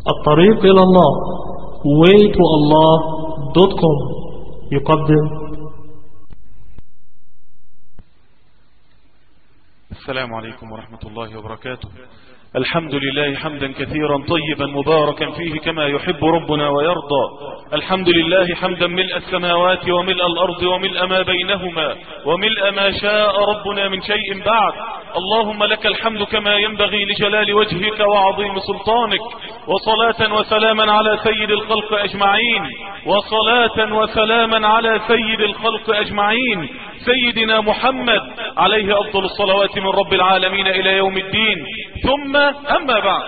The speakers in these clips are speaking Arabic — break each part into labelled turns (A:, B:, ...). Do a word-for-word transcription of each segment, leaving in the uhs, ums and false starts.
A: الطريق إلى الله way to allah دوت كوم يقدم.
B: السلام عليكم ورحمة الله وبركاته. الحمد لله حمدا كثيرا طيبا مباركا فيه كما يحب ربنا ويرضى. الحمد لله حمدا ملء السماوات وملء الأرض وملء ما بينهما وملء ما شاء ربنا من شيء بعد. اللهم لك الحمد كما ينبغي لجلال وجهك وعظيم سلطانك، وصلاة وسلاما على سيد الخلق أجمعين، وصلاة وسلاما على سيد الخلق أجمعين سيدنا محمد عليه أفضل الصلوات من رب العالمين إلى يوم الدين. ثم أما بعد،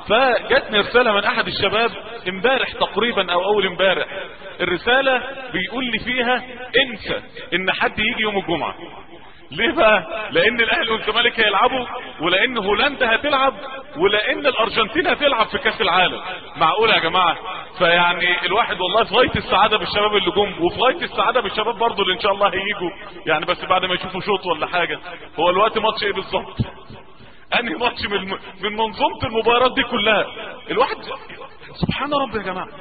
B: فجتني رسالة من أحد الشباب امبارح تقريبا أو أول امبارح. الرسالة بيقول لي فيها انسى ان حد يجي يوم الجمعة. ليه بقى؟ لان الاهلي والزمالك هيلعبوا، ولان هولندا هتلعب، ولان الارجنتين هتلعب في كاس العالم. معقول يا جماعه؟ فيعني الواحد والله في غايه السعاده بالشباب اللي جم، وفي غايه السعاده بالشباب برضه اللي ان شاء الله هيجوا، يعني بس بعد ما يشوفوا شوط ولا حاجه. هو الوقت ماتش ايه بالظبط؟ انهي ماتش من من منظومه المباريات دي كلها؟ الواحد سبحان ربي يا جماعه،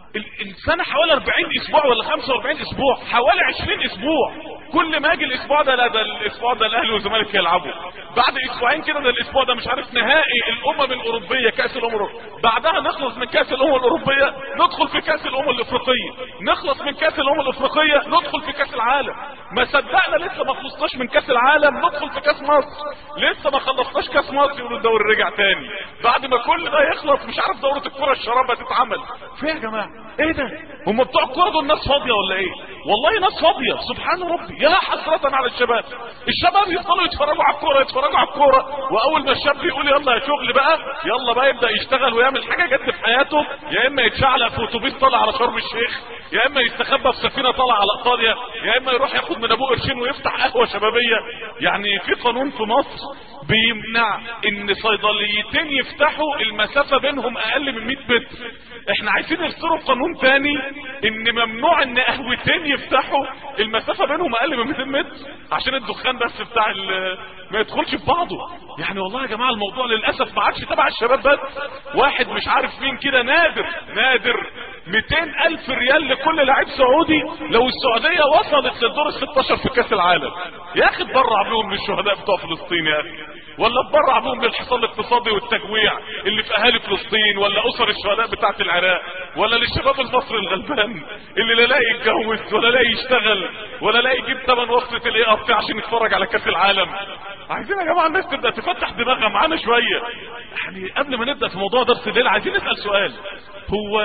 B: السنة حوالي أربعين اسبوع ولا خمسة وأربعين اسبوع، حوالي عشرين اسبوع. كل ما اجي الاسبوع ده لا ده الاسبوع ده الاهلي والزمالك يلعبوا، بعد اسبوعين كده ده الاسبوع ده مش عارف نهائي الامم الاوروبيه، كاس الامم الاوروبيه، بعدها نخلص من كاس الامم الاوروبيه ندخل في كاس الامم الافريقيه، نخلص من كاس الامم الافريقيه ندخل في كاس العالم. ما صدقنا لسه ما خلصناش من كاس العالم ندخل في كاس مصر، لسه ما خلصناش كاس مصر يقولوا الدوري رجع تاني. بعد ما كل ده يخلص مش عارف دوره الكره الشراب هتتعمل. في يا جماعه ايه ده؟ هم بتوع الكوره دول ناس فاضيه ولا ايه؟ والله ناس فاضيه سبحان ربي. يا حسرة على الشباب، الشباب يفضلوا يتفرجوا على الكوره يتفرجوا على الكوره، واول ما الشاب يقول يلا يا شغل بقى، يلا بقى يبدا يشتغل ويعمل حاجه جد في حياته، يا اما يتشعلق في اتوبيس طالع على شرم الشيخ، يا اما يستخبى في سفينه طالعه على ايطاليا، يا اما يروح ياخد من ابوه قرشين ويفتح قهوه شبابيه. يعني في قانون في مصر بيمنع ان صيدليتين يفتحوا المسافه بينهم اقل من مئة متر. احنا عايزين نصدر قانون تاني ان ممنوع ان قهوتين يفتحوا المسافه بينهم اقل من مئتين متر عشان الدخان بس بتاع ما يدخلش في بعضه. يعني والله يا جماعه الموضوع للاسف ما عادش تبع الشباب بس. واحد مش عارف مين كده نادر نادر مئتين الف ريال لكل لاعب سعودي لو السعوديه وصلت للدور الستاشر في كاس العالم. يا اخي اتبرع بيهم للشهداء بتوع فلسطين يا اخي، ولا اتبرع بيهم للحصار الاقتصادي والتجويع اللي في اهالي فلسطين، ولا اسر الشهداء بتاعه العراق، ولا للشباب المصري الغلبان اللي لا لاقي يتجوز ولا لاقي يشتغل ولا لاقي يجيب ثمن وصلة الاي ار تي عشان يتفرج على كاس العالم. عايزين يا جماعه الناس تبدا تفتح دماغها معانا شويه. يعني قبل ما نبدا في موضوع درس الليل عايزين نسال سؤال. هو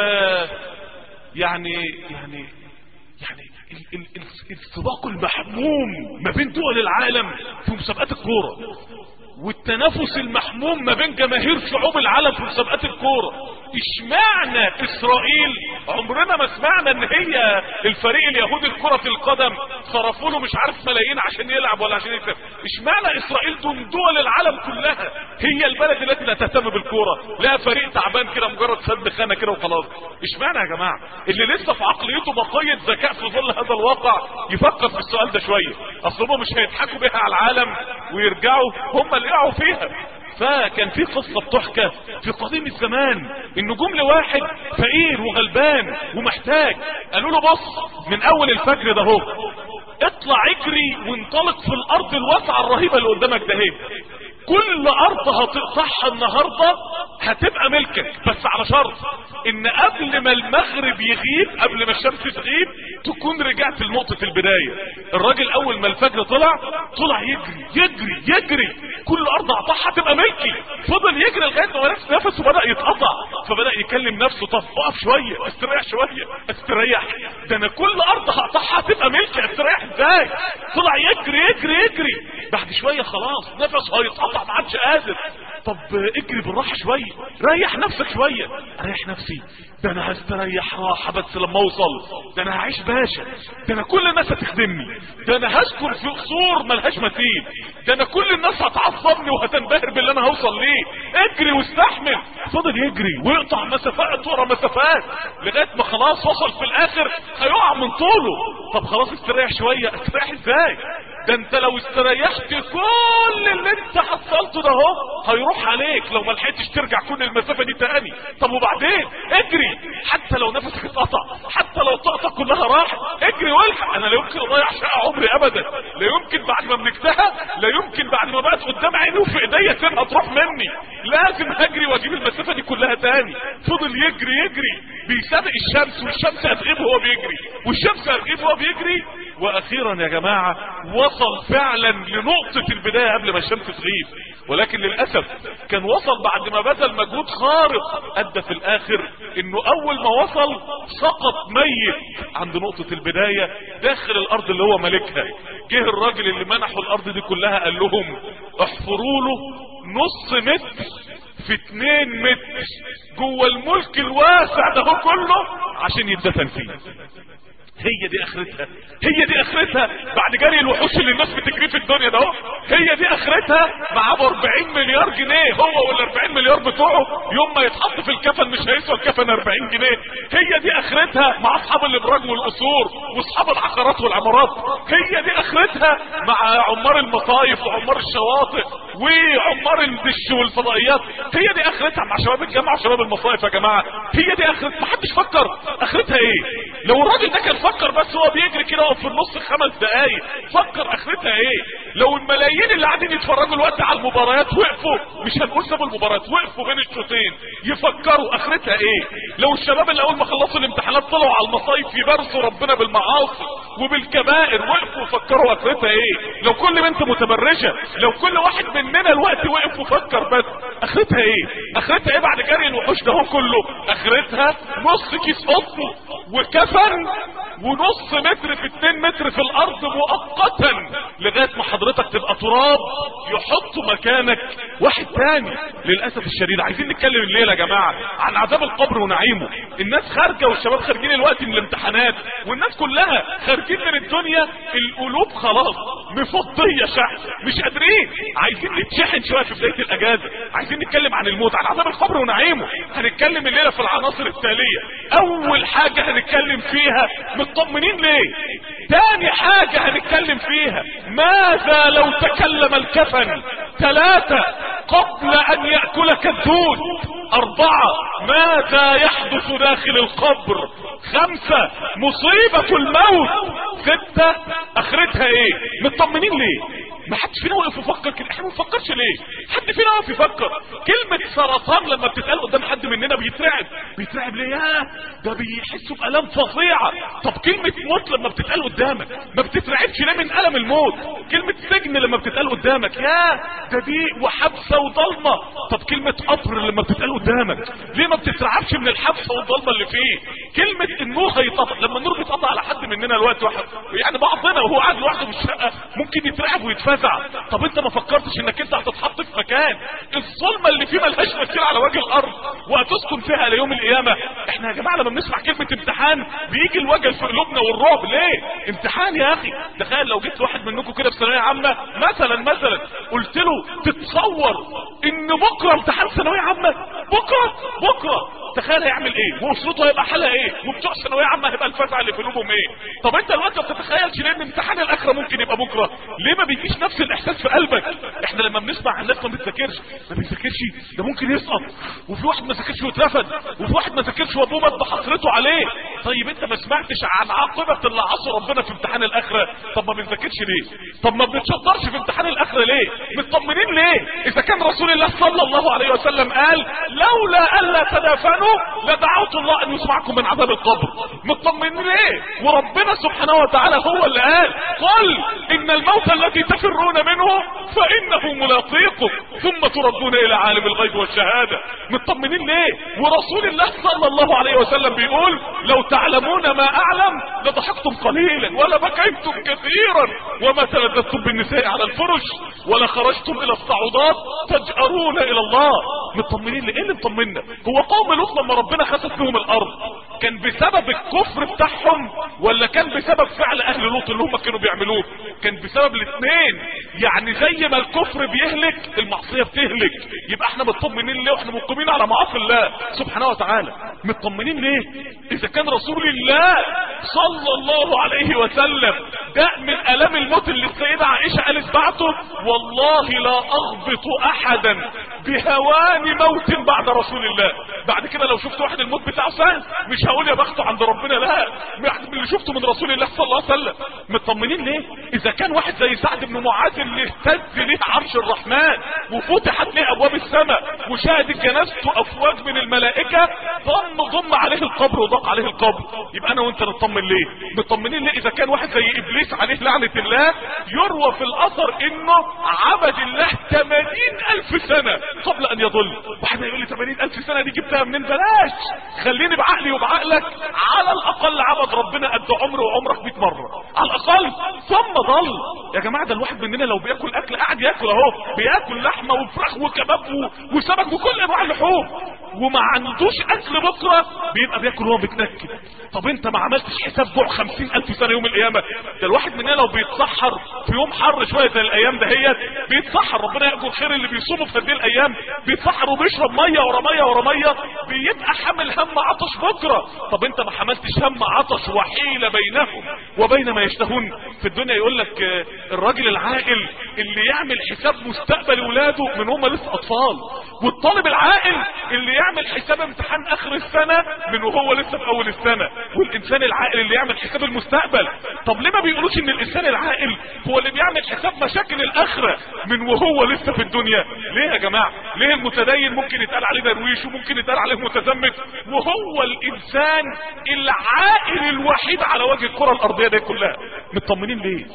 B: يعني يعني يعني السباق المحموم ما بين دول العالم في مسابقات الكوره، والتنافس المحموم ما بين جماهير شعوب العالم في مسابقات الكوره، اشمعنى اسرائيل عمرنا ما سمعنا ان هي الفريق اليهودي لكرة القدم صرفوا له مش عارف ملايين عشان يلعب ولا عشان يكسب؟ اشمعنى اسرائيل دون دول العالم كلها هي البلد التي لا تهتم بالكوره؟ لا فريق تعبان كده مجرد سد خانه كده وخلاص. اشمعنى يا جماعه؟ اللي لسه في عقليته بقيه ذكاء في ظل هذا الواقع يفكر في السؤال ده شويه. اصل هم مش هيضحكوا بيها على العالم ويرجعوا هم اللي يقعوا فيها. فكان في قصة بتحكى في قديم الزمان، النجوم لواحد فقير وغلبان ومحتاج، قالوا له بص من اول الفجر ده هو اطلع اجري وانطلق في الارض الواسعة الرهيبة اللي قدامك ده هي، كل ارض هتقطعها النهاردة هتبقى ملكك، بس على شرط ان قبل ما المغرب يغيب، قبل ما الشمس تغيب تكون رجعت لنقطة البداية. الراجل اول ما الفجر طلع طلع يجري يجري يجري، كل ارض اقطعها تبقى ملكي. فضل يجري لغاية ما نفس نفسه بدأ يتقطع، فبدأ يكلم نفسه طب اقف شوية استريح شوية استريح، ده انا كل ارض هقطعها تبقى ملكي استريح ازاي؟ طلع يجري يجري يجري، بعد شوية خلاص نفسه هيتقطع ما عادش قادر. طب اجري بالراحه شويه، ريح نفسك شويه. ريح نفسي؟ ده انا هستريح راحه بس لما اوصل، ده انا هعيش باشا، ده انا كل الناس هتخدمني، ده انا هسكن في قصور ملهاش مثيل، ده انا كل الناس هتعصبني وهتنبهر باللي انا هوصل ليه. اجري واستحمل. فضل يجري ويقطع مسافات ورا مسافات لغايه ما خلاص وصل في الاخر هيقع من طوله. طب خلاص استريح شويه، استريح ازاي؟ ده انت لو استريحت كل اللي انت حصلته ده اهو هيروح عليك لو ما لحقتش ترجع كل المسافه دي تاني. طب وبعدين اجري حتى لو نفسك اتقطع، حتى لو طاقتك كلها راحت، اجري والحق. انا لا يمكن اضيع شقه عمري ابدا، لا يمكن بعد ما ملكتها، لا يمكن بعد ما بقت قدام عيني وفي ايديا سنها تروح مني، لازم هجري واجيب المسافه دي كلها تاني. فضل يجري يجري بيسابق الشمس، والشمس هتغيب وهو بيجري، والشمس هتغيب وهو بيجري، واخيرا يا جماعه وصل فعلا لنقطه البدايه قبل ما الشمس تغيب. ولكن للاسف كان وصل بعد ما بذل مجهود خارق، ادى في الاخر انه اول ما وصل سقط ميت عند نقطه البدايه داخل الارض اللي هو مالكها. جه الراجل اللي منحوا الارض دي كلها قال لهم احفروا له نص متر في اتنين متر جوه الملك الواسع ده كله عشان يتدفن فيه. هي دي اخرتها، هي دي اخرتها بعد جري الوحوش اللي الناس بتجري في الدنيا ده. هي دي اخرتها مع اربعين مليار جنيه، هو وال اربعين مليار بتوعه يوم ما يتحط في الكفن مش هيسوى الكفن اربعين جنيه. هي دي اخرتها مع اصحاب الابراج والقصور واصحاب العقارات والعمارات. هي دي اخرتها مع عمار المصايف وعمار الشواطئ وعمار الدش والفضائيات. هي دي اخرتها مع شباب الجامعه وشباب المصايف يا جماعه. هي دي اخرتها. محدش فكر اخرتها ايه. لو الراجل ده كان فكر بس هو بيجري كده وفي النص خمس دقايق فكر اخرتها ايه. لو الملايين اللي قاعدين يتفرجوا الوقت على المباريات وقفوا، مش هنقول سابوا المباريات، وقفوا بين الشوطين يفكروا اخرتها ايه. لو الشباب اللي اول ما خلصوا الامتحانات طلعوا على المصايف يبارسوا ربنا بالمعاصي وبالكبائر وقفوا وفكروا اخرتها ايه. لو كل بنت متبرجه، لو كل واحد مننا الوقت وقف وفكر بس اخرتها ايه. اخرتها ايه بعد جري الوحوش ده كله؟ اخرتها نص كيس قطن وكفن ونص متر في اتنين متر في الارض مؤقتا لغاية ما حضرتك تبقى تراب يحطوا مكانك واحد تاني. للأسف الشديد عايزين نتكلم الليلة يا جماعة عن عذاب القبر ونعيمه. الناس خارجة والشباب خارجين الوقت من الامتحانات والناس كلها خارجين من الدنيا، القلوب خلاص مفضية شحن مش قادرين، عايزين نتشحن شوية في بداية الاجازة. عايزين نتكلم عن الموت، عن عذاب القبر ونعيمه. هنتكلم الليلة في العناصر التالية. اول حاجة هنتكلم فيها مطمنين ليه. تاني حاجة هنتكلم فيها ماذا لو تكلم الكفن. ثلاثة قبل ان يأكلك الدود. اربعة ماذا يحدث داخل القبر. خمسة مصيبة الموت. ستة اخرتها ايه. مطمنين ليه؟ ما حدش فينا واقف يفكر كده. احنا ما بنفكرش ليه؟ حد فينا واقف يفكر كلمة سرطان لما بتتقال قدام حد مننا بيترعب. بيترعب ليه؟ ياه ده بيحسوا بألم فظيعة. طب كلمة موت لما بتتقال قدامك ما بتترعبش ليه من ألم الموت؟ كلمة سجن لما بتتقال قدامك ياه ده ضيق وحبسة وضلمة. طب كلمة قبر لما بتتقال قدامك ليه ما بتترعبش من الحبسة والضلمة اللي فيه؟ كلمة النور هيتقطع، لما النور بيتقطع على حد مننا الوقت واحد يعني بعضنا وهو قاعد لوحده في الشقة ممكن يترعب ويتفزع. طب انت ما فكرتش انك انت هتتحط في مكان الظلمه اللي فيه ملهاش مثيل على وجه الارض وهتسكن فيها ليوم القيامه؟ احنا يا جماعه لما بنسمع كلمه امتحان بيجي الوجل في قلوبنا والرعب. ليه؟ امتحان يا اخي. تخيل لو جيت واحد منكم كده في ثانويه عامه مثلا مثلا قلت له تتصور ان بكره امتحان ثانويه عامه، بكره بكره تخيل هيعمل ايه واسرته هيبقى حالها ايه وبتوع ثانويه عامه هيبقى الفزع اللي في قلوبهم ايه. طب انت دلوقتي ما بتتخيلش ليه ان امتحان الاخره ممكن يبقى بكره؟ ليه ما بيجيش نفس الاحساس في قلبك؟ احنا لما بنسمع عن الناس ما بتذاكرش ما بيذاكرش ده ممكن يسقط، وفي واحد ما ذاكرش واترفد، وفي واحد ما ذاكرش وابوه مات بحسرته عليه. طيب انت ما سمعتش عن عاقبه اللي عصوا ربنا في امتحان الاخره؟ طب ما بنذاكرش ليه؟ طب ما بنتشطرش في امتحان الاخره ليه؟ مطمنين ليه؟ اذا كان رسول الله صلى الله عليه وسلم قال لولا الا تدافنوا لدعوت الله ان يسمعكم من عذاب القبر. مطمنين ليه؟ وربنا سبحانه وتعالى هو اللي قال قل ان الموت الذي تفرون منه فانه ملاقيكم ثم تردون الى عالم الغيب والشهاده. مطمنين ليه؟ ورسول الله صلى الله عليه وسلم بيقول لو تعلمون ما اعلم لضحكتم قليلا ولا بكيتم كثيرا وما تلذذتم بالنساء على الفرش ولا خرجتم الى الصعودات تجأرون الى الله. مطمنين ليه؟ ايه اللي مطمنا؟ هو قوم لوط لما ربنا خسف لهم الارض كان بسبب الكفر بتاعهم ولا كان بسبب فعل اهل لوط اللي هم كانوا بيعملوه؟ كان بسبب الاثنين. يعني زي ما الكفر بيهلك المعصيه بتهلك. يبقى احنا مطمنين ليه واحنا مقيمين على معاصي الله سبحانه وتعالى؟ مطمنين ليه اذا كان رسول الله صلى الله عليه وسلم ده من الام الموت اللي السيدة عائشة قالت بعده: والله لا اغبط احدا بهوان موت بعد رسول الله. بعد كده لو شفت واحد الموت بتاعه سهل مش هقول يا بخته عند ربنا، لا، من اللي شفته من رسول الله صلى الله عليه وسلم. مطمنين ليه؟ اذا كان واحد زي سعد بن معاذ اللي اهتز ليه عرش الرحمن وفتحت ليه ابواب السماء وشاهدت جنازته افواج من الملائكة، ضم ضم عليه القبر وضاق عليه القبر، يبقى انا وانت نطمن ليه؟ مطمنين ليه اذا كان واحد زي ابليس عليه لعنة الله يروى في الاثر انه عبد الله ثمانين الف سنة قبل ان يضل. واحد يقول لي ثمانين الف سنة دي جبتها منين؟ بلاش، خليني بعقلي وبعقلك على الاقل عبد ربنا قد عمره وعمرك مئة مرة على الاقل، ثم ضل. يا جماعة ده الواحد مننا لو بياكل اكل قاعد ياكل اهو، بياكل لحمة وفراخ وكباب وسمك وكل انواع اللحوم وما عندوش اكل بكرة، بيبقى بياكل وهو بيتنكد. طب انت ما عملتش حساب جوع خمسين الف سنة يوم القيامة؟ ده الواحد مننا لو بيتسحر في يوم حر شوية زي الايام دهيت بيتسحر، ربنا يأجر خير اللي بيصوموا في هذه الايام، بيتسحر وبيشرب مية ورا مية ورا مية، بيبقى حامل هم عطش بكرة. طب انت ما حملتش هم عطش وحيل بينهم وبين ما يشتهون في الدنيا. يقول لك الراجل العاقل اللي يعمل حساب مستقبل ولاده من هم لسه اطفال، والطالب العاقل اللي يعمل حساب امتحان اخر السنة من وهو لسه في اول السنة، والانسان العاقل اللي يعمل حساب المستقبل. طب ليه ما بيقولوش ان الانسان العاقل هو اللي بيعمل حساب مشاكل الاخرة من وهو لسه في الدنيا؟ ليه يا جماعة؟ ليه المتدين ممكن يتقال عليه درويش وممكن يتقال عليه متزمت وهو الانسان العاقل الوحيد على وجه الكرة الارضية دي كلها؟ مطمنين ليه؟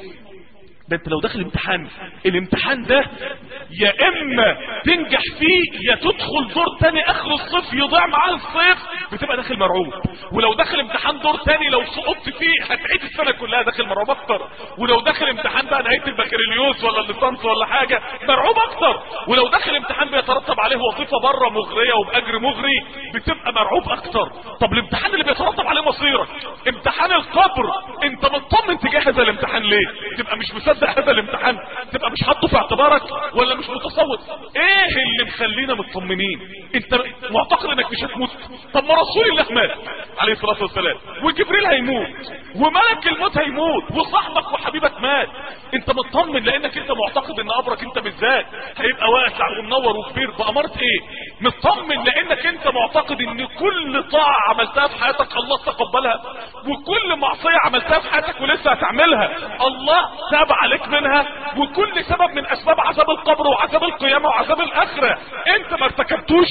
B: ده انت لو داخل امتحان، الامتحان ده يا اما تنجح فيه يا تدخل دور تاني اخر الصيف يضيع معاه الصيف، بتبقى داخل مرعوب. ولو داخل امتحان دور تاني لو سقطت فيه هتعيد السنة كلها داخل مرعوب اكتر. ولو داخل امتحان بقى نهاية البكالوريوس ولا الليسانس ولا حاجة مرعوب اكتر. ولو داخل امتحان بيترتب عليه وظيفة بره مغرية وبأجر مغري بتبقى مرعوب اكتر. طب الامتحان اللي بيترتب عليه مصيرك، امتحان القبر، انت مطمن تجهز الامتحان ليه؟ تبقى مش مصدق هذا الامتحان، تبقى مش حاطه في اعتبارك ولا مش متصور. ايه اللي مخلينا مطمنين؟ انت معتقد انك مش هتموت؟ طب ما رسول الله مات عليه الصلاه والسلام، وجبريل هيموت، وملك الموت هيموت، وصاحبك وحبيبك مات. انت مطمن لانك انت معتقد ان قبرك انت بالذات هيبقى واسع ومنور وكبير. بأمارة ايه؟ مطمن لانك انت معتقد ان كل طاعه عملتها في حياتك الله تقبلها، وكل معصيه عملتها في حياتك ولسه هتعملها الله تاب عليك منها، وكل سبب من اسباب عذاب القبر وعذاب القيامة وعذاب الاخرة انت ما ارتكبتوش،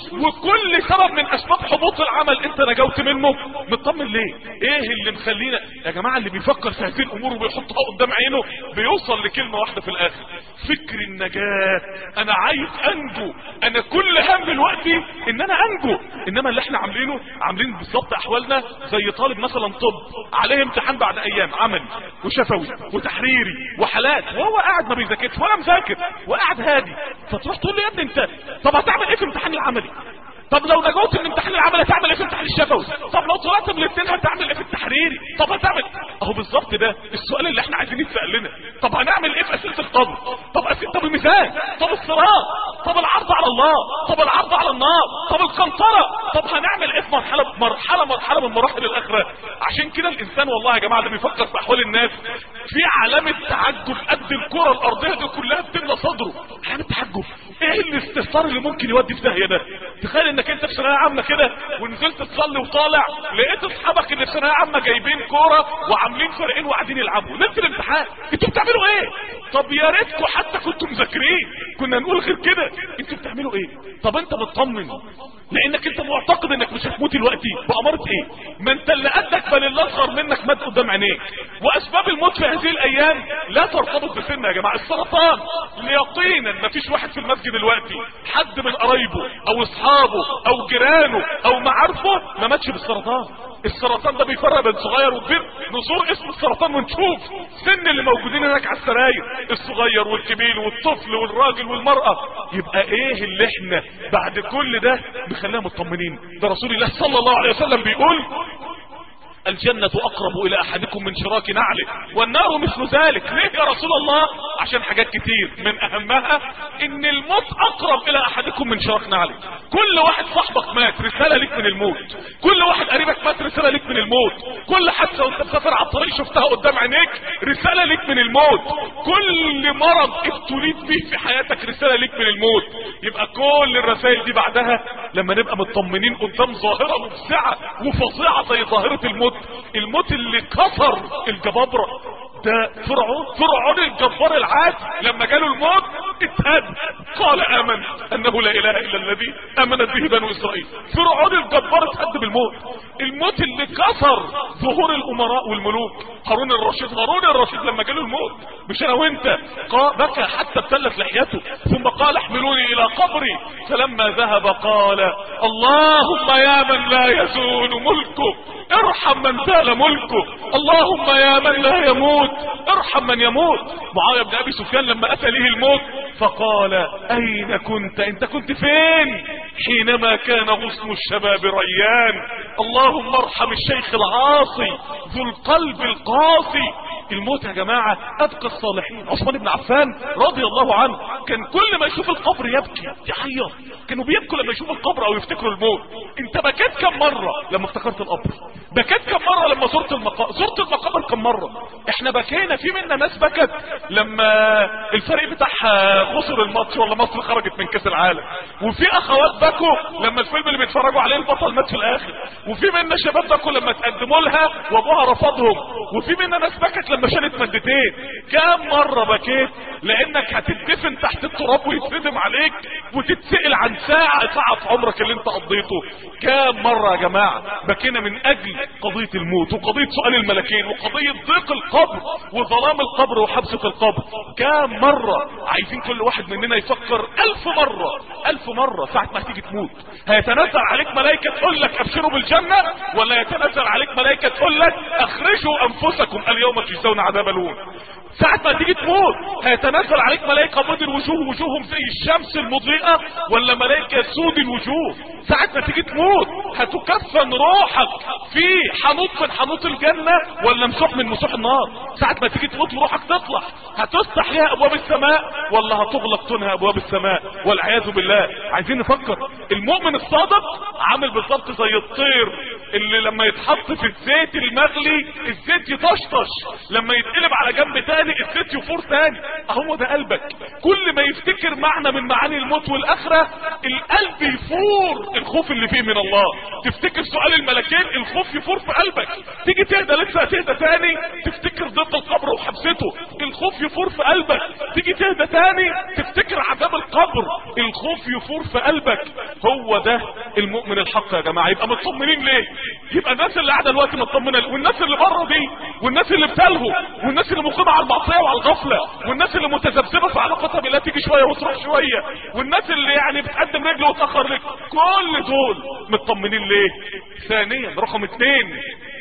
B: وكل سبب من اسباب حبوط العمل انت نجوت منه. مطمن ليه؟ ايه اللي مخلينا يا جماعة؟ اللي بيفكر في هذه الامور وبيحطها قدام عينه بيوصل لكلمة واحدة في الاخر: فكر النجاة. انا عايز انجو، انا كل هم دلوقتي ان انا انجو. انما اللي احنا عاملينه عاملين بالظبط احوالنا زي طالب مثلا طب عليه امتحان بعد ايام عملي وشفوي وتحريري وحالات، وهو قاعد ما بيذاكرش ولا مذاكر وقاعد هادي، فتروح تقول له يا ابني انت طب هتعمل ايه في الامتحان العملي؟ طب لو نجوت من الامتحان العملي هتعمل ايه في الامتحان الشفوي؟ طب لو طلعت من الاثنين هتعمل ايه في التحريري؟ طب هتعمل اهو بالظبط ده السؤال اللي احنا عايزين نتسال لنا. طب هنعمل ايه في اسئله القبر؟ طب اسئله طب الميزان، طب الصراط، طب العرض على الله، طب العرض على النار، طب القنطره، طب هنعمل ايه في مرحله مرحله مرحله من مراحل الاخره؟ عشان كده الانسان والله يا جماعه اللي بيفكر في احوال الناس في علامه تعجب قد الكره الارضيه دي كلها بتملى صدره. علامه تعجب. ايه الاستهتار اللي ممكن يودي في داهيه ده؟ تخيل انك انت في ثانويه عامه كده ونزلت تصلي وطالع لقيت اصحابك اللي في ثانويه عامه جايبين كوره وعاملين فريقين وقاعدين يلعبوا ليله الامتحان. انتوا بتعملوا ايه؟ طب يا ريتكم حتى كنتوا مذاكرين كنا نقول غير كده. انتوا بتعملوا ايه؟ طب انت بتطمن لانك انت معتقد انك مش هتموت دلوقتي. بأمارة ايه؟ ما انت اللي قدك بل اللي اصغر منك مات قدام عينيك. واسباب الموت في هذه الايام لا ترتبط بسن يا جماعه. السرطان يقينا ما فيش واحد في المسجد دلوقتي حد من قرايبه او اصحابه او جيرانه او معارفه ما ماتش بالسرطان. السرطان ده بيفرق بين صغير وكبير. نزور اسم السرطان ونشوف سن اللي موجودين هناك على السراير، الصغير والكبير والطفل والراجل والمرأة. يبقى ايه اللي احنا بعد كل ده بيخلينا مطمنين؟ ده رسول الله صلى الله عليه وسلم بيقول: الجنة اقرب الى احدكم من شراك نعله والنار مثل ذلك. ليه يا رسول الله؟ عشان حاجات كتير، من اهمها ان الموت اقرب الى احدكم من شراك نعله. كل واحد صاحبك مات رسالة لك من الموت، كل واحد قريبك مات رسالة لك من الموت، كل حادثة وانت مسافر على الطريق شفتها قدام عينيك رسالة لك من الموت، كل مرض ابتليت به في حياتك رسالة لك من الموت. يبقى كل الرسائل دي بعدها لما نبقى مطمنين قدام ظاهرة مفزعة وفظيعة زي ظاهرة الموت، الموت اللي كسر الجبابرة. ده فرعون فرعون الجبار العادي لما جاله الموت اتهد قال امن انه لا اله الا الذي امنت به بنو اسرائيل. فرعون الجبار اتهد بالموت. الموت اللي كسر ظهور الامراء والملوك، هارون الرشيد هارون الرشيد لما جاله الموت مش انا وانت بكى حتى ابتلت لحيته ثم قال احملوني الى قبري، فلما ذهب قال اللهم يا من لا يزول ملكه ارحم من زال ملكه، اللهم يا من لا يموت ارحم من يموت. معاوية بن ابي سفيان لما اتى له الموت فقال اين كنت؟ انت كنت فين حينما كان غصن الشباب ريان؟ اللهم ارحم الشيخ العاصي ذو القلب القاسي. الموت يا جماعة ابقى الصالحين. عثمان بن عفان رضي الله عنه كان كل ما يشوف القبر يبكي يعيط، كانوا بيبكوا لما يشوفوا القبر او يفتكروا الموت. انت بكيت كم مرة لما افتكرت القبر؟ بكيت كم مرة لما زرت المقابر؟ زرت المقابر كم مرة؟ احنا بكينا، في منا ناس بكت لما الفريق بتاعها خسر الماتش ولا مصر خرجت من كاس العالم، وفي اخوات بكوا لما الفيلم اللي بيتفرجوا عليه البطل مات في الاخر، وفي منا شباب بكوا لما تقدموا لها وابوها رفضهم، وفي منا ناس بكت لما شالت مادتين. كم مرة بكيت لانك هتدفن تحت التراب ويتردم عليك وتتسئل عن ساعة ساعة في عمرك اللي انت قضيته. كم مرة يا جماعة بكينا من اجل قضية الموت وقضية سؤال الملكين وقضية ضيق القبر وظلام القبر وحبسة القبر. كم مرة عايزين كل واحد مننا يفكر الف مرة الف مرة ساعة ما تيجي تموت هيتنزل عليك ملائكة تقول لك ابشروا بالجنة، ولا يتنزل عليك ملائكة تقول لك اخرجوا انفسكم اليوم تجزون عذاب الهون. ساعة ما تيجي تموت هيتنزل عليك ملائكة بيض الوجوه وجوههم زي الشمس المضيئة، ولا ملائكة سود الوجوه. ساعة ما تيجي تموت هتكفن روحك في حنوط من حنوط الجنة ولا مسوح من مسوح النار. ساعة ما تيجي تموت وروحك تطلع هتفتح لها ابواب السماء ولا هتغلق تنها ابواب السماء والعياذ بالله. عايزين نفكر. المؤمن الصادق عامل بالظبط زي الطير اللي لما يتحط في الزيت المغلي الزيت يطشطش، لما يتقلب على جنب تاني الزيت يفور تاني. اهو ده قلبك، كل ما يفتكر معنى من معاني الموت والاخرة القلب يفور الخوف اللي فيه من الله. تفتكر سؤال الملكين الخوف يفور في قلبك. تيجي تهدى لسه تهدى تاني تفتكر ضد القبر وحبسته الخوف يفور في قلبك. تيجي تهدى تاني تفتكر عذاب القبر الخوف يفور في قلبك. هو ده المؤمن الحق يا جماعة. يبقى مطمنين ليه؟ يبقى الناس اللي قاعده دلوقتي مطمنه، والناس اللي بره دي، والناس اللي بتلهو، والناس اللي مقيمه على المعصيه وعلى الغفله، والناس اللي متذبذبه في علاقتها بالله تيجي شويه وتروح شويه، والناس اللي يعني بتقدم رجل وتاخر رجل، كل دول مطمنين ليه؟ ثانيا رقم اثنين،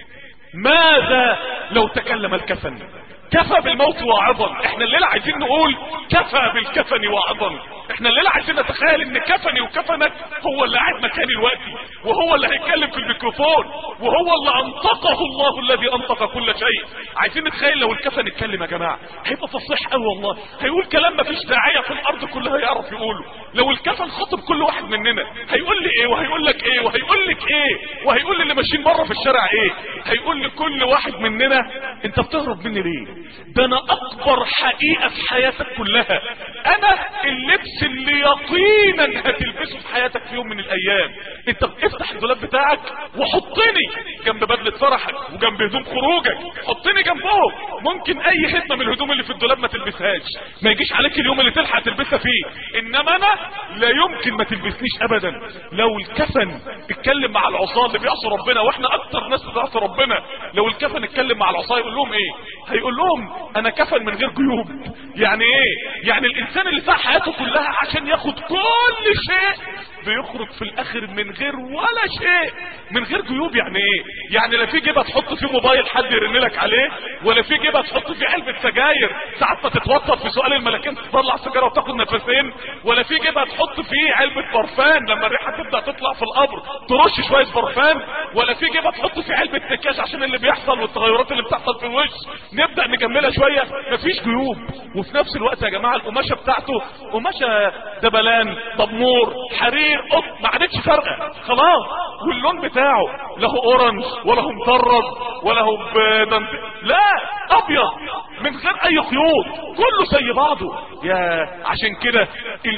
B: ماذا لو تكلم الكفن؟ كفى بالموت واعظا. احنا الليله عايزين نقول كفى بالكفن واعظا. احنا الليله عايزين نتخيل ان كفني وكفنك هو اللي قاعد مكاني دلوقتي، وهو اللي هيتكلم في الميكروفون، وهو اللي انطقه الله الذي انطق كل شيء. عايزين نتخيل لو الكفن اتكلم يا جماعه هيبقى فصيح قوي والله، هيقول كلام مفيش داعيه في الارض كلها يعرف يقوله. لو الكفن خاطب كل واحد مننا هيقول لي ايه وهيقول لك ايه وهيقول لك ايه وهيقول اللي ماشيين بره في الشارع ايه. هيقول لكل واحد مننا انت بتهرب مني ليه؟ ده انا اكبر حقيقه في حياتك كلها، انا اللبس اللي يقينا هتلبسه في حياتك في يوم من الايام. انت افتح الدولاب بتاعك وحطني جنب بدله فرحك وجنب هدوم خروجك، حطني جنبهم. ممكن اي هدمه من الهدوم اللي في الدولاب ما تلبسهاش، ما يجيش عليك اليوم اللي تلحق تلبسها فيه، انما انا لا يمكن ما تلبسنيش ابدا. لو الكفن اتكلم مع العصاه اللي بيعصوا ربنا، واحنا اكتر ناس بتعصي ربنا، لو الكفن اتكلم مع العصاه يقول لهم ايه؟ هيقول لهم انا كفن من غير جيوب. يعني ايه؟ يعني الانسان اللي ساعة حياته كلها عشان ياخد كل شيء بيخرج في الاخر من غير ولا شيء، من غير جيوب. يعني ايه؟ يعني لا في جيبه تحط فيه موبايل حد يرن لك عليه، ولا في جيبه تحط فيه علبه سجاير ساعه ما تتوتر في سؤال الملكين تطلع سيجاره وتاخد نفسين، ولا في جيبه تحط فيه علبه برفان لما الريحه تبدا تطلع في القبر ترش شويه برفان، ولا في جيبه تحط في علبه نكاش عشان اللي بيحصل والتغيرات اللي بتحصل في الوش نبدا نجملها شويه. مفيش جيوب. وفي نفس الوقت يا جماعه القماشه بتاعته قماشه دبلان ضمور حرير قط ما عادتش فارقه خلاص. واللون بتاعه لا هو اورنج ولا هو مطرز ولا هو بدنت، لا ابيض من غير اي خيوط كله زي بعضه. يا عشان كده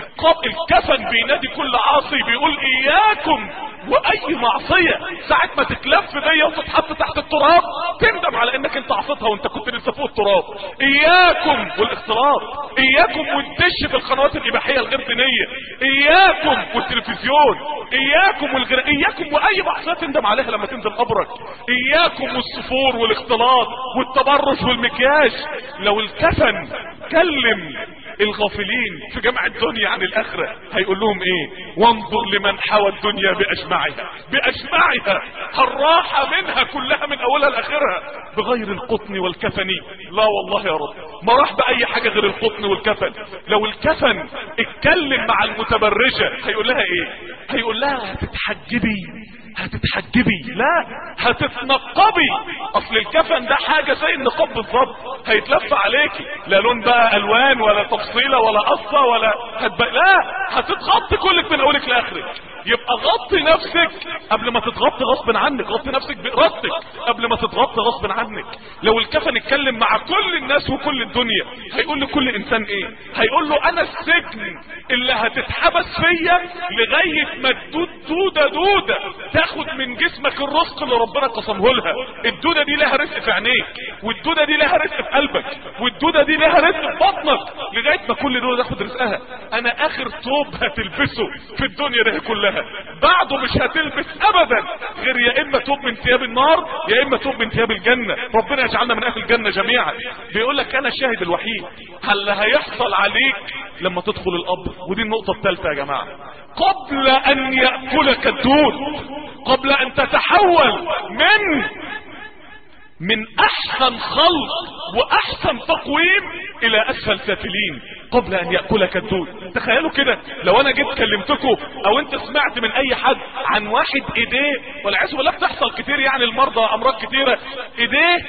B: الكفن بينادي كل عاصي بيقول اياكم واي معصيه ساعه ما تتلف بيا وتتحط تحت التراب تندم على انك انت عصيتها وانت كنت لسه فوق التراب. اياكم والاختلاط، اياكم والدش في القنوات الاباحيه الغير دينيه، اياكم والتلفزيون، اياكم والغير، اياكم واي معصيه تندم عليها لما تنزل قبرك، اياكم والصفور والاختلاط والتبرج والمكياج. لو الكفن كلم الغافلين في جمع الدنيا عن الاخره هيقول لهم ايه؟ وانظر لمن حوى الدنيا باجمعها باجمعها الراحه منها كلها من اولها لاخرها بغير القطن والكفن. لا والله يا رب ما راح باي حاجه غير القطن والكفن. لو الكفن اتكلم مع المتبرجه هيقول لها ايه؟ هيقول لها هتتحجبي هتتحجبي لا هتتنقبي. اصل الكفن ده حاجه زي النقاب بالظبط هيتلف عليكي، لا لون بقى الوان ولا تفصيله ولا قصه ولا هتبقى، لا هتتغطي كلك من اولك لاخرك. يبقى غطي نفسك قبل ما تتغطي غصب عنك، غطي نفسك بارادتك قبل ما تتغطي غصب عنك. لو الكفن اتكلم مع كل الناس وكل الدنيا هيقول لكل انسان ايه؟ هيقول له انا السجن اللي هتتحبس فيا لغايه ما تدود دوده دوده تاخد من جسمك الرزق اللي ربنا قسمه لها. الدوده دي لها رزق في عينيك، والدوده دي لها رزق في قلبك، والدوده دي لها رزق في بطنك لغايه ما كل دوده تاخد رزقها. انا اخر ثوب هتلبسه في الدنيا ده كلها بعده مش هتلبس ابدا غير يا اما ثوب من ثياب النار يا اما ثوب من ثياب الجنه. ربنا يجعلنا من اهل الجنه جميعا. بيقول لك انا الشاهد الوحيد هل هيحصل عليك لما تدخل القبر. ودي النقطه الثالثه يا جماعه، قبل ان ياكلك الدود، قبل ان تتحول من من احسن خلق واحسن تقويم الى اسفل سافلين، قبل ان يأكلك الدود. تخيلوا كده لو انا جيت كلمتكم او انت سمعت من اي حد عن واحد ايديه، والعياذ بالله بتحصل كتير يعني المرضى امراض كتيره ايديه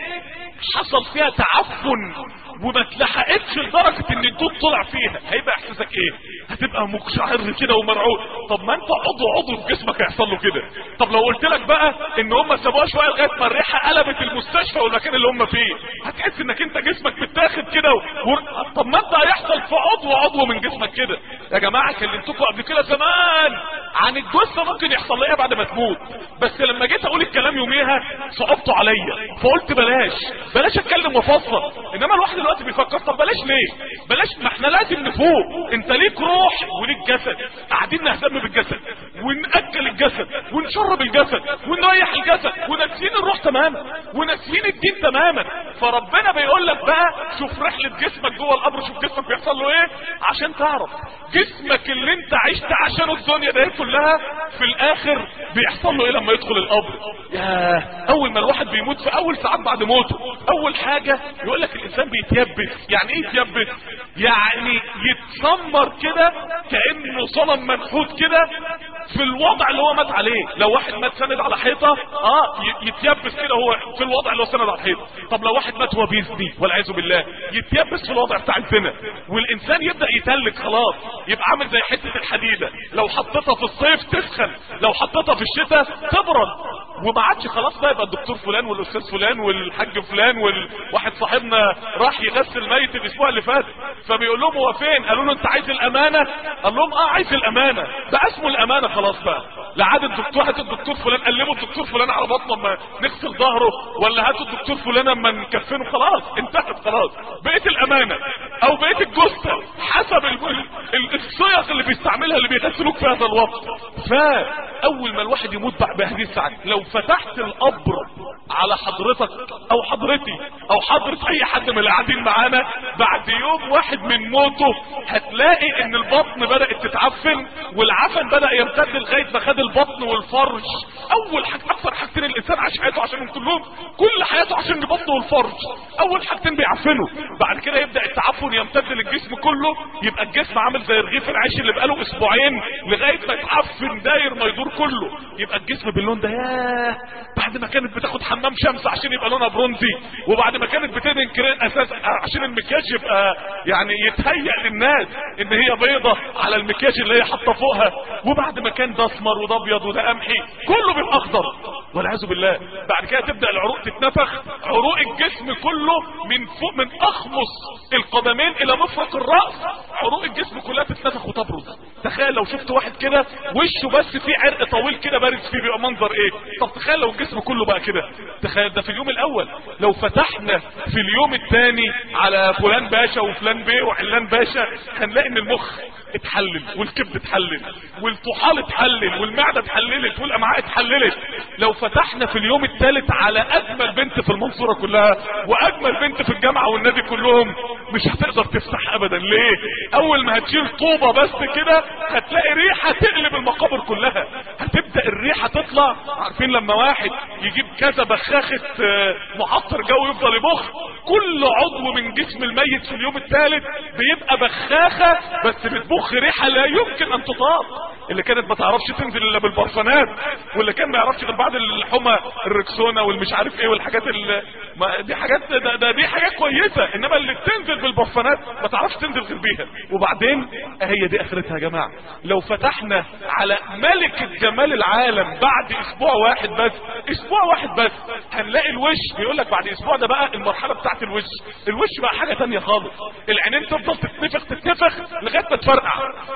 B: حصل فيها تعفن وما اتلحقتش لدرجه ان الدود طلع فيها، هيبقى احساسك ايه؟ هتبقى مقشعر كده ومرعوب. طب ما انت عضو عضو في جسمك هيحصل له كده. طب لو قلت لك بقى ان هم سابوها شويه لغايه ما الريحه قلبت المستشفى والمكان اللي هم فيه، هتحس انك انت جسمك متاخد كده و... طب ما انت هيحصل في عضو عضو من جسمك كده. يا جماعه كلمتكم قبل كده زمان عن الجثه ممكن يحصل لها بعد ما تموت، بس لما جيت اقول الكلام يوميها صعبتوا عليا فقلت بلاش بلاش اتكلم وافصل. انما الواحد دلوقتي بيفكر طب بلاش ليه؟ بلاش، ما احنا لازم نفوق. انت ليك روح وليك جسد، قاعدين نهتم بالجسد ونأكل الجسد ونشرب الجسد ونريح الجسد وناسيين الروح تماما وناسيين الدين تماما. فربنا بيقول لك بقى شوف رحله جسمك جوه القبر، شوف جسمك بيحصل له ايه عشان تعرف جسمك اللي انت عشت عشانه الدنيا ده كلها في الاخر بيحصل له ايه لما يدخل القبر. يا اول ما الواحد بيموت في اول ساعات بعد موته اول حاجه يقول لك الانسان بيتيبس. يعني ايه يتيبس؟ يعني يتسمر كده كانه صنم منحوت كده في الوضع اللي هو مات عليه. لو واحد مات سند على حيطه اه يتيبس كده هو في الوضع اللي هو سند على الحيطه. طب لو واحد مات وهو بيزني والعياذ بالله يتيبس في الوضع بتاع الزنا، والانسان يبدا يتلج خلاص، يبقى عامل زي حته الحديده لو حطيتها في الصيف تسخن، لو حطيتها في الشتاء تبرد، وما عادش خلاص بقى يبقى الدكتور فلان والاستاذ فلان والحاج فلان. والواحد صاحبنا راح يغسل ميت الاسبوع اللي فات فبيقول لهم هو فين؟ قالوا له انت عايز الامانه؟ قال لهم اه عايز الامانه. بقى اسمه الامانه خلاص بقى، لا عاد الدكتور هات الدكتور فلان قلبوا الدكتور فلان على بطنه اما نغسل ظهره، ولا هاتوا الدكتور فلان اما نكفنه، خلاص انتهت خلاص بقيت الامانه او بقيت الجثه حسب الصيغ اللي بيستعملها اللي بيغسلوك في هذا الوقت. فاول ما الواحد يموت بهذه الساعه لو فتحت القبر على حضرتك او حضرتي او حضرة اي حد من اللي قاعدين معانا، بعد يوم واحد من موته هتلاقي ان البطن بدأت تتعفن، والعفن بدأ يمتد لغاية ما خد البطن والفرج. اول حاجة اكثر حاجتين الانسان عاش حياته عشانهم كلهم، كل حياته عشان البطن والفرج، اول حاجتين بيعفنوا. بعد كده يبدأ التعفن يمتد للجسم كله، يبقى الجسم عامل زي رغيف العيش اللي بقاله اسبوعين لغاية ما يتعفن داير ما يدور كله، يبقى الجسم باللون ده. ياه، بعد ما كانت بتاخد حمام شمس عشان يبقى لونها برونزي، وبعد ما كانت بتدهن كريم اساس عشان المكياج يبقى يعني يتهيأ للناس ان هي بيضة على المكياج اللي هي حاطه فوقها، وبعد ما كان ده اسمر وده ابيض وده قمحي كله بيبقى اخضر والعياذ بالله. بعد كده تبدا العروق تتنفخ، عروق الجسم كله من فوق من اخمص القدمين الى مفرق الراس، عروق الجسم كلها تتنفخ وتبرز. تخيل لو شفت واحد كده وشه بس فيه عرق طويل كده بارز فيه، بيبقى منظر ايه؟ طب تخيل لو الجسم كله بقى كده. تخيل ده في اليوم الاول. لو فتحنا في اليوم الثاني على فلان باشا وفلان بيه وعلان باشا، هنلاقي ان المخ اتحلل والكبد اتحلل والطحال اتحلل والمعده اتحللت والامعاء اتحللت. لو فتحنا في اليوم الثالث على اجمل بنت في المنصوره كلها واجمل بنت في الجامعه والنادي كلهم، مش هتقدر تفتح ابدا. ليه؟ اول ما هتشيل طوبه بس كده هتلاقي ريحه تقلب المقابر كلها، هتبدا الريحه تطلع. عارفين لما واحد يجيب كذا بخاخه معطر جو يفضل يبخ، كل عضو من جسم الميت في اليوم الثالث بيبقى بخاخه بس بتبخ ريحه لا يمكن ان تطاق. اللي كانت ما تعرفش تنزل الا بالبرفانات، واللي كان ما يعرفش غير بعد الحمى الركسونا والمش عارف ايه والحاجات اللي ما دي حاجات ده, ده دي حاجات كويسه، انما اللي بتنزل بالبرفانات ما تعرفش تنزل غير بيها. وبعدين هي دي اخرتها يا جماعه. لو فتحنا على ملكه جمال العالم بعد اسبوع واحد بس، اسبوع واحد بس، هنلاقي الوش بيقول لك بعد اسبوع ده بقى المرحله بتاعت الوش، الوش بقى حاجه ثانيه خالص. العينين تفضل تتنفخ تتنفخ لغايه ما تفرقع،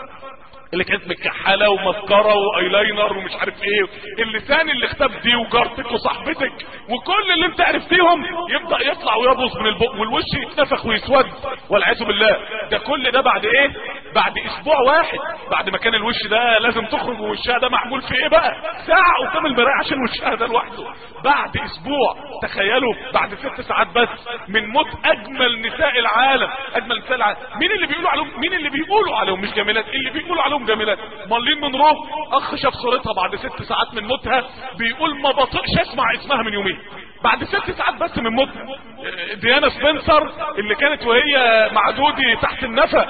B: اللي كانت متكحله ومسكره وايلاينر ومش عارف ايه، اللسان اللي اختب دي وجارتك وصاحبتك وكل اللي انت عرفتيهم يبدا يطلع ويبوظ من البق، والوش يتنفخ ويسود والعياذ بالله. ده كل ده بعد ايه؟ بعد اسبوع واحد. بعد ما كان الوش ده لازم تخرج ووشها ده معمول في ايه بقى؟ ساعه قدام المرايه عشان وشها ده لوحده. بعد اسبوع تخيلوا بعد ست ساعات بس من موت اجمل نساء العالم، اجمل نساء العالم. مين اللي بيقولوا عليهم؟ مين اللي بيقولوا عليهم مش جميلات؟ اللي بيقولوا عليهم جميلات. مالين من روح اخ شاف صورتها بعد ست ساعات من موتها بيقول ما بطيقش اسمع اسمها من يومين، بعد ست ساعات بس من موتها. ديانا سبنسر اللي كانت وهي مع دودي تحت النفق،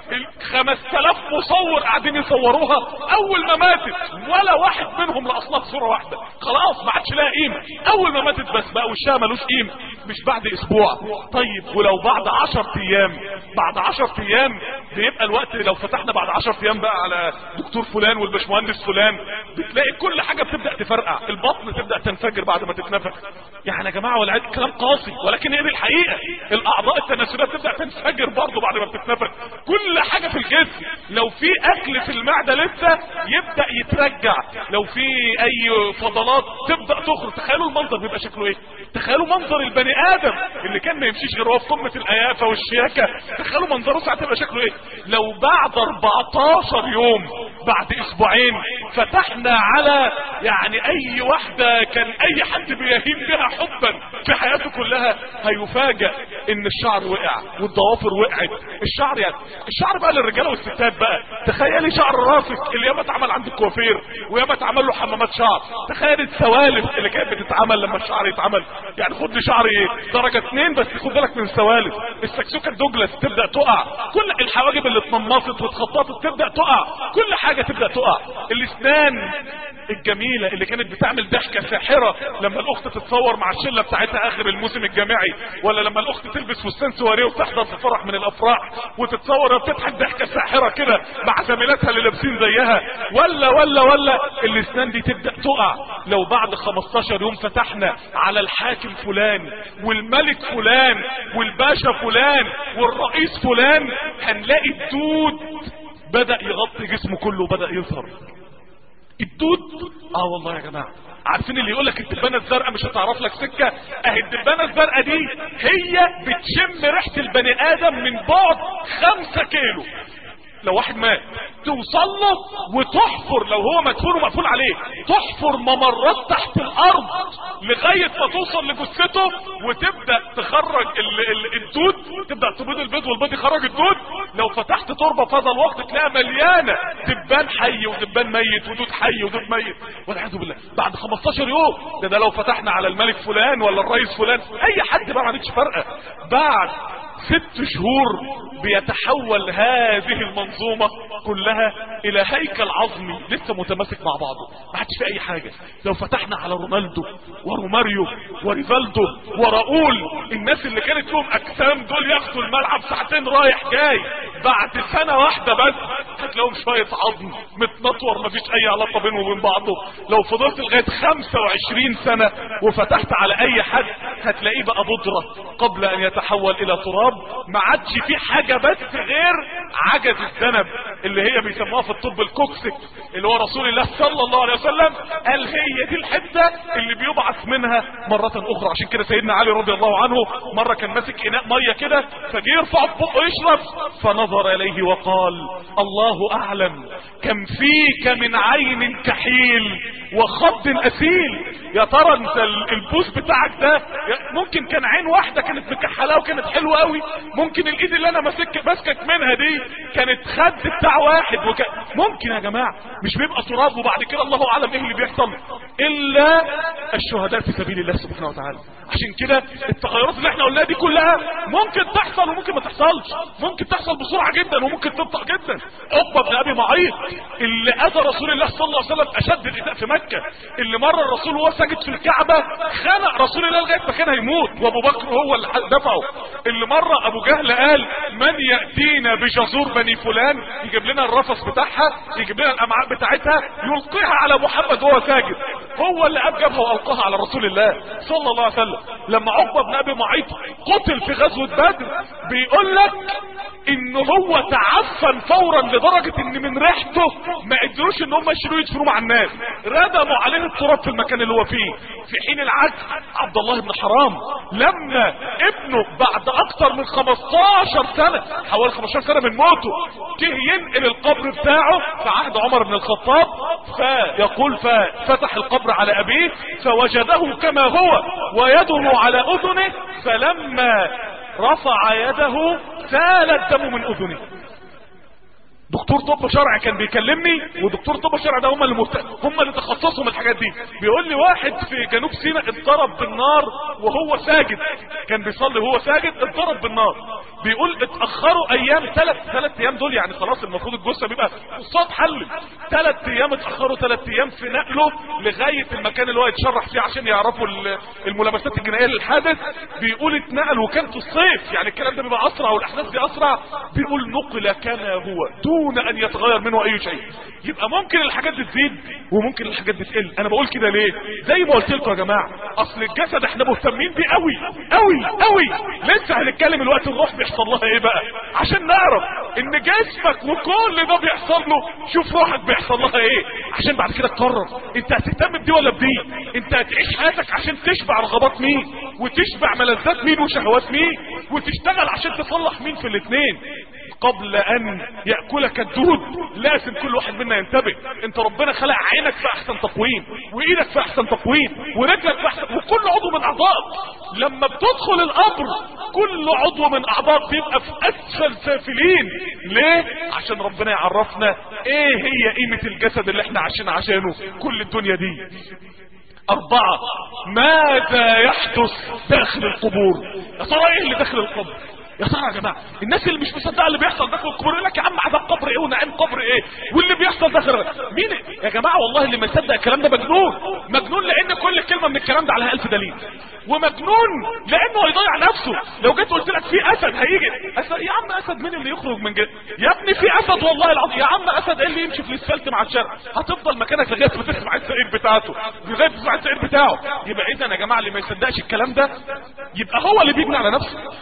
B: خمس تلاف مصور قاعدين يصوروها، اول ما ماتت ولا واحد منهم لاصلها صوره واحده، خلاص ما عادش لها قيمه. اول ما ماتت بس بقى وشها ملوش قيمه، مش بعد اسبوع. طيب ولو بعد عشر ايام، بعد عشر ايام بيبقى الوقت. لو فتحنا بعد عشر ايام بقى على دكتور فلان والبشمهندس فلان، بتلاقي كل حاجه بتبدا تفرقع، البطن تبدا تنفجر بعد ما تتنفخ. يعني يا جماعه والعياذ كلام قاسي ولكن هي دي الحقيقه. الاعضاء التناسليه تبدا تنفجر برضه بعد ما بتتنفخ، كل حاجه في الجسم. لو في اكل في المعده لسه يبدا يترجع، لو في اي فضلات تبدا تخرج. تخيلوا المنظر بيبقى شكله ايه؟ تخيلوا منظر البني ادم اللي كان ما يمشيش غير هو في قمه القيافه والشياكه، تخيلوا منظره ساعه تبقى شكله ايه؟ لو بعد اربعتاشر يوم، بعد اسبوعين، فتحنا على يعني اي واحده كان اي حد بيهيم بها حبا في حياته كلها، هيفاجئ ان الشعر وقع والضوافر وقعت. الشعر يعني الشعر بقى للرجاله والستات بقى. تخيلي شعر راسك اللي ياما اتعمل عند الكوافير وياما اتعمل له حمامات شعر، تخيل السوالف اللي كانت بتتعمل لما الشعر يتعمل. يعني خد لي شعر ايه درجه اتنين بس، خد بالك من السوالف. السكسوكه الدوجلاس تبدا تقع، كل الحواجب اللي اتنمصت واتخططت تبدا تقع، كل حاجه تبدا تقع. الاسنان الجميله اللي كانت بتعمل ضحكه ساحره لما الاخت تتصور مع الشله بتاعتها اخر الموسم الجامعي، ولا لما الاخت تلبس فستان سواريه وتحضر في فرح من الافراح وتتصور بتضحك ضحكه ساحره كده مع زميلاتها اللي لابسين زيها، ولا ولا ولا الاسنان دي تبدا تقع. لو بعد خمستاشر يوم فتحنا على الحاكم فلان والملك فلان والباشا فلان والرئيس فلان، هنلاقي الدود بدأ يغطي جسمه كله، بدأ يظهر الدود. اه والله يا جماعة، عارفين اللي يقولك الدبانة الزرقاء مش هتعرف لك سكة؟ اهي الدبانة الزرقاء دي هي بتشم ريحة البني ادم من بعد خمسة كيلو. لو واحد مات توصل له وتحفر، لو هو مدفون ومقفول عليه، تحفر ممرات تحت الارض لغايه ما توصل لجثته وتبدا تخرج ال ال الدود، تبدا تبيض البيض والبيض يخرج الدود. لو فتحت تربه في هذا الوقت تلاقيها مليانه دبان حي ودبان ميت ودود حي ودود ميت والعياذ بالله. بعد خمستاشر يوم ده, ده لو فتحنا على الملك فلان ولا الرئيس فلان اي حد بقى ما عندكش فرقه. بعد ست شهور بيتحول هذه المنظومة كلها الى هيكل عظمي لسه متماسك مع بعضه، ما عادش في اي حاجة. لو فتحنا على رونالدو وروماريو وريفالدو وراؤول، الناس اللي كانت لهم اجسام دول ياخدوا الملعب ساعتين رايح جاي، بعد سنة واحدة بس هتلاقيهم شوية عظم متنطور مفيش اي علاقة بينه وبين بعضه. لو فضلت لغاية خمسة وعشرين سنة وفتحت على اي حد هتلاقيه بقى بودرة قبل ان يتحول الى تراب. ما عادش في حاجة بس غير عجز الذنب اللي هي بيسموها في الطب الكوكسيك، اللي هو رسول الله صلى الله عليه وسلم قال هي دي الحتة اللي بيبعث منها مرة اخرى. عشان كده سيدنا علي رضي الله عنه مرة كان ماسك اناء مية كده فجي يرفع بقه يشرب فنظر اليه وقال الله اعلم كم فيك من عين كحيل وخد اسيل. يا ترى انت البوس بتاعك ده ممكن كان عين واحدة كانت مكحلة وكانت حلوة قوي، ممكن الايد اللي انا ماسك ماسكك منها دي كانت خد بتاع واحد وك... ممكن يا جماعة مش بيبقى تراب وبعد كده الله اعلم ايه اللي بيحصل الا الشهداء في سبيل الله سبحانه وتعالى. عشان كده التغيرات اللي احنا قلناها دي كلها ممكن تحصل وممكن ما تحصلش، ممكن تحصل بسرعة جدا وممكن تبطأ جدا. عقبة بن ابي معيط اللي اذى رسول الله صلى الله عليه وسلم اشد الايذاء في مكة، اللي مرة الرسول وهو ساجد في الكعبة خنق رسول الله لغاية ما كان هيموت وابو بكر هو اللي دفعه، اللي مرة ابو جهل قال من يأتينا بجزور بني فلان يجيب لنا الرفص بتاعها يجيب لنا الامعاء بتاعتها يلقيها على محمد وهو ساجد، هو اللي قام جابها والقاها على رسول الله صلى الله عليه وسلم. لما عقبة بن ابي معيط قتل في غزوة بدر بيقول لك ان هو تعفن فورا لدرجة ان من ريحته ما قدروش ان هم يشيلوه يدفنوه مع الناس، ردموا عليه التراب في المكان اللي هو فيه. في حين العكس عبد الله بن حرام لما ابنه بعد اكتر من خمستاشر سنة حوالي خمستاشر سنة من موته جه ينقل القبر بتاعه في عهد عمر بن الخطاب، فيقول ففتح القبر على ابيه فوجده كما هو ويده على اذنه، فلما رفع يده سال الدم من اذنه. دكتور طب شرعي كان بيكلمني، ودكتور طب شرعي ده هم اللي مهت... هم اللي تخصصهم الحاجات دي. بيقول لي واحد في جنوب سيناء اتضرب بالنار وهو ساجد، كان بيصلي وهو ساجد اتضرب بالنار. بيقول اتاخروا ايام ثلاث ثلاث ايام دول يعني خلاص المفروض الجثه بيبقى الصوت حل، ثلاث ايام اتاخروا ثلاث ايام في نقله لغايه المكان اللي هو يتشرح فيه عشان يعرفوا الملابسات الجنائيه للحادث. بيقول اتنقل وكان في الصيف يعني الكلام ده بيبقى اسرع والاحداث دي اسرع. بيقول نقل كما هو دون ان يتغير منه اي شيء. يبقى ممكن الحاجات دي تزيد وممكن الحاجات دي تقل. انا بقول كده ليه؟ زي ما قلت لكم يا جماعه اصل الجسد احنا مهتمين بيه قوي قوي قوي، لسه هنتكلم الوقت الروح بيحصل لها ايه بقى عشان نعرف ان جسمك وكل ده بيحصل له شوف روحك بيحصل لها ايه، عشان بعد كده تقرر انت هتهتم بدي ولا بدي. انت هتعيش حياتك عشان تشبع رغبات مين وتشبع ملذات مين وشهوات مين وتشتغل عشان تصلح مين في الاثنين. قبل ان يأكلك الدود لازم كل واحد منا ينتبه. انت ربنا خلق عينك في احسن تقويم وايدك في احسن تقويم ورجلك في احسن، وكل عضو من اعضائك لما بتدخل القبر كل عضو من اعضائك بيبقى في اسفل سافلين. ليه؟ عشان ربنا يعرفنا ايه هي قيمة الجسد اللي احنا عايشين عشانه كل الدنيا دي. اربعة، ماذا يحدث داخل القبور؟ يا ترى ايه اللي داخل القبر؟ يا ترى يا جماعه الناس اللي مش مصدقه اللي بيحصل داخل القبور يقول لك يا عم عذاب قبر ايه ونعيم قبر ايه واللي بيحصل داخل مين يا جماعه؟ والله اللي ما يصدق الكلام ده مجنون. مجنون لان كل كلمه من الكلام ده عليها الف دليل، ومجنون لانه هيضيع نفسه. لو جيت قلت لك في اسد هيجي أسد، يا عم اسد مين اللي يخرج من جد؟ يا ابني في اسد والله العظيم. يا عم اسد ايه اللي يمشي في الاسفلت مع الشارع؟ هتفضل مكانك لغايه ما تسمع السعير بتاعته لغايه ما تسمع السعير بتاعه. يبقى اذا يا جماعه اللي ما يصدقش الكلام ده يبقى هو اللي بيبني على نفسه.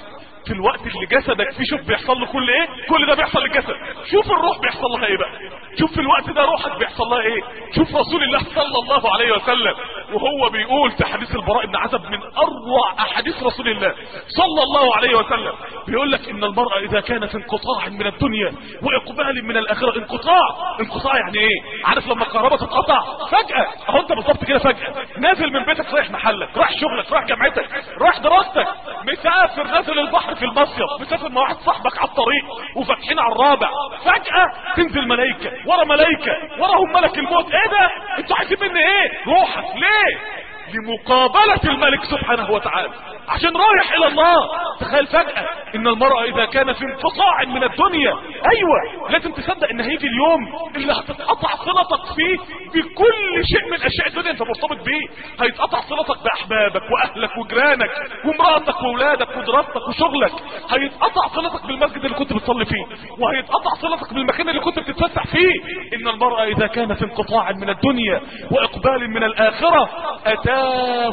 B: في الوقت اللي جسدك فيه شوف بيحصل له كل ايه، كل ده بيحصل للجسد. شوف الروح بيحصل لها ايه بقى، شوف في الوقت ده روحك بيحصل لها ايه. شوف رسول الله صلى الله عليه وسلم وهو بيقول في حديث البراء بن عازب من اروع احاديث رسول الله صلى الله عليه وسلم، بيقول لك ان المرأة اذا كان في انقطاع من الدنيا واقبال من الاخرة. انقطاع انقطاع يعني ايه؟ عارف لما الكهرباء تتقطع فجأة، اهو انت بالظبط كده فجأة نازل من بيتك رايح محلك، رايح شغلك، رايح جامعتك، رايح دراستك، مسافر نازل البحر في المصيف، مسافر مع واحد صاحبك على الطريق وفاتحين على الرابع، فجأة تنزل ملائكة ورا ملائكة وراهم ملك الموت. ايه ده؟ انتوا عايزين مني ايه؟ روحك ليه؟ لمقابلة الملك سبحانه وتعالى، عشان رايح الى الله. تخيل فجأة ان المرأة اذا كان في انقطاع من الدنيا، ايوه لازم تصدق ان هيجي اليوم اللي هتتقطع صلتك فيه بكل شيء من اشياء الدنيا انت مرتبط بيه. هيتقطع صلتك باحبابك واهلك وجيرانك ومراتك واولادك ودراستك وشغلك، هيتقطع صلتك بالمسجد اللي كنت بتصلي فيه، وهيتقطع صلتك بالمكان اللي كنت بتتفسح فيه. ان المرأة اذا كان في انقطاع من الدنيا واقبال من الاخرة اتاه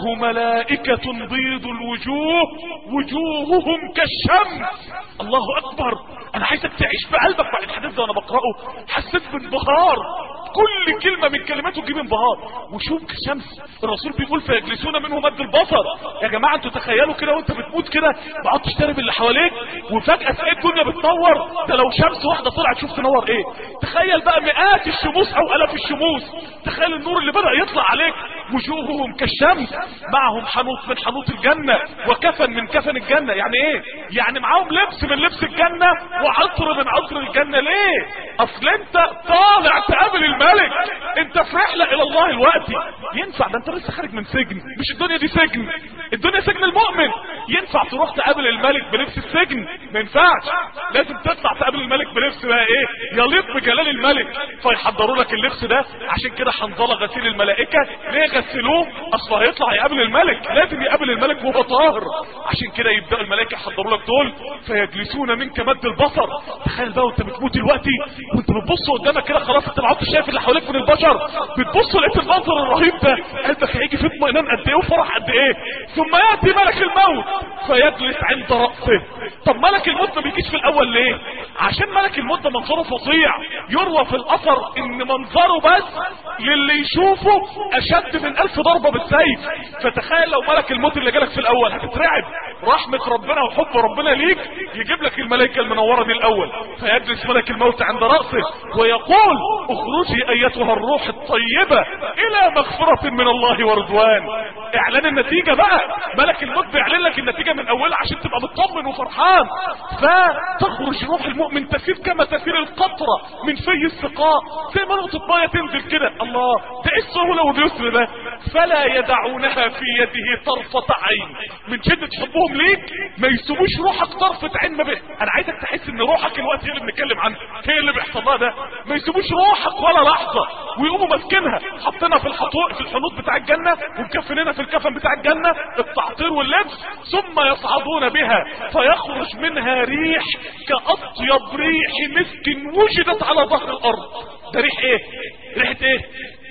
B: ملائكة بيض الوجوه وجوههم كالشمس. الله اكبر. انا عايزك تعيش بقلبك بعد الحديث ده وانا بقرأه، حسيت بانبهار، كل كلمة من كلماته تجيب انبهار. وشوف كالشمس، الرسول بيقول فيجلسون منه مد البصر. يا جماعة انتوا تخيلوا كده وانت بتموت كده بقعد تشتري باللي حواليك وفجأة تلاقي الدنيا بتنور. ده لو شمس واحدة طلعت شوف تنور ايه. تخيل بقى مئات الشموس او الاف الشموس، تخيل النور اللي بدأ يطلع عليك. وجوههم كالشمس معهم حنوط من حنوط الجنة وكفن من كفن الجنة. يعني ايه؟ يعني معاهم لبس من لبس الجنة وعطر من عطر الجنة. ليه؟ اصل انت طالع تقابل الملك، انت في رحلة الى الله الوقتي. ينفع؟ ده انت لسه خارج من سجن، مش الدنيا دي سجن، الدنيا سجن المؤمن. ينفع تروح تقابل الملك بلبس السجن؟ ما ينفعش. لازم تطلع تقابل الملك بلبس بقى ايه يليق بجلال الملك. فيحضروا لك اللبس ده. عشان كده حنظله غسيل الملائكة ليه غسلوه؟ اصل هيطلع يقابل الملك، لازم يقابل الملك وهو طاهر. عشان كده يبداوا الملائكة يحضروا لك دول فيجلسون منك مد البصر. تخيل بقى وانت بتموت دلوقتي وانت بتبص قدامك كده خلاص انت ما عدتش شايف اللي حواليك من البشر، بتبص لقيت المنظر الرهيب ده، قلبك هيجي في اطمئنان قد ايه وفرح قد ايه. ثم ياتي ملك الموت فيجلس عند راسه. طب ملك الموت ما بيجيش في الاول ليه؟ عشان ملك الموت ده منظره فظيع. يروى في الاثر ان منظره بس للي يشوفه اشد من الف ضربة بالسيف. فتخيل لو ملك الموت اللي جالك في الاول هتترعب. رحمة ربنا وحب ربنا ليك يجيب لك الملائكة المنورة دي الاول. فيجلس ملك الموت عند رأسه ويقول اخرجي ايتها الروح الطيبة الى مغفرة من الله ورضوان. اعلان النتيجة بقى، ملك الموت بيعلن لك النتيجة من اولها عشان تبقى مطمن وفرحان. فتخرج روح المؤمن تسير كما تسير القطرة من في السقاء، زي ما نقطة مية تنزل كده. الله، ده ايه السهولة واليسر ده. فلا يدعونها في يده طرفة عين. من شدة حبهم ليك ما يسيبوش روحك طرفة عين. ما بي... انا عايزك تحس ان روحك الوقت اللي بنتكلم عنه هي اللي بيحصل لها ده. ما يسيبوش روحك ولا لحظة ويقوموا ماسكينها حاطينها في الحطوق في الحنوط بتاع الجنة ومكفنينها في الكفن بتاع الجنة التعطير واللبس، ثم يصعدون بها فيخرج منها ريح كأطيب ريح مسك وجدت على ظهر الارض. ده ريح ايه؟ ريحة ايه؟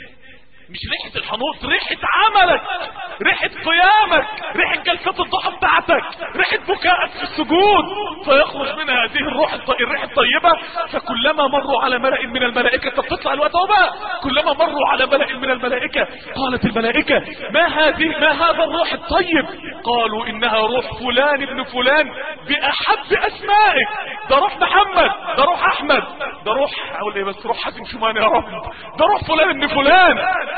B: مش ريحة الحنوط، ريحة عملك، ريحة قيامك، ريحة جلسات الضحى بتاعتك، ريحة بكائك في السجود. فيخرج منها هذه الروح الريحة الطيبة. فكلما مروا على ملأ من الملائكة، طب تطلع الوقت اهو بقى، كلما مروا على ملأ من الملائكة قالت الملائكة ما هذه ما هذا الروح الطيب؟ قالوا انها روح فلان ابن فلان باحب اسمائك. ده روح محمد، ده روح احمد، ده روح اقول ايه بس روح حازم شومان يا رب، ده روح فلان ابن فلان.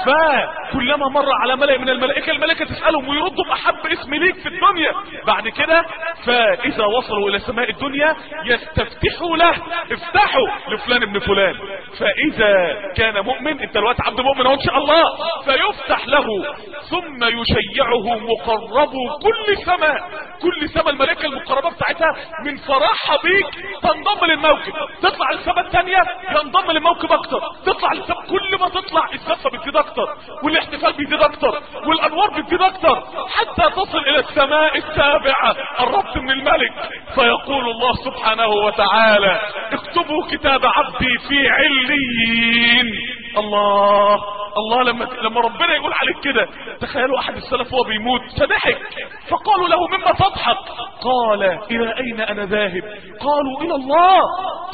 B: فكلما مر على ملأ من الملائكة الملائكة تسألهم ويردوا بأحب اسم ليك في الدنيا. بعد كده فإذا وصلوا إلى سماء الدنيا يستفتحوا له، افتحوا لفلان ابن فلان. فإذا كان مؤمن، انت الوقت عبد مؤمن اهو ان شاء الله، فيفتح له ثم يشيعه مقرب كل سماء. كل سماء الملائكة المقربة بتاعتها من فرحها بيك تنضم للموكب، تطلع للسماء الثانية ينضم للموكب اكتر، تطلع للسماء كل ما تطلع الزفة بتزيد اكتر والاحتفال بيزيد اكتر والانوار بتزيد اكتر حتى تصل الى السماء السابعة. قربت من الملك فيقول الله سبحانه وتعالى اكتبوا كتاب عبدي في عليين. الله، الله لما لما ربنا يقول عليك كده. تخيلوا احد السلف وهو بيموت فضحك، فقالوا له مما تضحك؟ قال الى اين انا ذاهب؟ قالوا الى الله.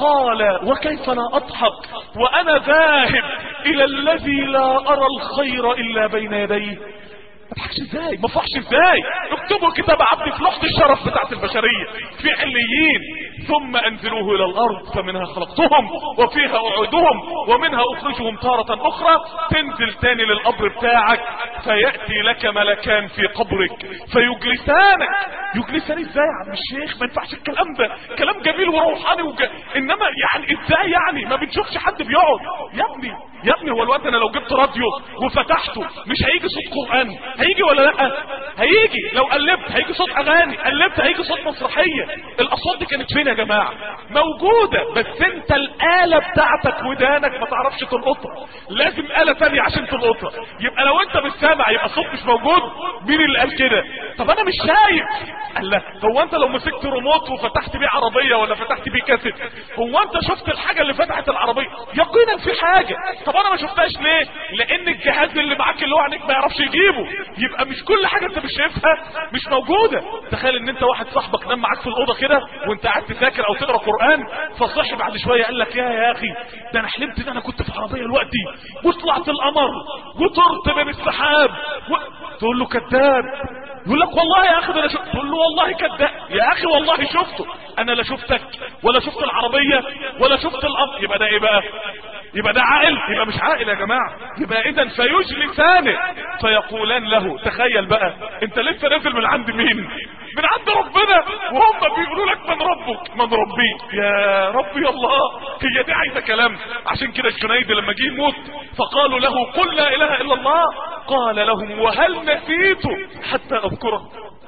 B: قال وكيف لا اضحك وانا ذاهب الى الذي لا ارى الخير الا بين يديه؟ ما تضحكش ازاي؟ ما افرحش ازاي؟ اكتبوا كتاب عبدي في لوحة الشرف بتاعت البشرية في عليين، ثم انزلوه الى الارض فمنها خلقتهم وفيها اعيدهم ومنها اخرجهم تارة اخرى. تنزل تاني للقبر بتاعك فيأتي لك ملكان في قبرك فيجلسانك. يجلسان ازاي يا عم الشيخ؟ ما ينفعش الكلام ده، كلام جميل وروحاني وج... انما يعني ازاي يعني؟ ما بنشوفش حد بيقعد يا ابني. يا ابني هو الوقت انا لو جبت راديو وفتحته مش هيجي صوت قرآن؟ هيجي ولا لا؟ هيجي. لو قلبت هيجي صوت اغاني، قلبت هيجي صوت مسرحية. الاصوات دي كانت فين يا جماعة؟ موجودة، بس انت الآلة بتاعتك ودانك ما تعرفش تلقطها، لازم آلة تانية عشان تلقطها. يبقى لو انت مش سامع يبقى الصوت مش موجود. مين اللي قال كده؟ طب انا مش شايف. قال لا، هو انت لو مسكت ريموت وفتحت بيه عربية ولا فتحت بيه كاسيت، هو انت شفت الحاجة اللي فتحت العربية؟ يقينا في حاجة. طب انا ما شفتهاش ليه؟ لان الجهاز اللي معاك اللي هو عنك ما يعرفش يجيبه. يبقى مش كل حاجة انت مش شايفها مش موجودة. تخيل ان انت واحد صاحبك نام معاك في الأوضة كده وانت قاعد تذاكر او تقرأ قرآن، فصحي بعد شوية قال لك يا يا اخي ده انا حلمت ان انا كنت في عربية دلوقتي وطلعت القمر وطرت بين السحاب و... تقول له كذاب. يقول لك والله يا اخي ده انا شفت. تقول له والله كذاب يا اخي والله شفته. انا لا شفتك ولا شفت العربية ولا شفت القمر. يبقى ده ايه بقى؟ يبقى ده عاقل؟ يبقى مش عاقل يا جماعة. يبقى اذا فيجلسانه فيقولان له. تخيل بقى انت لسه نازل من عند مين؟ من عند ربنا، وهم بيقولوا لك من ربك؟ من ربي يا ربي الله. هي دي عايزة كلام. عشان كده الجنيد لما جه يموت فقالوا له قل لا اله الا الله، قال لهم وهل نسيت حتى اذكره؟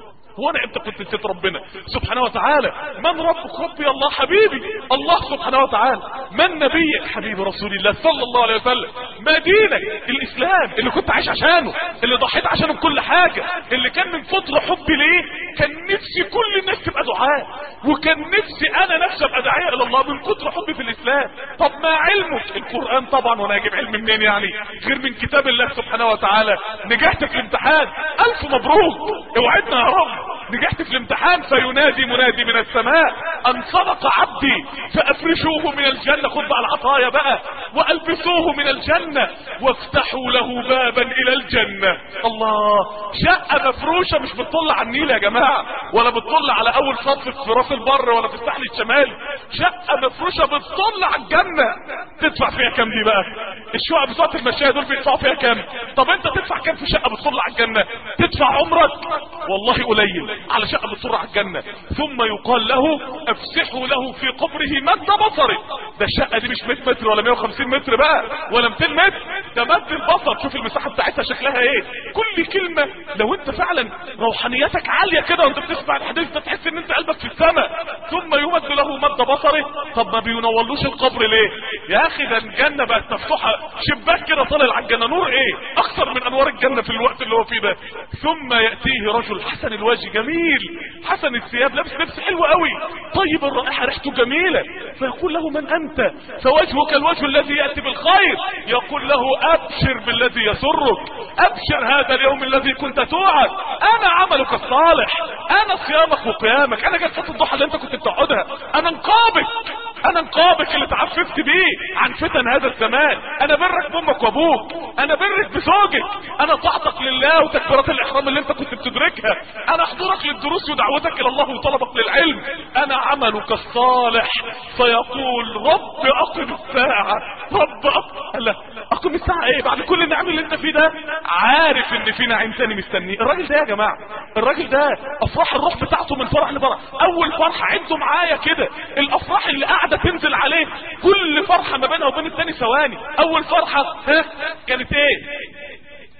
B: هو انا انت كنت نسيت ربنا سبحانه وتعالى؟ من ربك؟ ربي الله. حبيبي الله سبحانه وتعالى. من نبيك؟ حبيبي رسول الله صلى الله عليه وسلم. ما دينك؟ الاسلام اللي كنت عايش عشانه، اللي ضحيت عشانه بكل حاجة، اللي كان من كتر حبي ليه كان نفسي كل الناس تبقى دعاء، وكان نفسي انا نفسي ابقى داعية الى الله من كتر حبي في الاسلام. طب ما علمك؟ القرآن طبعا. وانا اجيب علم منين يعني غير من كتاب الله سبحانه وتعالى؟ نجحت في الامتحان الف مبروك، اوعدنا يا رب. نجحت في الامتحان فينادي منادي من السماء ان صدق عبدي فافرشوه من الجنة. خد بقى العطايا بقى. والبسوه من الجنة وافتحوا له بابا الى الجنة. الله. شقة مفروشة مش بتطل على النيل يا جماعة، ولا بتطل على اول صف في راس البر ولا في الساحل الشمالي. شقة مفروشة بتطل على الجنة. تدفع فيها كام دي بقى؟ الشقق بتوع المشاية دول بيدفعوا فيها كام؟ طب انت تدفع كام في شقة بتطل على الجنة؟ تدفع عمرك والله قليل على شقة بتطل على الجنة. ثم يقال له افسحوا له في قبره مد بصره. ده الشقة دي مش مية متر ولا مية وخمسين متر بقى ولا ميتين متر، ده مد البصر. شوف المساحة بتاعتها شكلها ايه. كل كلمة لو انت فعلا روحانيتك عالية كده وانت بتسمع الحديث ده تحس ان انت قلبك في السماء. ثم يمد له مد بصره. طب ما بينولوش القبر ليه يا اخي؟ ده الجنة بقت مفتوحة، شباك كده طالع على الجنة. نور ايه اكثر من انوار الجنة في الوقت اللي هو فيه ده. ثم يأتيه رجل حسن الوجه جميل حسن الثياب، لابس لبس حلو قوي، طيب الرائحة ريحته جميلة. فيقول له من انت؟ فوجهك الوجه الذي يأتي بالخير. يقول له ابشر بالذي يسرك، ابشر هذا اليوم الذي كنت توعد. انا عملك الصالح، انا صيامك وقيامك، انا جلسات الضحى اللي انت كنت بتقعدها، انا نقابك، انا نقابك اللي تعففت بيه عن فتن هذا الزمان، انا برك بامك وابوك، انا برك بزوجك، انا طاعتك لله وتكبيرات الاحرام اللي انت كنت بتدركها، انا حضورك للدروس ودعوتك الى الله وطلبك للعلم، انا عملك الصالح. فيقول رب اقم الساعة، رب اقم لا اقم الساعة ايه بعد كل النعم اللي انت فيه ده؟ عارف ان في نعيم تاني مستنيه. الراجل ده يا جماعة، الراجل ده افراح الروح بتاعته من فرح لفرح. اول فرحة عدوا معايا كده الافراح اللي قاعدة تنزل عليه، كل فرحة ما بينها وبين التاني ثواني. اول فرحة ها كانت ايه؟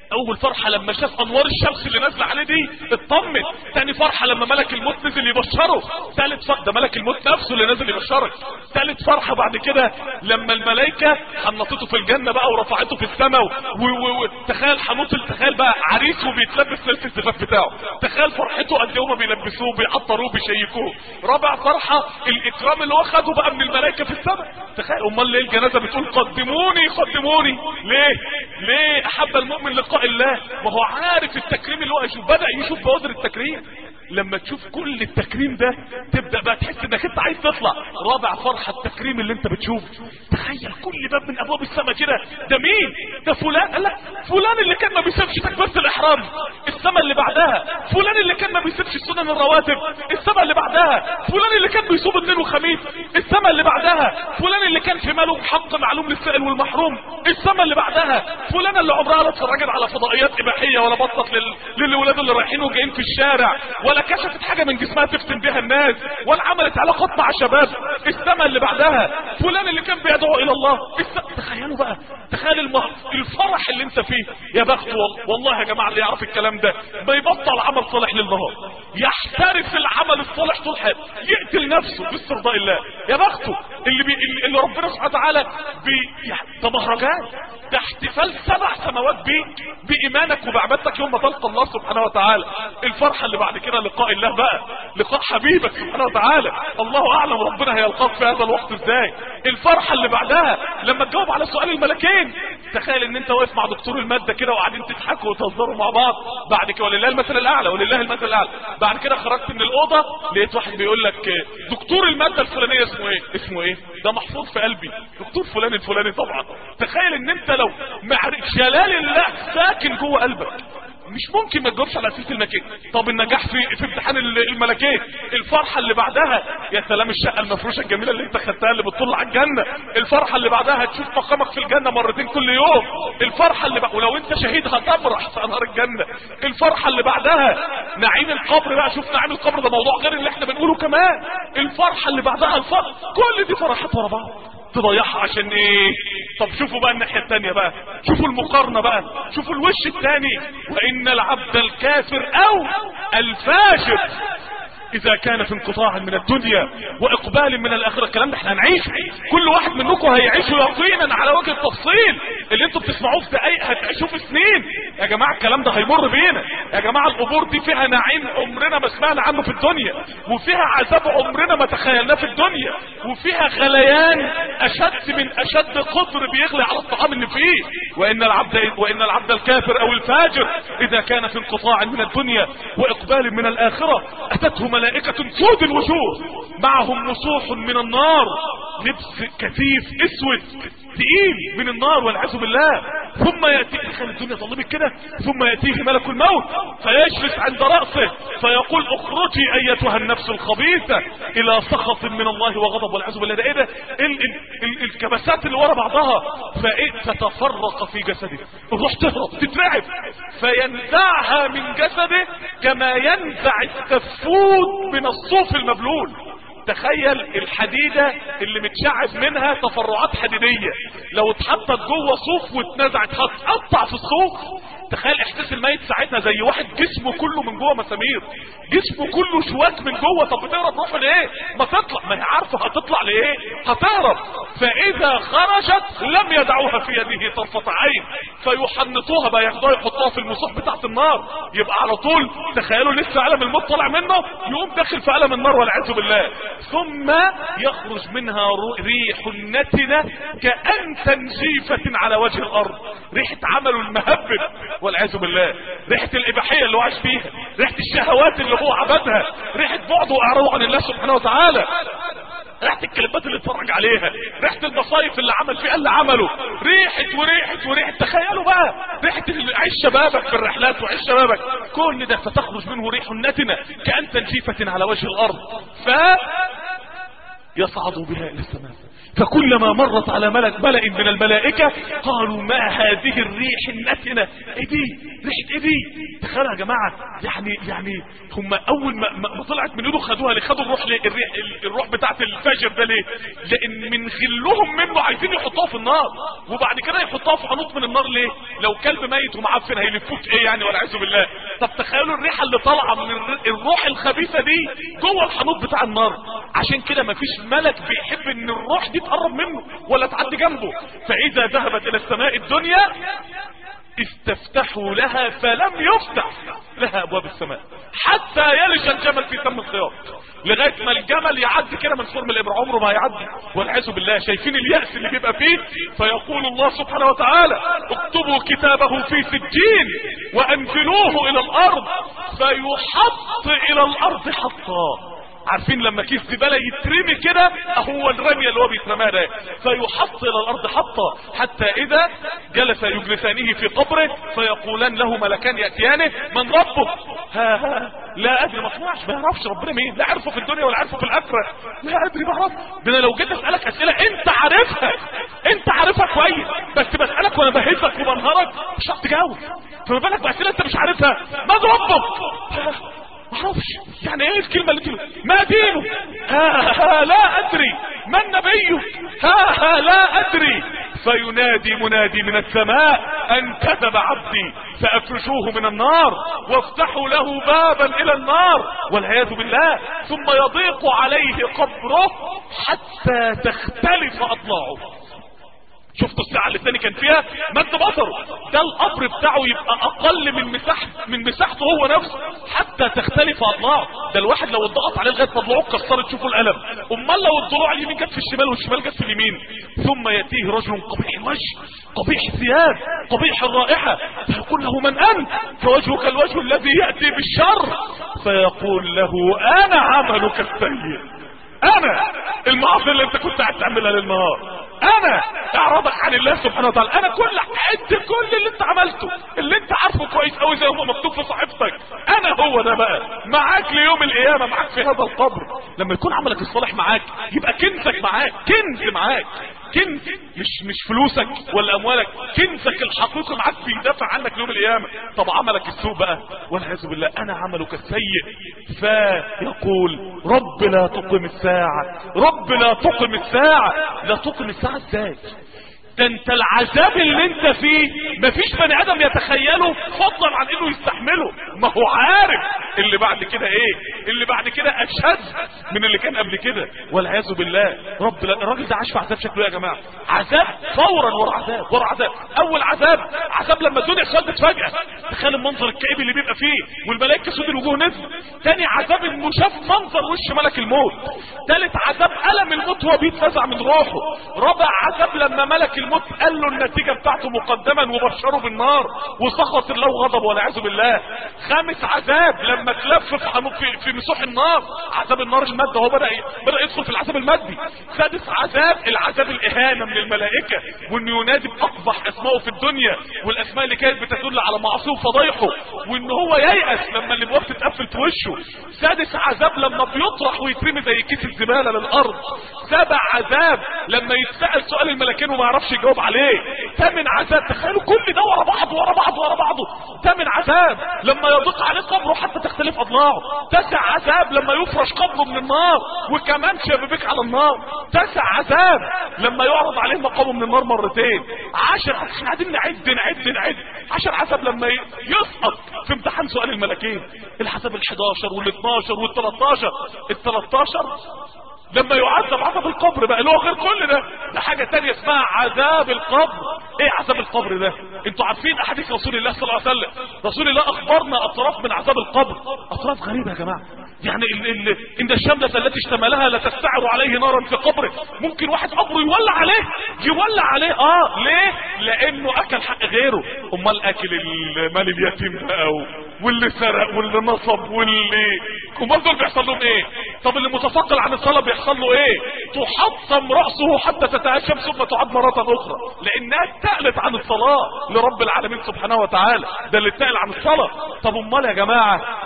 B: اول فرحة لما شاف انوار الشمس اللي نازله عليه دي اطمن. تاني فرحة لما ملك الموت نزل يبشره. ثالث فرحة ده ملك الموت نفسه اللي نازل يبشرك. ثالث فرحة بعد كده لما الملائكة حنطته في الجنة بقى ورفعته في السماء. وتخيل حنوط، تخيل بقى عريسه بيتلبس ليلة الزفاف بتاعه، تخيل فرحته قد ايه هما بيلبسوه بيعطروه بيشيكوه. رابع فرحة الاكرام اللي هو خده بقى من الملائكة في السماء. تخيل امال ليه الجنازة بتقول قدموني قدموني؟ ليه ليه احب المؤمن لقاء الله؟ ما هو عارف التكريم اللي هو يشوف، بدأ يشوف بوادر التكريم. لما تشوف كل التكريم ده تبدأ بقى تحس انك انت عايز تطلع. رابع فرحة التكريم اللي انت بتشوف. تخيل كل باب من ابواب السماء كده، ده مين؟ ده فلان. لا فلان اللي كان ما بيسيبش تكبيرة الاحرام. السماء اللي بعدها فلان اللي كان ما بيسيبش السنن الرواتب. السماء اللي بعدها فلان اللي كان بيصوم اثنين وخميس. السماء اللي بعدها فلان اللي كان في ماله حق معلوم للسائل والمحروم. السماء اللي بعدها فلان اللي عمرها لا اتفرجت على فضائيات اباحيه ولا بطت لل... للولاد اللي رايحين وجايين في الشارع، ولا كشفت حاجه من جسمها تفتن بها الناس، ولا عملت علاقات مع شباب. السماء اللي بعدها فلان اللي كان بيدعو الى الله. السماء... تخيلوا بقى، تخيل الم... الفرح اللي انت فيه. يا بخت والله يا جماعه اللي يعرف الكلام ده بيبطل عمل صالح للنهار، يحترف العمل الصالح طول حياته، يقتل نفسه باسترضاء الله. يا بخته اللي بي... اللي ربنا سبحانه وتعالى بي... ده مهرجان، ده احتفال سبع سماوات بيك بايمانك وبعبادتك يوم ما تلقى الله سبحانه وتعالى. الفرحه اللي بعد كده لقاء الله بقى، لقاء حبيبك سبحانه وتعالى. الله اعلم ربنا هيلقاك في هذا الوقت ازاي. الفرحه اللي بعدها لما تجاوب على سؤال الملكين. تخيل ان انت واقف مع دكتور الماده كده وقاعدين تضحكوا وتهزروا مع بعض. بعد كده ولله المثل الاعلى ولله المثل الاعلى بعد كده خرجت من الاوضه لقيت واحد بيقول لك دكتور الماده الفلانيه اسمه ايه؟ اسمه ايه؟ ده محفوظ في قلبي، دكتور فلان الفلاني. طبعا تخيل ان انت لو معرف جلال الله ساكن جوه قلبك مش ممكن ما تجاوبش على اسئله الملكين. طب النجاح في في امتحان الملكين. الفرحه اللي بعدها يا سلام الشقه المفروشه الجميله اللي انت خدتها اللي بتطل على الجنه. الفرحه اللي بعدها هتشوف مقامك في الجنه مرتين كل يوم. الفرحه اللي بعدها ولو انت شهيد هتفرح في انهار الجنه. الفرحه اللي بعدها نعيم القبر بقى. شوف نعيم القبر ده موضوع غير اللي احنا بنقوله كمان. الفرحه اللي بعدها الفرح. كل دي فرحات ورا بعض تضيعها عشان ايه؟ طب شوفوا بقى الناحيه الثانيه بقى، شوفوا المقارنه بقى، شوفوا الوش الثاني. وان العبد الكافر او الفاجر اذا كان في انقطاع من الدنيا واقبال من الاخره. الكلام ده احنا هنعيشه، كل واحد منكم هيعيشه يقينا على وجه التفصيل. اللي انتوا بتسمعوه في دقايق هتعيشوه في سنين. يا جماعه الكلام ده هيمر بينا. يا جماعه القبور دي فيها نعيم عمرنا ما سمعنا عنه في الدنيا، وفيها عذاب عمرنا ما تخيلناه في الدنيا، وفيها غليان اشد من اشد قطر بيغلي على الطعام اللي فيه. وان العبد وان العبد الكافر او الفاجر اذا كان في انقطاع من الدنيا واقبال من الاخره اتته ملائكة سود الوجوه معهم مسوح من النار، لبس كثيف اسود تقيل من النار والعياذ بالله. ثم يأتي، تخيل الدنيا ظلمت كده، ثم يأتيه ملك الموت فيجلس عند رأسه فيقول اخرجي ايتها النفس الخبيثة الى سخط من الله وغضب والعياذ بالله. ده ايه ده؟ ال ال ال الكبسات اللي ورا بعضها. فايه؟ تتفرق في جسده، الروح تهرب تترعب فينزعها من جسده كما ينزع السفود من الصوف المبلول. تخيل الحديدة اللي متشعب منها تفرعات حديدية لو اتحطت جوه صوف واتنزعت هتقطع في الصوف. تخيل احساس الميت ساعتها زي واحد جسمه كله من جوه مسامير، جسمه كله شواك من جوه. طب بتهرب روحه ليه؟ ما تطلع، ما هي عارفه هتطلع ليه؟ هتهرب. فاذا خرجت لم يدعوها في يده طرفة عين فيحنطوها بقى، ياخدوها يحطوها في المصاح بتاعت النار. يبقى على طول تخيلوا لسه ألم الموت طالع منه يقوم داخل في ألم النار والعياذ بالله. ثم يخرج منها ريح نتنة كأنتن جيفة على وجه الارض، ريحة عمله المهبب والعياذ بالله، ريحة الاباحية اللي هو عاش فيها، ريحة الشهوات اللي هو عبدها، ريحة بعده واعراضه عن الله سبحانه وتعالى، ريحة الكلمات اللي اتفرج عليها، ريحة المصايف اللي عمل فيها اللي عمله، ريحة وريحة وريحة. تخيلوا بقى ريحة عيش شبابك في الرحلات وعيش شبابك كل ده، فتخرج منه ريح نتنة كأنتن جيفة على وجه الارض. ف يصعد بها الى السماء، فكلما مرت على ملك ملأ من الملائكة قالوا ما هذه الريح النتنة، ايه دي؟ ريحة ايه دي؟ تخيلوا يا جماعة، يعني يعني هم اول ما, ما طلعت من ايده خدوها ليه؟ خدوا الروح ليه؟ الريح, الروح بتاعت الفجر ده ليه؟ لان من غلهم منه عايزين يحطوها في النار، وبعد كده يحطوها في حنوط من النار ليه؟ لو كلب ميت ومعفن هيلفوك ايه يعني والعياذ بالله. طب تخيلوا الريحة اللي طالعة من الروح الخبيثة دي جوه الحنوط بتاع النار. عشان كده مفيش ملك بيحب ان الروح دي تقرب منه ولا تعدي جنبه. فاذا ذهبت الى السماء الدنيا استفتحوا لها فلم يفتح لها ابواب السماء حتى يلج الجمل في سم الخياط، لغايه ما الجمل يعدي كده من خرم الابره عمره ما هيعدي والعياذ بالله. شايفين اليأس اللي بيبقى فيه؟ فيقول الله سبحانه وتعالى اكتبوا كتابه في سجين وانزلوه الى الارض فيحط الى الارض حطا. عارفين لما كيس زباله يترمي كده هو الرميه اللي هو بيترماها ده، فيحط الى الارض حطا حتى اذا جلس يجلسانه في قبره فيقولان له ملكان ياتيانه من ربه؟ ها ها لا ادري، ما سمعش، ما يعرفش ربنا مين، لا عرفه في الدنيا ولا عرفه في الاخره، لا ادري ما اعرف. ده انا لو جيت اسالك اسئله انت عارفها انت عارفها كويس، بس بسالك وانا بهزك وبنهرك مش هتعرف تجاوب، فما بالك باسئله انت مش عارفها. من ربك؟ ما اعرفش. يعني ايه الكلمه اللي تقول ما دينه؟ ها ها لا ادري. من نبيه؟ ها ها لا ادري. فينادي منادي من السماء ان كذب عبدي فافرشوه من النار وافتحوا له بابا الى النار والعياذ بالله، ثم يضيق عليه قبره حتى تختلف اضلاعه. شفتوا الساعة اللي الثاني كان فيها مد بصره، ده القبر بتاعه يبقى اقل من مساحة من مساحته هو نفسه حتى تختلف اضلاعه. ده الواحد لو اتضغط عليه لغايه ما ضلوعه اتكسرت شوفوا الالم، امال لو الضلوع اليمين جت في الشمال والشمال جت في اليمين. ثم ياتيه رجل قبيح الوجه قبيح الثياب قبيح الرائحة فيقول له من انت؟ فوجهك الوجه الذي ياتي بالشر. فيقول له انا عملك السيء، انا المعاصي اللي انت كنت قاعد تعملها للنهار، انا اعرضك عن الله سبحانه وتعالى، انا كل عد كل اللي انت عملته اللي انت عارفه كويس قوي زي ما مكتوب في صحيفتك، انا هو ده بقى معاك ليوم القيامه، معاك في هذا القبر. لما يكون عملك الصالح معاك يبقى كنزك معاك، كنز معاك، كنز مش مش فلوسك ولا اموالك، كنزك الحقيقي معاك بيدافع عنك يوم القيامه. طب عملك السوء بقى والعياذ بالله انا عملك السيء، فيقول رب لا تقم الساعه، رب لا تقم الساعه. لا تقم الساعه ازاي؟ ده انت العذاب اللي انت فيه مفيش بني ادم يتخيله فضلا عن انه يستحمله، ما هو عارف اللي بعد كده ايه، اللي بعد كده اشد من اللي كان قبل كده والعياذ بالله. رب الراجل ده عاش في عذاب شكله يا جماعه، عذاب فورا ورا عذاب ورا عذاب. اول عذاب عذاب لما الدنيا اشتدت فجاه، تخيل المنظر الكئيب اللي بيبقى فيه والملائكه سود الوجوه نزل. تاني عذاب انه شاف منظر وش ملك الموت. تالت عذاب الم الموت وهو بيتفزع من روحه. رابع عذاب لما ملك الموت قال له النتيجه بتاعته مقدما وبشره بالنار وسخط الله وغضب والعياذ بالله. خامس عذاب لما اتلف في في مسوح النار، عذاب النار الماده، هو بدا بدا يدخل في العذاب المادي. سادس عذاب العذاب الاهانه من الملائكه، وانه ينادي باقبح اسمائه في الدنيا والاسماء اللي كانت بتدل على معصيه وفضايحه، وان هو ييأس لما الابواب تتقفل في وشه. سادس عذاب لما بيطرح ويترمي زي كيس الزباله للارض. سابع عذاب لما يتسأل سؤال الملكين وما يعرفش يجاوب عليه. ثامن عذاب، تخيلوا كل ده ورا بعض ورا بعض ورا بعضه. ثامن عذاب لما يضيق عليه قبره حتى تختلف اضلاعه. تسع عذاب لما يفرش قبره من النار وكمان شبابيك على النار. تسع عذاب لما يعرض عليه مقامه من النار مرتين. عشر احنا قاعدين نعد نعد نعد عشر عذاب لما يسقط في امتحان سؤال الملكين. العذاب الحداشر والاثناشر والتلاتاشر. التلاتاشر لما يعذب عذاب القبر بقى اللي هو غير كل ده، ده حاجة تانية اسمها عذاب القبر. ايه عذاب القبر ده؟ انتوا عارفين احاديث رسول الله صلى الله عليه وسلم، رسول الله اخبرنا اطراف من عذاب القبر، اطراف غريبة يا جماعة. يعني ال ال ان الشملة التي اشتملها لتستعر عليه نارا في قبره. ممكن واحد قبره يولع عليه يولع عليه اه ليه؟ لانه اكل حق غيره. امال اكل المال اليتيم بقى واللي سرق واللي نصب واللي امال دول بيحصل لهم ايه؟ طب اللي متثقل عن الصلاه بيحصل له ايه؟ تحطم راسه حتى تتهشم ثم تعاد مره اخرى، لانها اتقلت عن الصلاه لرب العالمين سبحانه وتعالى. ده اللي اتقل عن الصلاه. طب امال يا جماعه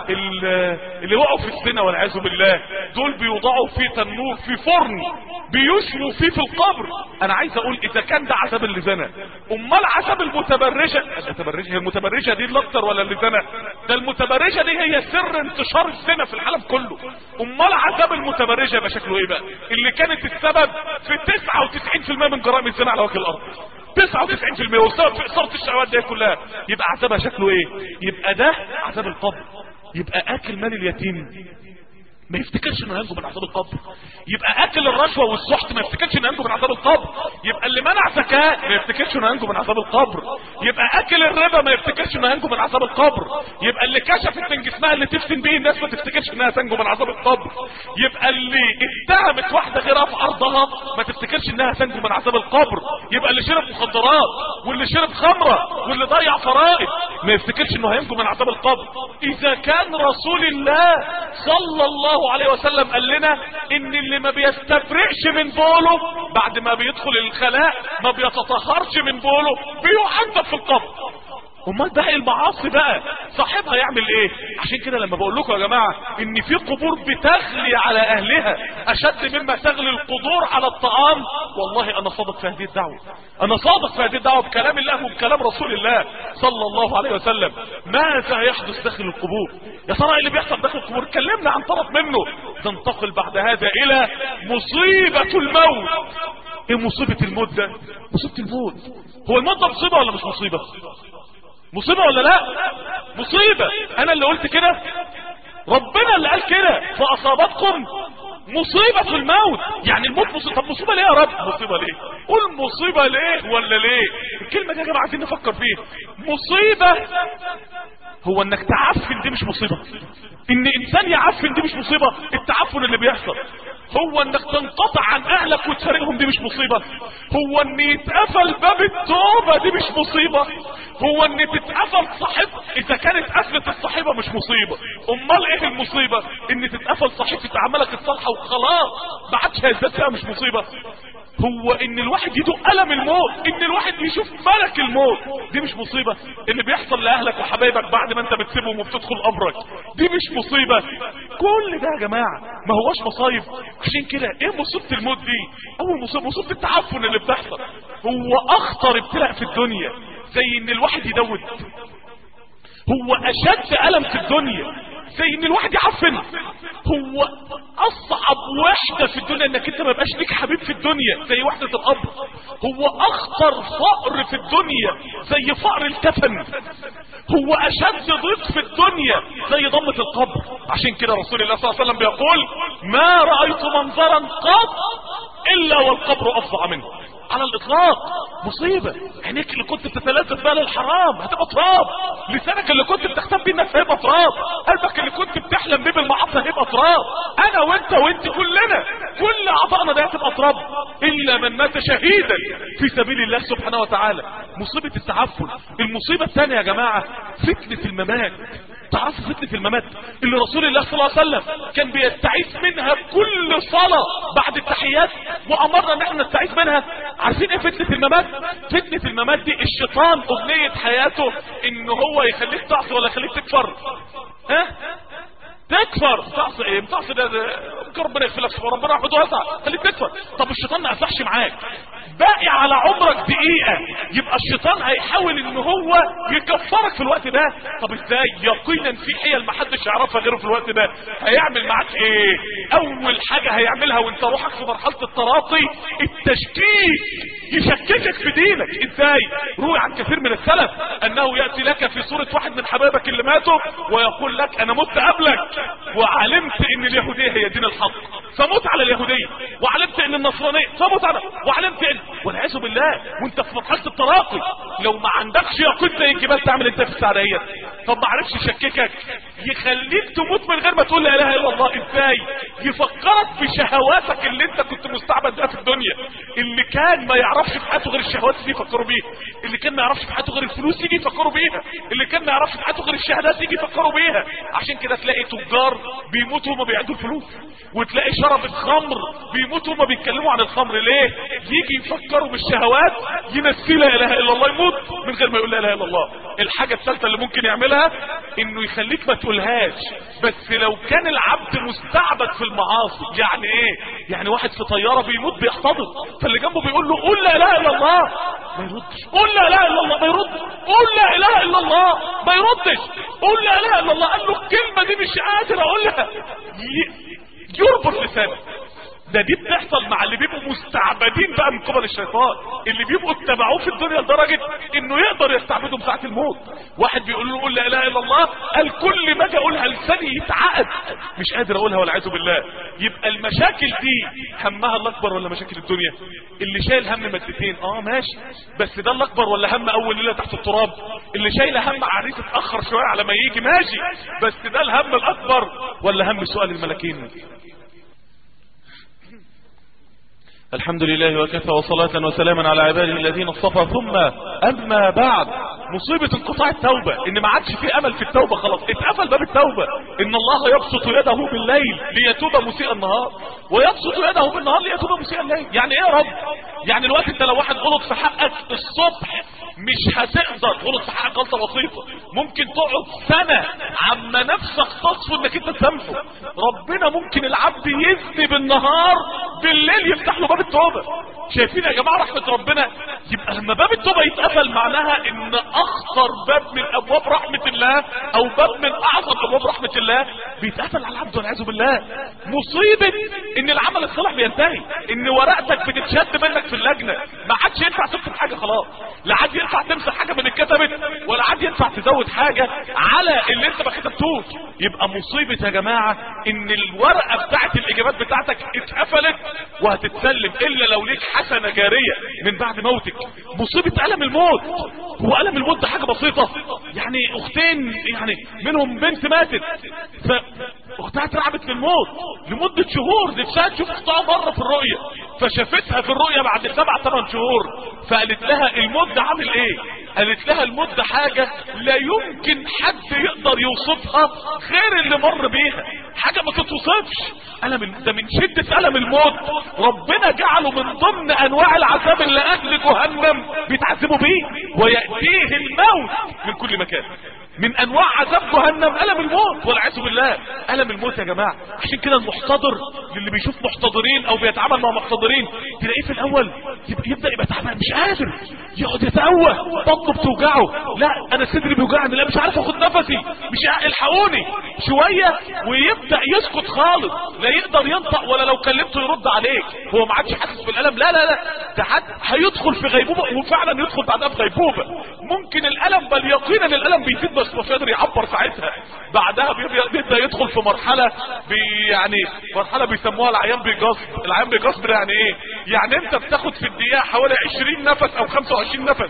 B: اللي وقعوا في الزنا والعياذ بالله دول بيوضعوا في تنور في فرن بيشموا فيه في القبر. انا عايز اقول اذا كان ده عذاب اللي زنا، امال عذاب المتبرجه؟ المتبرجه هي المتبرجه دي الاكتر ولا اللي زنا؟ ده المتبرجه دي هي سر انتشار الزنا في العالم كله. امال عذاب المتبرجه يبقى شكله ايه بقى؟ اللي كانت السبب في تسعة وتسعين بالمية من جرائم الزنا على وجه الارض، تسعة وتسعين بالمية، والسبب في اثاره الشهوات دي كلها، يبقى عذابها شكله ايه؟ يبقى ده عذاب القبر. يبقى اكل مال اليتيم ما يفتكرش انه ينجو من عذاب القبر. يبقى اكل الرشوه والسحت ما يفتكرش انه ينجو من عذاب القبر. يبقى اللي منع زكاه ما يفتكرش انه ينجو من عذاب القبر. يبقى اكل الربا ما يفتكرش انه ينجو من عذاب القبر. يبقى اللي كشفت من جسمها اللي تفتن به الناس ما تفتكرش انها تنجو من عذاب القبر. يبقى اللي اتهمت واحده غيرها في ارضها ما تفتكرش انها تنجو من عذاب القبر. يبقى اللي شرب مخدرات واللي شرب خمره واللي ضيع فرائض ما يفتكرش انه هينجو من عذاب القبر. اذا كان رسول الله صلى الله عليه وسلم قال لنا ان اللي ما بيستبرئش من بوله بعد ما بيدخل الخلاء ما بيتطهرش من بوله بيعذب في القبر. امال باقي المعاصي بقى صاحبها يعمل ايه؟ عشان كده لما بقول لكم يا جماعه ان في قبور بتغلي على اهلها اشد مما تغلي القدور على الطعام، والله انا صادق في هذه الدعوه، انا صادق في هذه الدعوه بكلام الله وبكلام رسول الله صلى الله عليه وسلم. ماذا يحدث داخل القبور؟ يا ترى اللي بيحصل داخل القبور اتكلمنا عن طرف منه. تنتقل بعد هذا الى مصيبه الموت. ايه مصيبه الموت ده؟ مصيبه الموت. هو الموت ده مصيبه ولا مش مصيبه؟ مصيبة ولا لا؟ مصيبة. انا اللي قلت كده؟ ربنا اللي قال كده فاصابتكم مصيبة الموت. يعني الموت مصيبة. طب مصيبة ليه يا رب؟ مصيبة ليه؟ قول مصيبة ليه ولا ليه؟ الكلمة دي يا جماعة عايزين نفكر فيها. مصيبة هو انك تعفن، دي مش مصيبة. ان انسان يعفن دي مش مصيبة. التعفن اللي بيحصل هو انك تنقطع عن اهلك وتفارقهم دي مش مصيبة. هو ان يتقفل باب التوبة دي مش مصيبة. هو ان تتقفل صحيفة، اذا كانت قفلة الصحيفة مش مصيبة، امال ايه المصيبة؟ ان تتقفل صحيفة اعمالك الصالحة وخلاص ما عادش هيزداد فيها مش مصيبة. هو ان الواحد يدوق الم الموت، ان الواحد يشوف ملك الموت دي مش مصيبة. اللي بيحصل لاهلك وحبايبك بعد ما انت بتسيبهم وبتدخل قبرك دي مش مصيبة. كل ده يا جماعة ما هوش مصايب. عشان كده ايه مصيبة الموت دي؟ اول مصيبة مصيبة التعفن اللي بتحصل. هو اخطر ابتلاء في الدنيا زي ان الواحد يدود. هو اشد الم في الدنيا زي ان الواحد يعفن. هو اصعب وحدة في الدنيا انك انت ما يبقاش ليك حبيب في الدنيا زي وحدة القبر. هو اخطر فقر في الدنيا زي فقر الكفن. هو اشد ضيق في الدنيا زي ضمة القبر. عشان كده رسول الله صلى الله عليه وسلم بيقول ما رأيت منظرا قط الا والقبر افظع منه على الاطلاق. مصيبة. عينيك اللي كنت بتتلذذ بها للحرام هتبقى تراب. لسانك اللي كنت بتختم بيه الناس هيبقى تراب. قلبك اللي كنت بتحلم بيه بالمعاصي هيبقى تراب. انا وانت وانت كلنا كل اعضائنا ده هتبقى تراب الا من مات شهيدا في سبيل الله سبحانه وتعالى. مصيبة التعفن. المصيبة الثانية يا جماعة فتنة الممات. تعرفوا فتنة الممات اللي رسول الله صلى الله عليه وسلم كان بيستعيذ منها كل صلاة بعد التحيات وامرنا ان احنا نستعيذ منها. عارفين ايه فتنة الممات؟ فتنة الممات دي الشيطان اغنية حياته ان هو يخليك تعصي ولا يخليك تكفر. ها تكفر تعصي ايه؟ تعصي ده ربنا يغفر لك وربنا يحفظه ويسع خليك تكفر. طب الشيطان ما قفحش معاك باقي على عمرك دقيقة يبقى الشيطان هيحاول ان هو يكفرك في الوقت ده. طب ازاي؟ يقينا في حيل محدش يعرفها غيره في الوقت ده. هيعمل معاك ايه؟ اول حاجة هيعملها وانت روحك في مرحلة التراطي التشكيك. يشككك في دينك. ازاي؟ روي عن كثير من السلف انه يأتي لك في صورة واحد من حبايبك اللي ماتوا ويقول لك انا مت قبلك وعلمت ان اليهودية هي دين الحق فموت على اليهودية، وعلمت ان النصرانية فموت على، وعلمت ان والعياذ بالله وانت في مرحله التراقي لو ما عندكش يقين زي الجبال تعمل انت في السعديه. طب ما عرفش يشككك يخليك تموت من غير ما تقول لا اله الا الله. ازاي؟ يفكرك بشهواتك اللي انت كنت مستعبد بها في الدنيا. اللي كان ما يعرفش في حياته غير الشهوات دي يفكروا بيها، اللي كان ما يعرفش في حياته غير الفلوس يجي يفكروا بيها، اللي كان ما يعرفش في حياته غير الشهادات يجي يفكروا بيها. عشان كده تلاقي تجار بيموتوا وما بيعدوا الفلوس، وتلاقي شربة خمر بيموتوا وما بيتكلموا عن الخمر ليه؟ يجي يفكروا بالشهوات ينسي لا اله الا الله يموت من غير ما يقول لا اله الا الله. الحاجة الثالثة اللي ممكن يعملها انه يخليك ما تقولهاش، بس لو كان العبد مستعبد في المعاصي. يعني ايه؟ يعني واحد في طيارة بيموت بيحتضر، فاللي جنبه بيقول له قول لا اله الا الله ما يردش، قول لا اله الا الله ما يردش، قول لا اله الا الله ما يردش، قول لا اله الا الله. قال له الكلمة دي مش قادر اقولها، يربط لسانه. ده دي بتحصل مع اللي بيبقوا مستعبدين بقى من قبل الشيطان، اللي بيبقوا اتبعوه في الدنيا لدرجة انه يقدر يستعبدهم ساعة الموت. واحد بيقول له قول لا اله الا الله، قال كل ما اجي اقولها لساني يتعقد مش قادر اقولها والعياذ بالله. يبقى المشاكل دي همها الاكبر ولا مشاكل الدنيا؟ اللي شايل هم مادتين اه ماشي، بس ده الاكبر ولا هم اول ليله تحت التراب؟ اللي شايل هم عريس اتاخر شويه على ما يجي ماشي، بس ده الهم الاكبر ولا هم سؤال الملكين؟ الحمد لله وكفى وصلاة وسلاما على عباده الذين اصطفى. ثم اما بعد، مصيبة انقطاع التوبة، ان ما عادش في امل في التوبة، خلاص اتقفل باب التوبة. ان الله يبسط يده بالليل ليتوب مسيء النهار، ويبسط يده بالنهار ليتوب مسيء الليل. يعني ايه يا رب؟ يعني الوقت انت لو واحد غلط في حقك الصبح مش هتقدر، غلط في حقك غلطة بسيطة ممكن تقعد سنة عما نفسك تصفو انك انت تسامحه. ربنا ممكن العبد يذنب بالنهار، بالليل يفتح له باب التوبة. شايفين يا جماعة رحمة ربنا؟ يبقى لما باب التوبة يتقفل معناها ان اخطر باب من ابواب رحمة الله، او باب من اعظم ابواب رحمة الله بيتقفل على العبد والعياذ بالله. مصيبة ان العمل الصالح بينتهي، ان ورقتك بتتشد منك في اللجنة، ما عادش ينفع تكتب حاجة خلاص، لا عاد ينفع تمسح حاجة من اتكتبت، ولا عاد ينفع تزود حاجة على اللي انت ما كتبتوش. يبقى مصيبة يا جماعة ان الورقة بتاعت الاجابات بتاعتك اتقفلت وهتتسلم الا لو ليك حسنة جارية من بعد موتك. مصيبة ألم الموت، هو ألم الموت ده حاجة بسيطة؟ يعني اختين يعني منهم بنت ماتت، فاختها اترعبت في الموت لمدة شهور، نفسها تشوف اختها مرة في الرؤية، فشافتها في الرؤية بعد سبع ثمان شهور، فقالت لها الموت ده عامل ايه؟ قالت لها الموت ده حاجة لا يمكن حد يقدر يوصفها غير اللي مر بيها، حاجة ما تتوصفش. ألم ده من شدة ألم الموت ربنا جعله من ضمن أنواع العذاب اللي أهل جهنم بيتعذبوا بيه، ويأتيه الموت من كل مكان. من انواع عذاب جهنم ألم الموت والعياذ بالله. ألم الموت يا جماعة، عشان كده المحتضر اللي بيشوف محتضرين او بيتعامل مع محتضرين تلاقيه في الاول يبدأ يبقى تعبان مش قادر، يقعد يتقوى، بطنه بتوجعه، لا انا صدري بيوجعني، لا مش عارف اخد نفسي، مش الحقوني شوية، ويبدأ يسكت خالص، لا يقدر ينطق ولا لو كلمته يرد عليك، هو ما عادش حاسس بالألم، لا لا لا ده حد هيدخل في غيبوبة، وفعلا يدخل بعدها في غيبوبة. ممكن الألم بل يقينا الألم بيزيد بس مش قادر يعبر ساعتها، بعدها بيبدأ يدخل في مرحلة بي يعني مرحلة بيسموها العيان بيجصب. العيان بيجصب يعني ايه؟ يعني انت بتاخد في الدقيقة حوالي عشرين نفس او خمسة وعشرين نفس،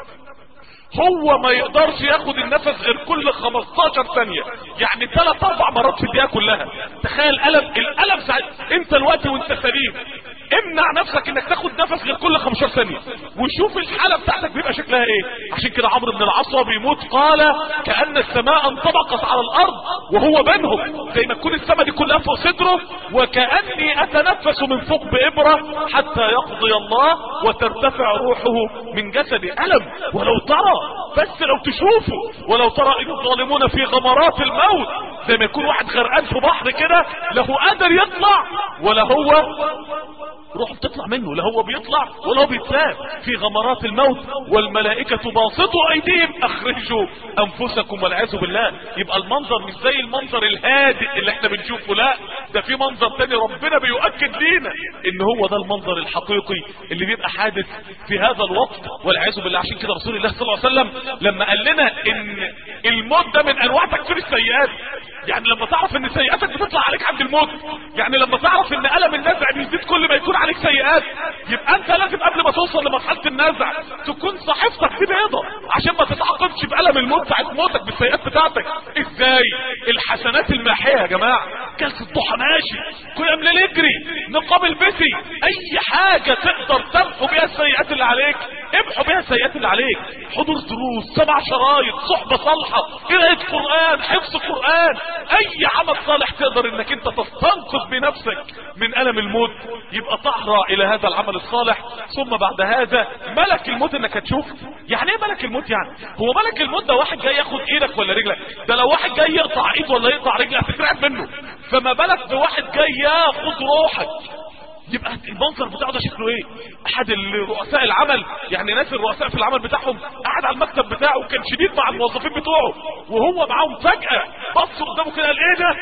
B: هو ما يقدرش ياخد النفس غير كل خمستاشر ثانية، يعني ثلاث اربع مرات في الدقيقة كلها. تخيل الألم، الألم ساعت انت الوقت وانت سليم امنع نفسك انك تاخد نفس غير كل خمستاشر ثانية، وشوف الحالة بتاعتك بيبقى شكلها ايه. عشان كده عمرو بن العاص بيموت قال كأن السماء انطبقت على الارض وهو بينهم، زي ما تكون السماء دي كلها فوق صدره، وكأني اتنفس من ثقب ابرة حتى يقضي الله وترتفع روحه من جسدي. ألم ولو ترى، بس لو تشوفوا، ولو ترى ان الظالمون في غمرات الموت، زي ما يكون واحد غرقان في بحر كده لا هو قادر يطلع ولا هو روحه بتطلع منه، لا هو بيطلع ولا هو بيتساب، في غمرات الموت والملائكة باسطوا ايديهم اخرجوا انفسكم والعياذ بالله. يبقى المنظر مش زي المنظر الهادئ اللي احنا بنشوفه، لا ده في منظر تاني ربنا بيؤكد لينا ان هو ده المنظر الحقيقي اللي بيبقى حادث في هذا الوقت والعياذ بالله. عشان كده رسول الله صلى الله عليه وسلم لما قال لنا ان الموت ده من انواع تكفير السيئات، يعني لما تعرف ان سيئاتك بتطلع عليك عند الموت، يعني لما تعرف ان ألم النزع بيزيد كل ما يكون عليك سيئات، يبقى انت لازم قبل ما توصل لمرحلة النزع تكون صحيفتك دي بيضة عشان ما تتعاقبش بألم الموت ساعة موتك بالسيئات بتاعتك. ازاي؟ الحسنات الماحية يا جماعة، جلسه الضحى ماشي، كل يوم ليل اجري، نقاب البسي، اي حاجه تقدر تمحو بيها السيئات اللي عليك امحو بيها السيئات اللي عليك. حضور دروس، سبع شرايط، صحبه صالحه، قراءه قران، حفظ قران، اي عمل صالح تقدر انك انت تستنقذ بنفسك من الم الموت، يبقى تحرى الى هذا العمل الصالح. ثم بعد هذا ملك الموت انك هتشوف. يعني ايه ملك الموت؟ يعني هو ملك الموت ده واحد جاي ياخد ايدك ولا رجلك؟ ده لو واحد جاي يقطع ايد ولا يقطع رجلك هتترعب منه، فما بالك بواحد جاي ياخد روحك. يبقى المنظر بتاعه ده شكله ايه؟ احد الرؤساء العمل، يعني ناس الرؤساء في العمل بتاعهم قاعد على المكتب بتاعه وكان شديد مع الموظفين بتوعه، وهو معاهم فجأة بص قدامه كده قال ايه ده؟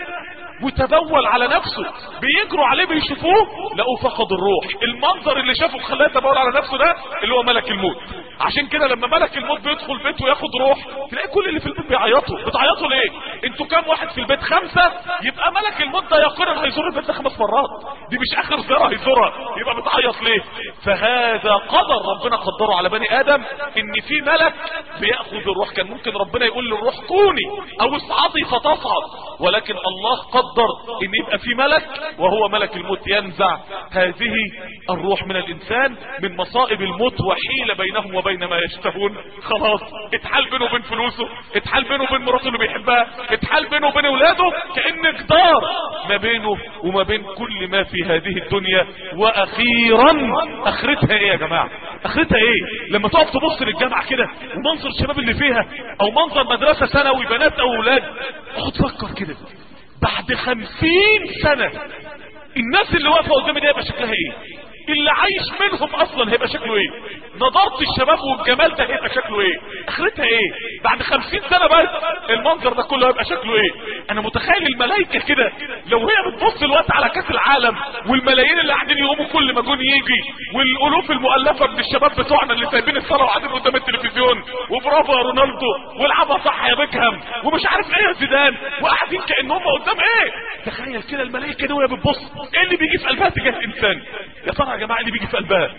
B: وتبول على نفسه، بيجروا عليه بيشوفوه لقوا فقد الروح. المنظر اللي شافه خلاه يتبول على نفسه ده اللي هو ملك الموت. عشان كده لما ملك الموت بيدخل بيته وياخد روح تلاقي كل اللي في البيت بيعيطوا. بتعيطوا ليه؟ انتوا كام واحد في البيت؟ خمسة. يبقى ملك الموت ده يقرر هيزور البيت ده خمس مرات، دي مش اخر زيارة هيزورها، يبقى بتعيط ليه؟ فهذا قدر ربنا قدره على بني ادم ان في ملك بياخذ الروح. كان ممكن ربنا يقول للروح كوني او اصعدي فتصعد، ولكن الله قدر ان يبقى في ملك وهو ملك الموت ينزع هذه الروح من الانسان من مصائب الموت وحيل بينهم وبين ما يشتهون. خلاص اتحال بينه وبين فلوسه، اتحال بينه وبين مراته اللي بيحبها، اتحال بينه وبين اولاده، كأن جدار ما بينه وما بين كل ما في هذه الدنيا. واخيرا اخرتها ايه يا جماعه؟ اخرتها ايه؟ لما تقف تبص للجامعه كده ومنظر الشباب اللي فيها، او منظر مدرسه ثانوي بنات او اولاد، اقعد فكر كده بعد خمسين سنة الناس اللي واقفة قدامي دي هيبقى شكلها ايه؟ اللي عايش منهم اصلا هيبقى شكله ايه؟ نضارة الشباب والجمال ده هيبقى شكله ايه؟ اخرتها ايه؟ بعد خمسين سنة بس المنظر ده كله هيبقى شكله ايه؟ انا متخيل الملايكة كده لو هي بتبص الوقت على كاس العالم والملايين اللي قاعدين يقوموا كل ما جون يجي، والالوف المؤلفة من الشباب بتوعنا اللي سايبين الصلاة وقاعدين قدام التلفزيون، وبرافو يا رونالدو والعبها صح يا بيكهام ومش عارف ايه يا زيدان، وقاعدين كأنهم قدام ايه؟ تخيل كده الملايكة دي وهي بتبص ايه اللي بيجي في قلبها تجاه الانسان؟ يا ترى يا جماعه اللي بيجي في قلبها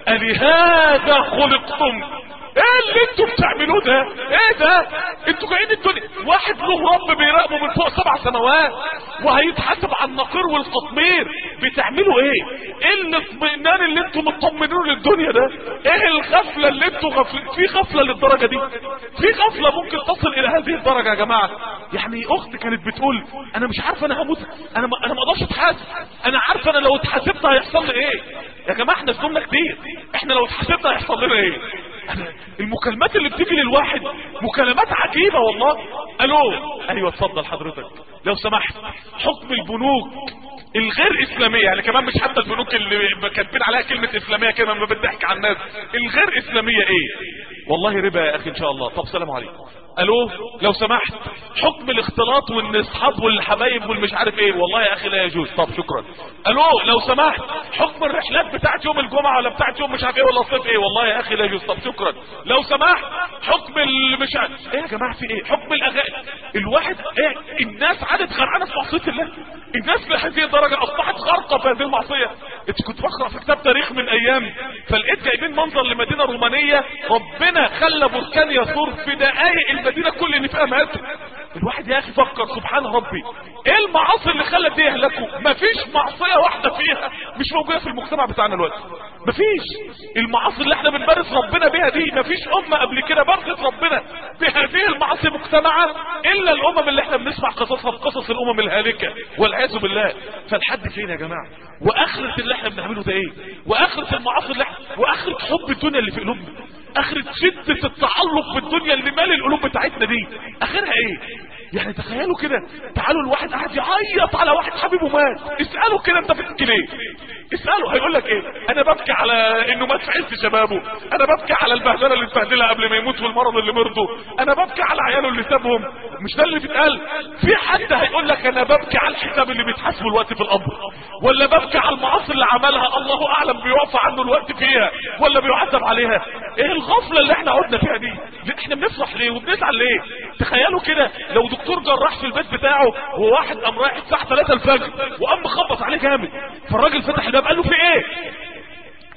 B: ألهذا خلقتم؟ ايه اللي انتوا بتعملوه ده؟ ايه ده؟ انتوا جايين الدنيا واحد له رب بيراقبه من فوق سبع سماوات وهيتحاسب على النقير والقطمير، بتعملوا ايه؟ ايه الاطمئنان اللي انتوا مطمنين للدنيا ده؟ ايه الغفله اللي انتوا غفل... في غفله للدرجه دي؟ في غفله ممكن تصل الى هذه الدرجه يا جماعه. يعني اخت كانت بتقول انا مش عارفه انا هموت، انا ما انا ما اقدرش اتحاسب، انا عارفه انا لو اتحاسبت هيحصل لي ايه؟ يا جماعه احنا ذنوبنا كتير، احنا لو اتحاسبت هيحصل لنا ايه؟ المكالمات اللي بتيجي للواحد مكالمات عجيبة والله. الو ايوه اتفضل حضرتك لو سمحت، حكم البنوك الغير اسلامية، يعني كمان مش حتى البنوك اللي كاتبين عليها كلمة اسلامية كده ما بتضحك على الناس، الغير اسلامية ايه؟ والله ربا يا اخي ان شاء الله. طب سلام عليكم. الو لو سمحت، حكم الاختلاط والاصحاب والحبايب والمش عارف ايه، والله يا اخي لا يجوز. طب شكرا. الو لو سمحت، حكم الرحلات بتاعت يوم الجمعة ولا بتاعت يوم مش عارف ايه ولا الصيف ايه، والله يا اخي لا يجوز. طب شكرا. لو سمحت، حكم مش عارف ايه يا جماعه في ايه؟ حكم الاغاني. الواحد ايه؟ الناس عادت غرقانه في معصيه الله، الناس لهذه الدرجه اصبحت غارقه في هذه المعصيه. انت كنت بقرا في كتاب تاريخ من ايام فلقيت جايبين منظر لمدينه رومانيه ربنا خلى بركان يثور في دقائق المدينه كل اللي فيها ماتوا. الواحد يا اخي فكر سبحان ربي، ايه المعاصي اللي خلت دي يهلكوا؟ مفيش معصيه واحده فيها مش موجوده في المجتمع بتاعنا دلوقتي، مفيش. المعاصي اللي احنا بنبارز ربنا بيها دي مفيش امه قبل كده بارزت ربنا بهذه المعاصي مجتمعه الا الامم اللي احنا بنسمع قصصها بقصص الامم الهالكه والعياذ بالله. فالحد فين يا جماعه؟ واخره اللي احنا بنعمله ده ايه؟ واخره المعاصي اللي احنا، واخره حب الدنيا اللي في قلوبنا، اخرة شدة التعلق بالدنيا اللي مال القلوب بتاعتنا دي، اخرها ايه؟ يعني تخيلوا كده، تعالوا الواحد قاعد يعيط على واحد حبيبه مات، اسأله كده انت بتبكي ليه؟ اسأله هيقول لك ايه؟ انا ببكي على انه مات في عز شبابه، انا ببكي على البهدله اللي اتبهدلها قبل ما يموت والمرض اللي مرضه، انا ببكي على عياله اللي سابهم. مش ده اللي بيتقال؟ في حد هيقول لك انا ببكي على الحساب اللي بيتحاسبه الوقت في القبر، ولا ببكي على المعاصي اللي عملها الله اعلم بيوفى عنه الوقت فيها ولا بيعذب عليها؟ ايه الغفله اللي احنا قعدنا فيها دي؟ احنا بنفرح ليه وبنزعل ليه؟ تخيلوا كده لو دكتور جراح في البيت بتاعه وواحد قام رايح الساعه ثلاثة الفجر وقام مخبط عليه جامد، فالراجل فتح الباب قال له في ايه؟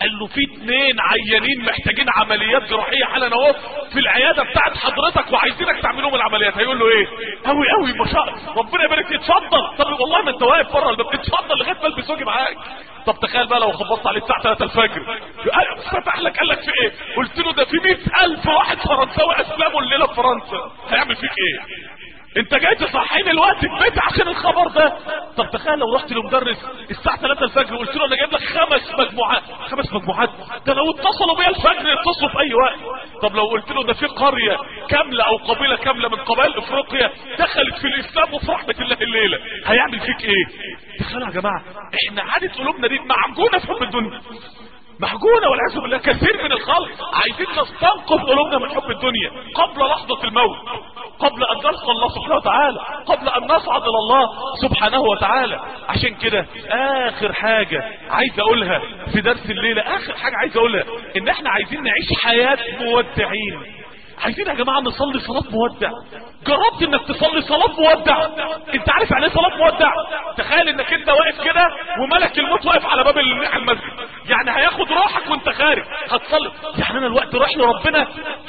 B: قال له في اتنين عيانين محتاجين عمليات جراحيه حالا اهو في العياده بتاعت حضرتك وعايزينك تعمل لهم العمليات. هيقول له ايه؟ قوي قوي ما شاء الله ربنا يبارك فيك اتفضل. طب والله ما انت واقف بره الباب اتفضل لغايه ما البس واجي معاك. طب تخيل بقى لو خبطت عليه الساعه ثلاثة الفجر فتح لك قال لك في ايه؟ قلت له ده في مئة ألف واحد فرنساوي اسلموا الليله في فرنسا، هيعمل فيك ايه؟ انت جاي تصحيني الوقت في بيتي عشان الخبر ده؟ طب تخيل لو رحت لمدرس الساعه ثلاثة الفجر وقلت له انا جايب لك خمس مجموعات خمس مجموعات ده لو اتصلوا بيا الفجر يتصلوا في اي وقت. طب لو قلت له ده في قريه كامله او قبيله كامله من قبائل افريقيا دخلت في الاسلام وفي رحمه الله الليله، هيعمل فيك ايه؟ تخيلوا يا جماعه احنا عاده قلوبنا دي معجونه في حب الدنيا، محجونة والعياذ بالله. كثير من الخلق عايزين نستنقذ قلوبنا من حب الدنيا قبل لحظة الموت، قبل ان نلقى الله سبحانه وتعالى، قبل ان نصعد الى الله سبحانه وتعالى. عشان كده اخر حاجة عايز اقولها في درس الليلة، اخر حاجة عايز اقولها ان احنا عايزين نعيش حياة مودعين. عايزين يا جماعة نصلي صلاة مودع. جربت انك تصلي صلاة مودع؟ انت عارف يعني ايه صلاة مودع؟ تخيل انك انت واقف كده وملك الموت واقف على باب المسجد، يعني هياخد روحك وانت خارج هتصلي. يعني انا الوقت رايح لربنا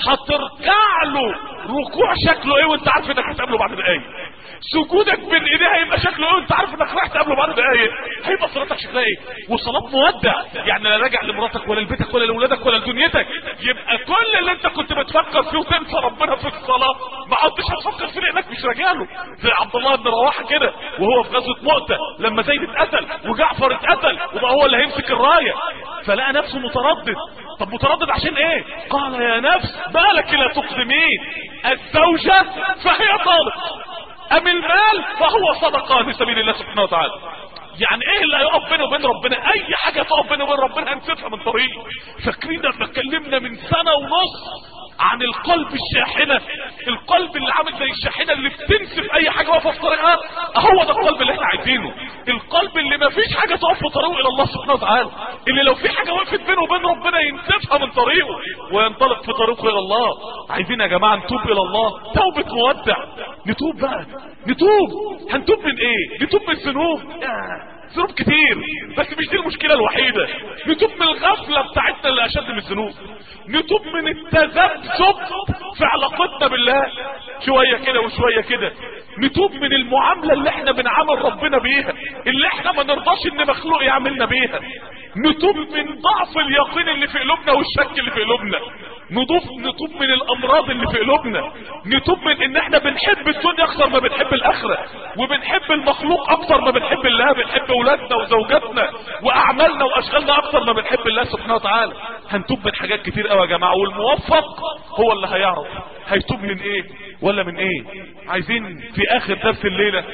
B: هترجع له ركوع شكله ايه وانت عارف انك هتقابله بعد دقايق، سجودك بين ايديه هيبقى شكله ايه وانت عارف انك رايح تقابله بعد دقايق، هيبقى صلاتك شكلها ايه. وصلاة مودع يعني لا راجع لمراتك ولا لبيتك ولا لاولادك ولا لدنيتك، يبقى كل اللي انت كنت بتفكر فيه وتنسى ربنا في الصلاه ما عدتش هتفكر فيه لانك مش راجع له. زي عبد الله بن رواحه كده وهو في غزوه مؤتة لما زيد اتقتل وجعفر اتقتل وبقى هو اللي هيمسك الرايه، فلقى نفسه متردد. طب متردد عشان ايه؟ قال يا نفس ما لك لا تقدمين، الزوجه فهي طالق ام المال فهو صدقه في سبيل الله سبحانه وتعالى. يعني ايه اللي هيقف بينه وبين ربنا؟ اي حاجه تقف بينه وبين ربنا هنسيبها من طريقه. فاكرين لما اتكلمنا من سنه ونص عن القلب الشاحنه، القلب اللي عامل زي الشاحنه اللي بتنسف اي حاجه واقفه في طريقها، هو ده القلب اللي احنا عايزينه. القلب اللي ما فيش حاجه تقف في طريقه الى الله سبحانه وتعالى، اللي لو في حاجه وقفت بينه وبين ربنا ينسفها من طريقه وينطلق في طريقه الى الله. عايزين يا جماعه نتوب الى الله توبه مودع. نتوب بقى، نتوب. هنتوب من ايه؟ نتوب من الذنوب، ذنوب كتير بس مش دي المشكله الوحيده. نتوب من الغفله بتاعتنا اللي اشد من الذنوب، نتوب من التذبذب في علاقتنا بالله شويه كده وشويه كده، نتوب من المعامله اللي احنا بنعامل ربنا بيها اللي احنا ما نرضاش ان مخلوق يعملنا بيها، نتوب من ضعف اليقين اللي في قلوبنا والشك اللي في قلوبنا، نضوف نتوب من الامراض اللي في قلوبنا، نتوب من ان احنا بنحب الدنيا اكتر ما بنحب الاخره، وبنحب المخلوق اكتر ما بنحب الله، بنحب اولادنا وزوجاتنا واعمالنا واشغالنا اكتر ما بنحب الله سبحانه وتعالى. هنتوب من حاجات كتير قوي يا جماعه، والموفق هو اللي هيعرف هيتوب من ايه ولا من ايه. عايزين في اخر درس الليله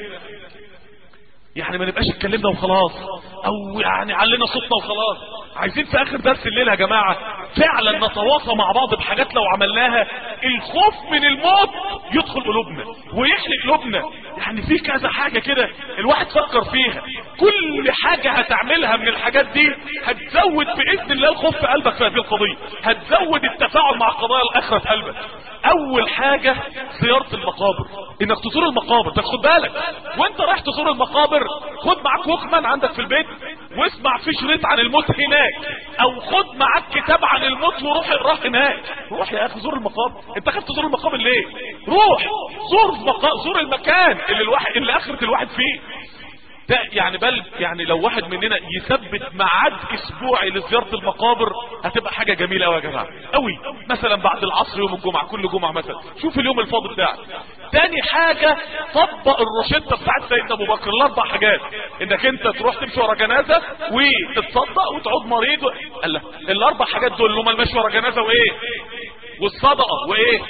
B: يعني ما نبقاش اتكلمنا وخلاص او يعني علينا صوتنا وخلاص. عايزين في اخر درس الليله يا جماعه فعلا نتواصى مع بعض بحاجات لو عملناها الخوف من الموت يدخل قلوبنا ويحرق قلوبنا. يعني في كذا حاجه كده الواحد فكر فيها، كل حاجه هتعملها من الحاجات دي هتزود باذن الله الخوف في قلبك في هذه القضيه، هتزود التفاعل مع قضايا الاخره في قلبك. اول حاجه زياره المقابر، انك تزور المقابر. بس خد بالك وانت رايح تزور المقابر خد معاك ووكمان عندك في البيت واسمع في شريط عن الموت هناك، او خد معاك كتاب عن الموت وروح اقراه هناك. روح يا اخي زور المقابر، انت خايف تزور المقابر ليه؟ روح زور المقا... زور المكان اللي الواحد اللي اخرة الواحد فيه ده. يعني بل يعني لو واحد مننا يثبت ميعاد اسبوعي لزياره المقابر هتبقى حاجه جميله قوي يا جماعه قوي. مثلا بعد العصر يوم الجمعه، كل جمعه مثلا شوف اليوم الفاضي بتاعك. تاني حاجه طبق الروشته بتاعت سيدنا ابو بكر، الاربع حاجات، انك انت تروح تمشي ورا جنازه وتتصدق وتعود مريض و... الله. الاربع حاجات دول اللي هم المشي ورا جنازه وايه والصدقه وايه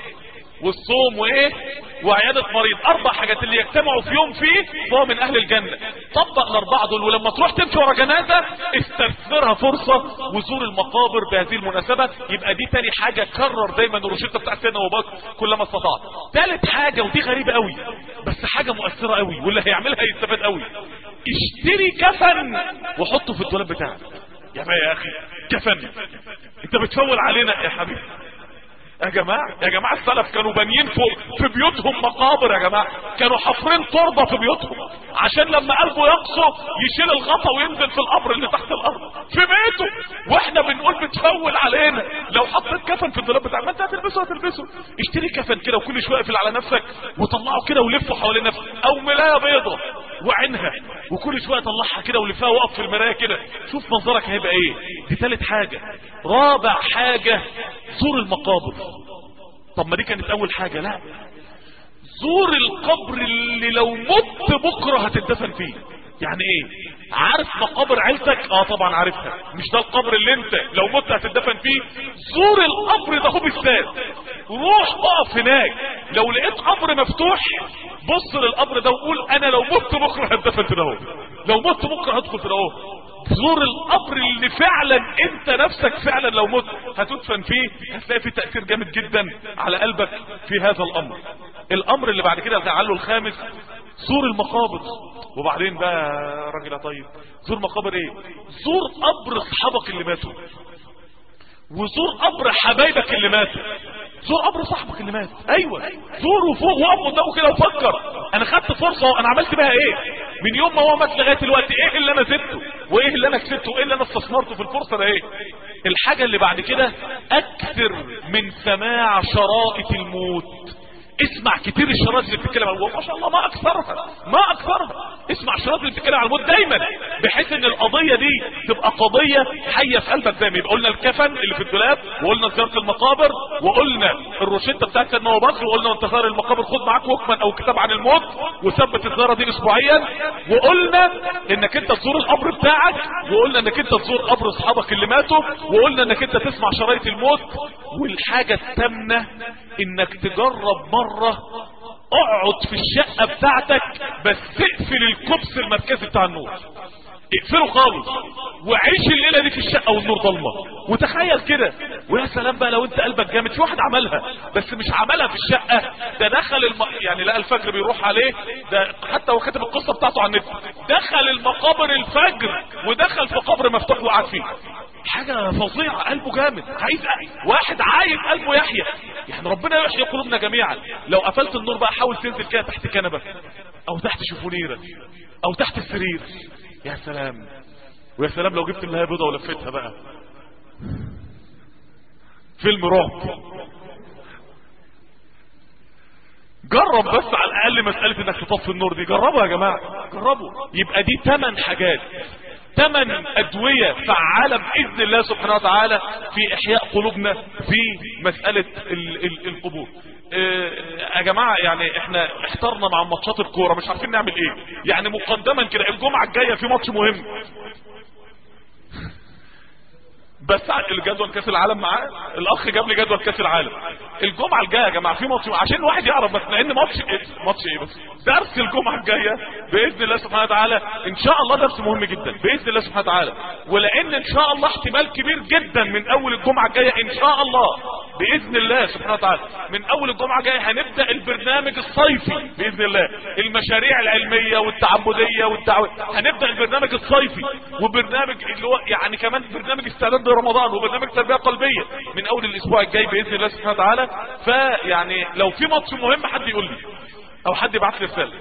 B: والصوم وايه وعيادة مريض، اربع حاجات اللي يجتمعوا في يوم فيه فهو من اهل الجنة. طبق الاربعة دول، ولما تروح تمشي ورا جنازة استثمرها فرصة وزور المقابر بهذه المناسبة. يبقى دي تاني حاجة، كرر دايما الروشتة بتاعت سيدنا ابو بكر كلما استطعت. ثالث حاجة ودي غريبة قوي بس حاجة مؤثرة قوي واللي هيعملها هيستفاد قوي، اشتري كفن وحطه في الدولاب بتاعك. يا بقى يا اخي كفن، انت بتفول علينا يا حبيبي. يا جماعة يا جماعة السلف كانوا بانيين فوق في بيوتهم مقابر، يا جماعة كانوا حفرين تربة في بيوتهم عشان لما قلبه يقسو يشيل الغطا وينزل في القبر اللي تحت الارض في بيته. واحنا بنقول بتفول علينا لو حطيت كفن في الدولاب بتاعك، ما انت هتلبسه هتلبسه اشتري كفن كده وكل شويه اقفل على نفسك وطلعه كده ولفه حوالين نفسك، او ملايه بيضه وعينها وكل شويه طلعها كده ولفها وقف في المرايه كده، شوف منظرك هيبقى ايه. دي ثالث حاجه. رابع حاجه زور المقابر. طب ما دي كانت اول حاجه، لا زور القبر اللي لو مت بكره هتدفن فيه. يعني ايه؟ عارف مقابر عيلتك؟ اه طبعا عارفها، مش ده القبر اللي انت لو مت هتدفن فيه. زور القبر ده هو بالذات، روح اقف هناك، لو لقيت قبر مفتوح بص للقبر ده وقول انا لو مت بكره هتدفن في ده اهو، لو مت بكره هدخل في ده اهو. زور القبر اللي فعلا انت نفسك فعلا لو مت هتدفن فيه، هتلاقي فيه تأثير جامد جدا على قلبك في هذا الامر. الامر اللي بعد كده تعالوا الخامس، زور المقابر. وبعدين بقى راجل طيب زور مقابر ايه؟ زور قبر اصحابك اللي ماتوا، وزور قبر حبايبك اللي ماتوا. زور قبر صاحبك اللي مات، ايوه زوره فوق وقف قدامه كده وفكر انا خدت فرصه انا عملت بها ايه من يوم ما هو مات لغايه دلوقتي، ايه اللي انا زدته وايه اللي انا كسبته وايه اللي انا استثمرته في الفرصه ده ايه. الحاجه اللي بعد كده اكثر من سماع شرائط الموت. اسمع كتير الشرايط اللي بتتكلم عن الموت، ما شاء الله ما اكثرها ما اكثرها. اسمع الشرايط اللي بتتكلم عن الموت دايما، بحيث ان القضيه دي تبقى قضيه حيه في قلبك دايما. يبقى قلنا الكفن اللي في الدولاب، وقلنا زياره المقابر، وقلنا الروشته بتاعت سيدنا ابو بكر، وقلنا وانت زار المقابر خد معاك وكمان او كتاب عن الموت وثبت الزياره دي اسبوعيا، وقلنا انك انت تزور القبر بتاعك، وقلنا انك انت تزور قبر اصحابك اللي ماتوا، وقلنا انك انت تسمع شرايط الموت. والحاجه الثامنه انك تجرب مرة اقعد في الشقة بتاعتك بس تقفل الكبس المركزي بتاع النور، اقفله خالص وعيش الليلة دي في الشقة والنور ضلمة وتخيل كده. ويا سلام بقى لو انت قلبك جامد، في واحد عملها بس مش عملها في الشقة، ده دخل الم... يعني لقى الفجر بيروح عليه، ده حتى هو كاتب القصة بتاعته على النت، دخل المقابر الفجر ودخل في قبر مفتوح وقعد فيه. حاجة فظيعة، قلبه جامد، عايز واحد عايز قلبه يحيى. يعني ربنا يحيي قلوبنا جميعا. لو قفلت النور بقى حاول تنزل كده تحت كنبة او تحت شفونيرة او تحت السرير، يا سلام. ويا سلام لو جبت ملاية بيضة ولفتها بقى، فيلم رعب. جرب بس على الاقل مسألة انك تطفي النور دي، جربوا يا جماعة جربوا. يبقى دي ثمان حاجات، ثمان ادوية فعالة باذن الله سبحانه وتعالى في احياء قلوبنا في مسألة ال ال القبور. يا اه جماعة يعني احنا احترنا مع ماتشات الكورة مش عارفين نعمل ايه. يعني مقدما كده الجمعة الجاية في ماتش مهم، بس الجدول كاس العالم معاه، الاخ جاب لي جدول كاس العالم الجمعه الجايه يا جماعه في ماتش، عشان الواحد يعرف بس لان ماتش ايه ماتش ايه بس درس الجمعه الجايه باذن الله سبحانه وتعالى ان شاء الله، درس مهم جدا باذن الله سبحانه وتعالى. ولان ان شاء الله احتمال كبير جدا من اول الجمعه الجايه ان شاء الله باذن الله سبحانه وتعالى من اول الجمعه الجايه هنبدا البرنامج الصيفي باذن الله، المشاريع العلميه والتعبديه والدعوه، هنبدا البرنامج الصيفي وبرنامج اللي هو يعني كمان برنامج استعداد رمضان وبرنامج تربيه قلبيه من اول الاسبوع الجاي باذن الله سبحانه وتعالى. فيعني لو في ماتش مهم حد يقول لي او حد يبعت لي رساله.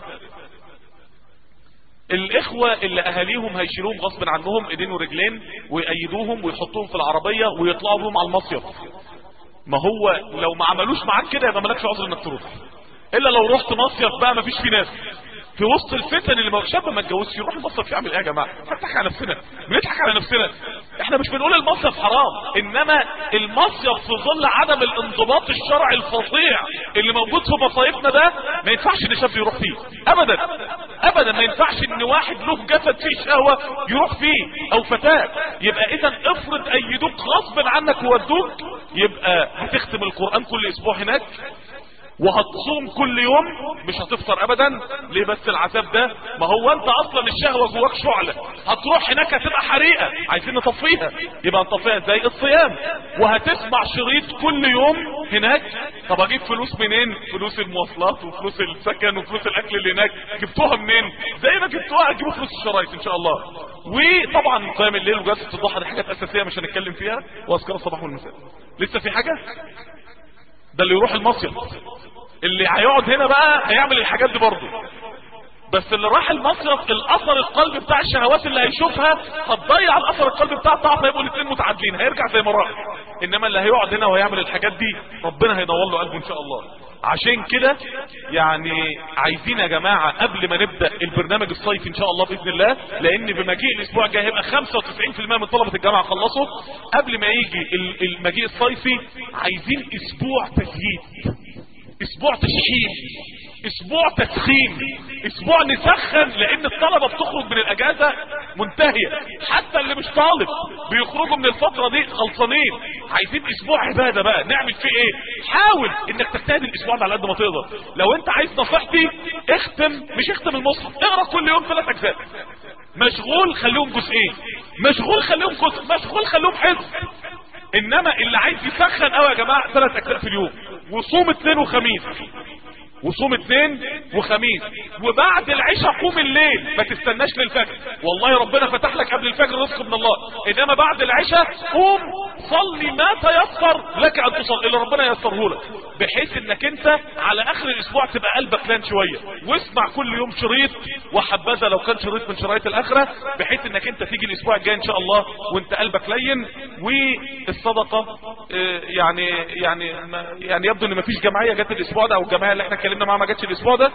B: الاخوه اللي اهاليهم هيشيلوهم غصب عنهم ايدين ورجلين ويأيدوهم ويحطوهم في العربيه ويطلعوا بهم على المصيف، ما هو لو ما عملوش معاك كده يبقى مالكش عذر انك تروح، الا لو رحت مصيف بقى ما فيش فيه ناس في وسط الفتن اللي شاب ما اتجوزش يروح المصيف يعمل ايه يا جماعه؟ بنضحك على نفسنا بنضحك على نفسنا. احنا مش بنقول المصيف حرام، انما المصيف في ظل عدم الانضباط الشرعي الفظيع اللي موجود في مصايفنا ده ما ينفعش ان شاب يروح فيه ابدا ابدا. ما ينفعش ان واحد له جسد فيه شهوه يروح فيه او فتاه. يبقى اذا افرض ايدوك غصب عنك وودوك، يبقى هتختم القران كل اسبوع هناك وهتصوم كل يوم مش هتفطر ابدا. ليه بس العذاب ده؟ ما هو انت اصلا الشهوه جواك شعله، هتروح هناك هتبقى حريقه عايزين نطفيها، يبقى نطفيها ازاي؟ الصيام. وهتسمع شريط كل يوم هناك. طب اجيب فلوس منين؟ فلوس المواصلات وفلوس السكن وفلوس الاكل اللي هناك جبتوها منين؟ زي ما جبتوها هتجيبوا فلوس الشرايط ان شاء الله. وطبعا قيام الليل وجلسه الضحى دي حاجات اساسيه مش هنتكلم فيها، واذكار الصباح والمساء. لسه في حاجه؟ ده اللي يروح المصيف. اللي هيقعد هنا بقى هيعمل الحاجات دي برضه، بس اللي راح المصيف الاثر القلبي بتاع الشهوات اللي هيشوفها هتضيع الاثر القلبي بتاع الطاعه، فيبقوا الاثنين متعادلين، هيرجع زي ما راح. انما اللي هيقعد هنا وهيعمل الحاجات دي ربنا هينور له قلبه ان شاء الله. عشان كده يعني عايزين يا جماعه قبل ما نبدا البرنامج الصيفي ان شاء الله باذن الله، لان بمجيء الاسبوع الجاي هيبقى خمسة وتسعين بالمئة من طلبه الجامعه خلصوا، قبل ما يجي المجيء الصيفي عايزين اسبوع تجهيز، اسبوع تشحيم، اسبوع تسخين، اسبوع نسخن، لان الطلبة بتخرج من الاجازة منتهية، حتى اللي مش طالب بيخرجوا من الفترة دي خلصانين. عايزين اسبوع عبادة بقى نعمل فيه ايه؟ حاول انك تجتهد الاسبوع ده على قد ما تقدر. لو انت عايز نصيحتي اختم، مش اختم المصحف، اقرا كل يوم ثلاث اجزاء. مشغول خليهم جزئين، مشغول خليهم جزء، مشغول خليهم حفظ. انما اللي عايز يسخن قوي يا جماعة ثلاث اجزاء في اليوم، وصوم اثنين وخميس، وصوم اثنين وخميس، وبعد العشاء قوم الليل، ما تستناش للفجر. والله ربنا فتح لك قبل الفجر رزق من الله، انما بعد العشاء قوم صلي ما تيسر لك ان تصلي اللي ربنا ييسره لك، بحيث انك انت على اخر الاسبوع تبقى قلبك لان شويه. واسمع كل يوم شريط، وحبذا لو كان شريط من شرايط الاخره، بحيث انك انت تيجي الاسبوع الجاي ان شاء الله وانت قلبك لين. والصدقه يعني يعني يعني يبدو ان مفيش جمعيه جت الاسبوع ده، او الجمعيه اللي احنا اتكلمنا معاها ما جاتش الاسبوع ده.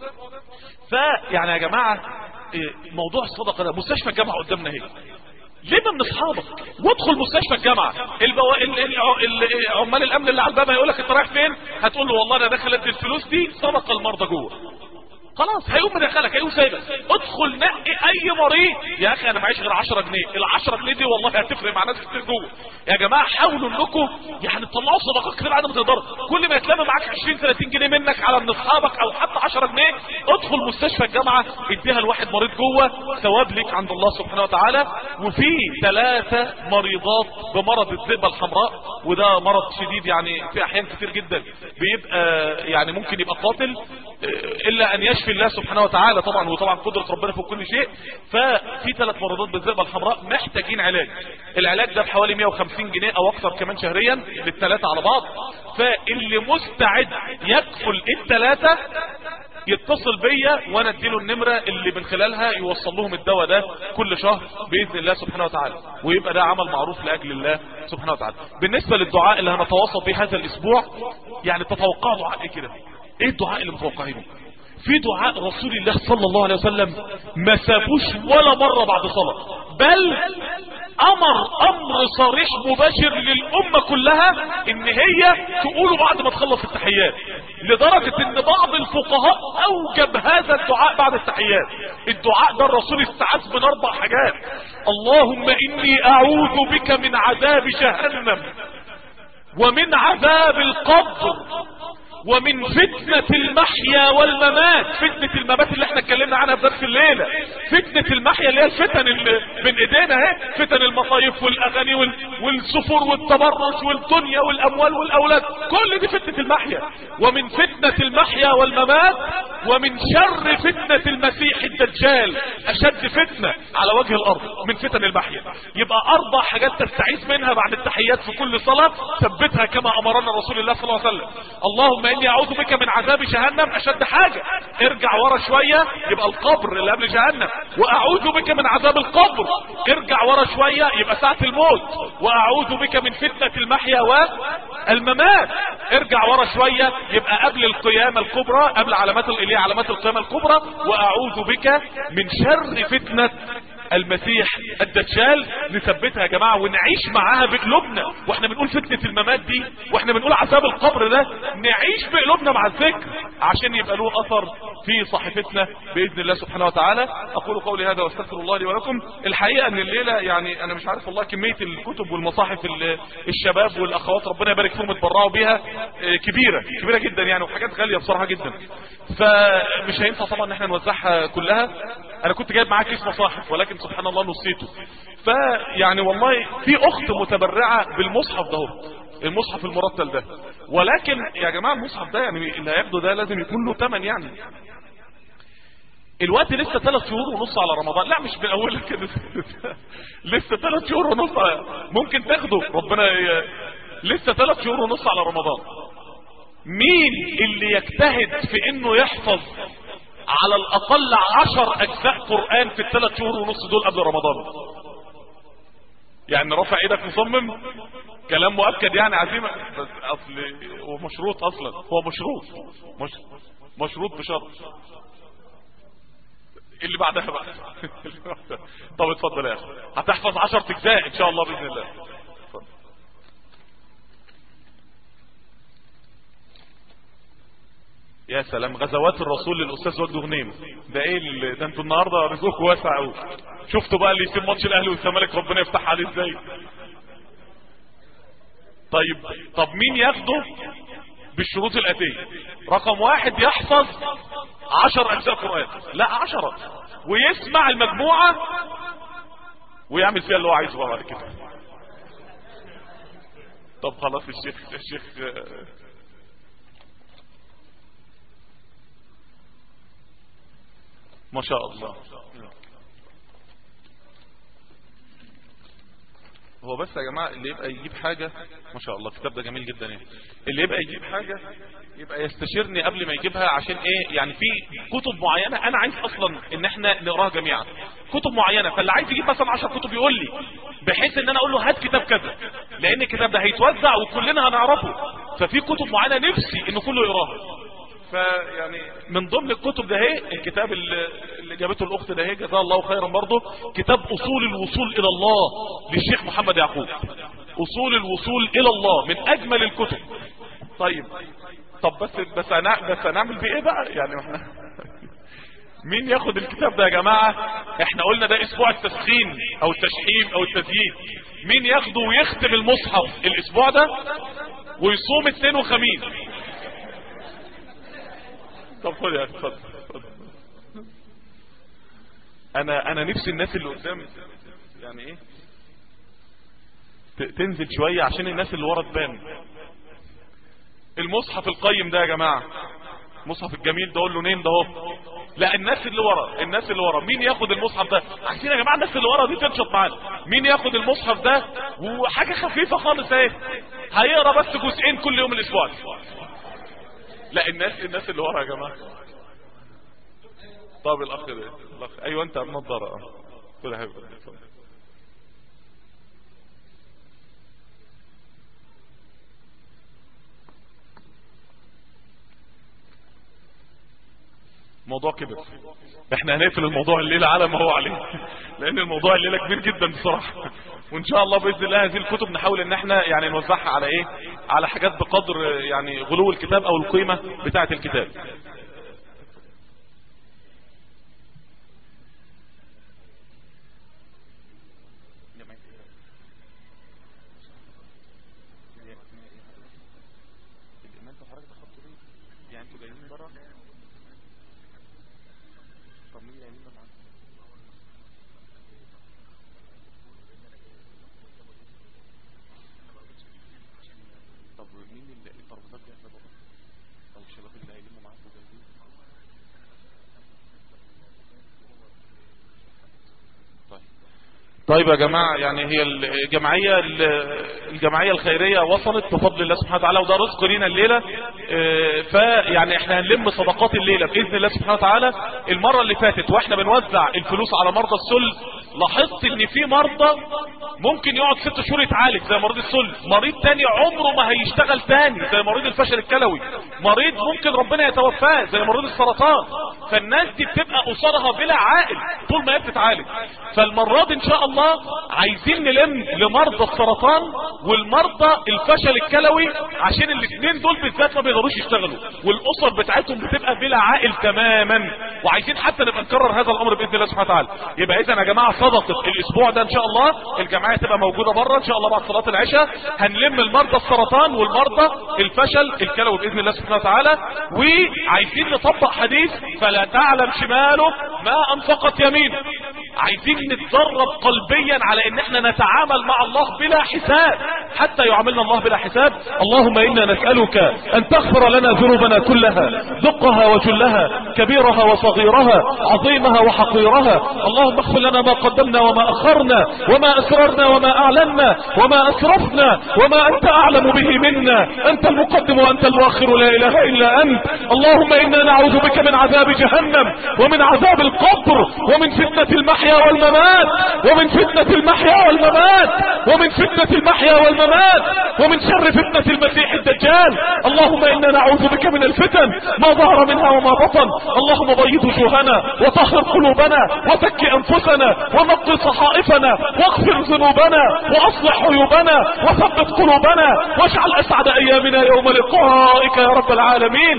B: فيعني يا جماعه موضوع الصدقه ده، مستشفى الجامعه قدامنا اهي، ليه من اصحابك وادخل مستشفى الجامعه. البو... ال... ال... ال... عمال الامن اللي على الباب هيقول لك انت رايح فين؟ هتقول له والله انا داخل ادي الفلوس دي صدقه المرضى جوه. خلاص هيقوم مدخلك، هيقوم سايبك. ادخل نقي اي مريض. يا اخي انا معيش غير عشرة جنيه، ال عشرة جنيه دي والله هتفرق مع ناس كتير جوه. يا جماعه حاولوا انكم يعني تطلعوا صدقات كتير على ما تقدروا. كل ما يتلم معاك عشرين ثلاثين جنيه منك على من اصحابك، او حتى عشرة جنيه، ادخل مستشفى الجامعه اديها لواحد مريض جوه، ثواب ليك عند الله سبحانه وتعالى. وفي ثلاثه مريضات بمرض الذئبه الحمراء، وده مرض شديد يعني في احيان كتير جدا بيبقى يعني ممكن يبقى قاتل، الا ان يشفي الله سبحانه وتعالى طبعا، وطبعا قدرة ربنا فوق كل شيء. ففي ثلاث مرضات بالذئبة الحمراء محتاجين علاج. العلاج ده بحوالي مئة وخمسين جنيه او اكثر كمان شهريا للثلاثة على بعض. فاللي مستعد يكفل الثلاثة يتصل بيا وانا اديله النمرة اللي من خلالها يوصل لهم الدواء ده كل شهر باذن الله سبحانه وتعالى، ويبقى ده عمل معروف لاجل الله سبحانه وتعالى. بالنسبة للدعاء اللي هنتواصل به هذا الاسبوع، يعني تتوقعوا دعاء ايه كده؟ ايه الدعاء اللي متوقعينه؟ في دعاء رسول الله صلى الله عليه وسلم ما سابوش ولا مرة بعد صلاة، بل امر امر صريح مباشر للامة كلها ان هي تقوله بعد ما تخلص التحيات، لدرجة ان بعض الفقهاء اوجب هذا الدعاء بعد التحيات. الدعاء ده الرسول استعاذ من اربع حاجات: اللهم اني اعوذ بك من عذاب جهنم، ومن عذاب القبر، ومن فتنة المحيا والممات. فتنة الممات اللي احنا اتكلمنا عنها في درس الليلة، فتنة المحيا اللي هي الفتن اللي من ايدينا اهي، فتن المصايف والاغاني والسفر والتبرج والدنيا والاموال والاولاد، كل دي فتنة المحيا. ومن فتنة المحيا والممات، ومن شر فتنة المسيح الدجال، اشد فتنة على وجه الارض من فتن المحيا. يبقى اربع حاجات تستعيذ منها بعد التحيات في كل صلاة، ثبتها كما امرنا رسول الله صلى الله عليه وسلم. اللهم اني اعوذ بك من عذاب جهنم، اشد حاجة. ارجع ورا شوية يبقى القبر اللي قبل جهنم. واعوذ بك من عذاب القبر، ارجع ورا شوية يبقى ساعة الموت. واعوذ بك من فتنة المحيا والممات، ارجع ورا شوية يبقى قبل القيامة الكبرى، قبل علامات اللي هي علامات القيامة الكبرى. واعوذ بك من شر فتنة المسيح الدجال. نثبتها يا جماعة ونعيش معاها بقلوبنا، واحنا بنقول فتنة الممات دي، واحنا بنقول عذاب القبر ده، نعيش بقلوبنا مع الذكر عشان يبقى له اثر في صحيفتنا باذن الله سبحانه وتعالى. اقول قولي هذا واستغفر الله لي ولكم. الحقيقة ان الليلة يعني انا مش عارف والله كمية الكتب والمصاحف الشباب والاخوات ربنا يبارك فيهم اتبرعوا بيها كبيرة كبيرة جدا يعني، وحاجات غالية بصراحة جدا، فمش هينفع طبعا ان احنا نوزعها كلها. انا كنت جايب معاك كيس مصاحف ولكن سبحان الله نصيته. فيعني والله في اخت متبرعة بالمصحف ده، المصحف المرتل ده، ولكن يا جماعة المصحف ده يعني اللي هياخده ده لازم يكون له ثمن. يعني الوقت لسه ثلاث شهور ونص على رمضان، لا مش من اولها كده لسه ثلاث شهور ونص ممكن تاخده ربنا ي... لسه ثلاث شهور ونص على رمضان. مين اللي يجتهد في انه يحفظ على الاقل عشر اجزاء قرآن في الثلاث شهور ونص دول قبل رمضان؟ يعني رفع ايدك مصمم، كلام مؤكد يعني عزيمة، بس اصل هو مشروط اصلا، هو مشروط مش مشروط بشرط. اللي بعدها بقى طب اتفضل يا اخي، هتحفظ عشر اجزاء ان شاء الله باذن الله. اتفضل. يا سلام، غزوات الرسول للاستاذ وجد غنيم، ده ايه اللي ده؟ انتوا النهارده رزقكم واسع قوي. شفتوا بقى اللي يسيب ماتش الاهلي والزمالك ربنا يفتح عليه ازاي؟ طيب طب مين ياخده بالشروط الاتيه؟ رقم واحد، يحفظ عشر اجزاء قرآن، لا عشرة، ويسمع المجموعة ويعمل فيها اللي هو عايزه بقى بعد كده. طب خلاص الشيخ الشيخ ما شاء الله. هو بس يا جماعة اللي يبقى يجيب حاجة، ما شاء الله الكتاب ده جميل جدا يعني، اللي يبقى يجيب حاجة يبقى يستشيرني قبل ما يجيبها، عشان ايه يعني؟ في كتب معينة انا عايز اصلا ان احنا نقراها جميعا، كتب معينة، فاللي عايز يجيب مثلا عشر كتب يقول لي، بحيث ان انا اقول له هات كتاب كذا، لان الكتاب ده هيتوزع وكلنا هنعرفه، ففي كتب معينة نفسي ان كله يقراها. فيعني من ضمن الكتب ده هي الكتاب اللي جابته الاخت ده هي جزاها الله خيرا برضه، كتاب اصول الوصول الى الله للشيخ محمد يعقوب، اصول الوصول الى الله، من اجمل الكتب. طيب طب بس بس انا بس هنعمل بيه ايه بقى يعني؟ احنا مين ياخد الكتاب ده يا جماعه؟ احنا قلنا ده اسبوع التسخين او التشحيم او التزيين. مين ياخده ويختم المصحف الاسبوع ده ويصوم اثنين وخميس؟ طب خد يا اخي اتفضل. انا انا نفسي الناس اللي قدام يعني ايه تنزل شويه عشان الناس اللي ورا تبان. المصحف القيم ده يا جماعه، المصحف الجميل ده، قول له نين ده اهو. لا الناس اللي ورا، الناس اللي ورا، مين ياخد المصحف ده؟ عايزين يا جماعه الناس اللي ورا دي تنشط معانا. مين ياخد المصحف ده؟ وحاجه خفيفه خالص اهي، هيقرا بس جزئين كل يوم الاسبوع. لا الناس الناس اللي ورا يا جماعه. طب الاخ ده الاخ ايوه انت بنضاره اه كده حبيبي. موضوع كبير، احنا هنقفل الموضوع الليله على ما هو عليه لان الموضوع الليله كبير جدا بصراحه. وان شاء الله باذن الله هذه الكتب نحاول ان احنا يعني نوزعها على ايه، على حاجات بقدر يعني غلو الكتاب او القيمه بتاعه الكتاب. طيب يا جماعة يعني هي الجمعية الجمعية الخيرية وصلت بفضل الله سبحانه وتعالى، وده رزق لينا الليلة. فيعني احنا هنلم صدقات الليلة بإذن الله سبحانه وتعالى. المرة اللي فاتت واحنا بنوزع الفلوس على مرضى السل، لاحظت ان في مرضى ممكن يقعد ست شهور يتعالج زي مريض السل، مريض تاني عمره ما هيشتغل تاني زي مريض الفشل الكلوي، مريض ممكن ربنا يتوفاه زي مريض السرطان. فالناس دي بتبقى قصادها بلا عائل طول ما هي بتتعالج. فالمرة دي ان شاء الله عايزين نلم لمرضى السرطان والمرضى الفشل الكلوي، عشان الاثنين دول بالذات ما بيقدروش يشتغلوا والاسر بتاعتهم بتبقى بلا عائل تماما. وعايزين حتى نبقى نكرر هذا الامر باذن الله سبحانه وتعالى. يبقى اذا يا جماعه صدقه الاسبوع ده ان شاء الله الجمعيه تبقى موجوده بره ان شاء الله بعد صلاه العشاء. هنلم المرضى السرطان والمرضى الفشل الكلوي باذن الله سبحانه وتعالى. وعايزين نطبق حديث فلا تعلم شماله ما انفقت يمينه. عايزين نتدرب قلبيا على ان احنا نتعامل مع الله بلا حساب حتى يعاملنا الله بلا حساب. اللهم انا نسألك ان تغفر لنا ذنوبنا كلها، دقها وجلها، كبيرها وصغيرها، عظيمها وحقيرها. اللهم اغفر لنا ما قدمنا قدمنا وما أخرنا، وما أسررنا وما أعلنا، وما أسرفنا وما أنت أعلم به منا. أنت المقدم وأنت المؤخر، لا إله إلا أنت. اللهم إنا نعوذ بك من عذاب جهنم، ومن عذاب القبر، ومن فتنة المحيا والممات، ومن فتنة المحيا والممات، ومن فتنة المحيا والممات، ومن شر فتنة المسيح الدجال. اللهم إنا نعوذ بك من الفتن ما ظهر منها وما بطن. اللهم بيض وجوهنا، وطهر قلوبنا، وزك أنفسنا، ونقض صحائفنا، واغفر ذنوبنا، وأصلح عيوبنا، وثبت قلوبنا، واجعل أسعد أيامنا يوم لقائك يا رب العالمين.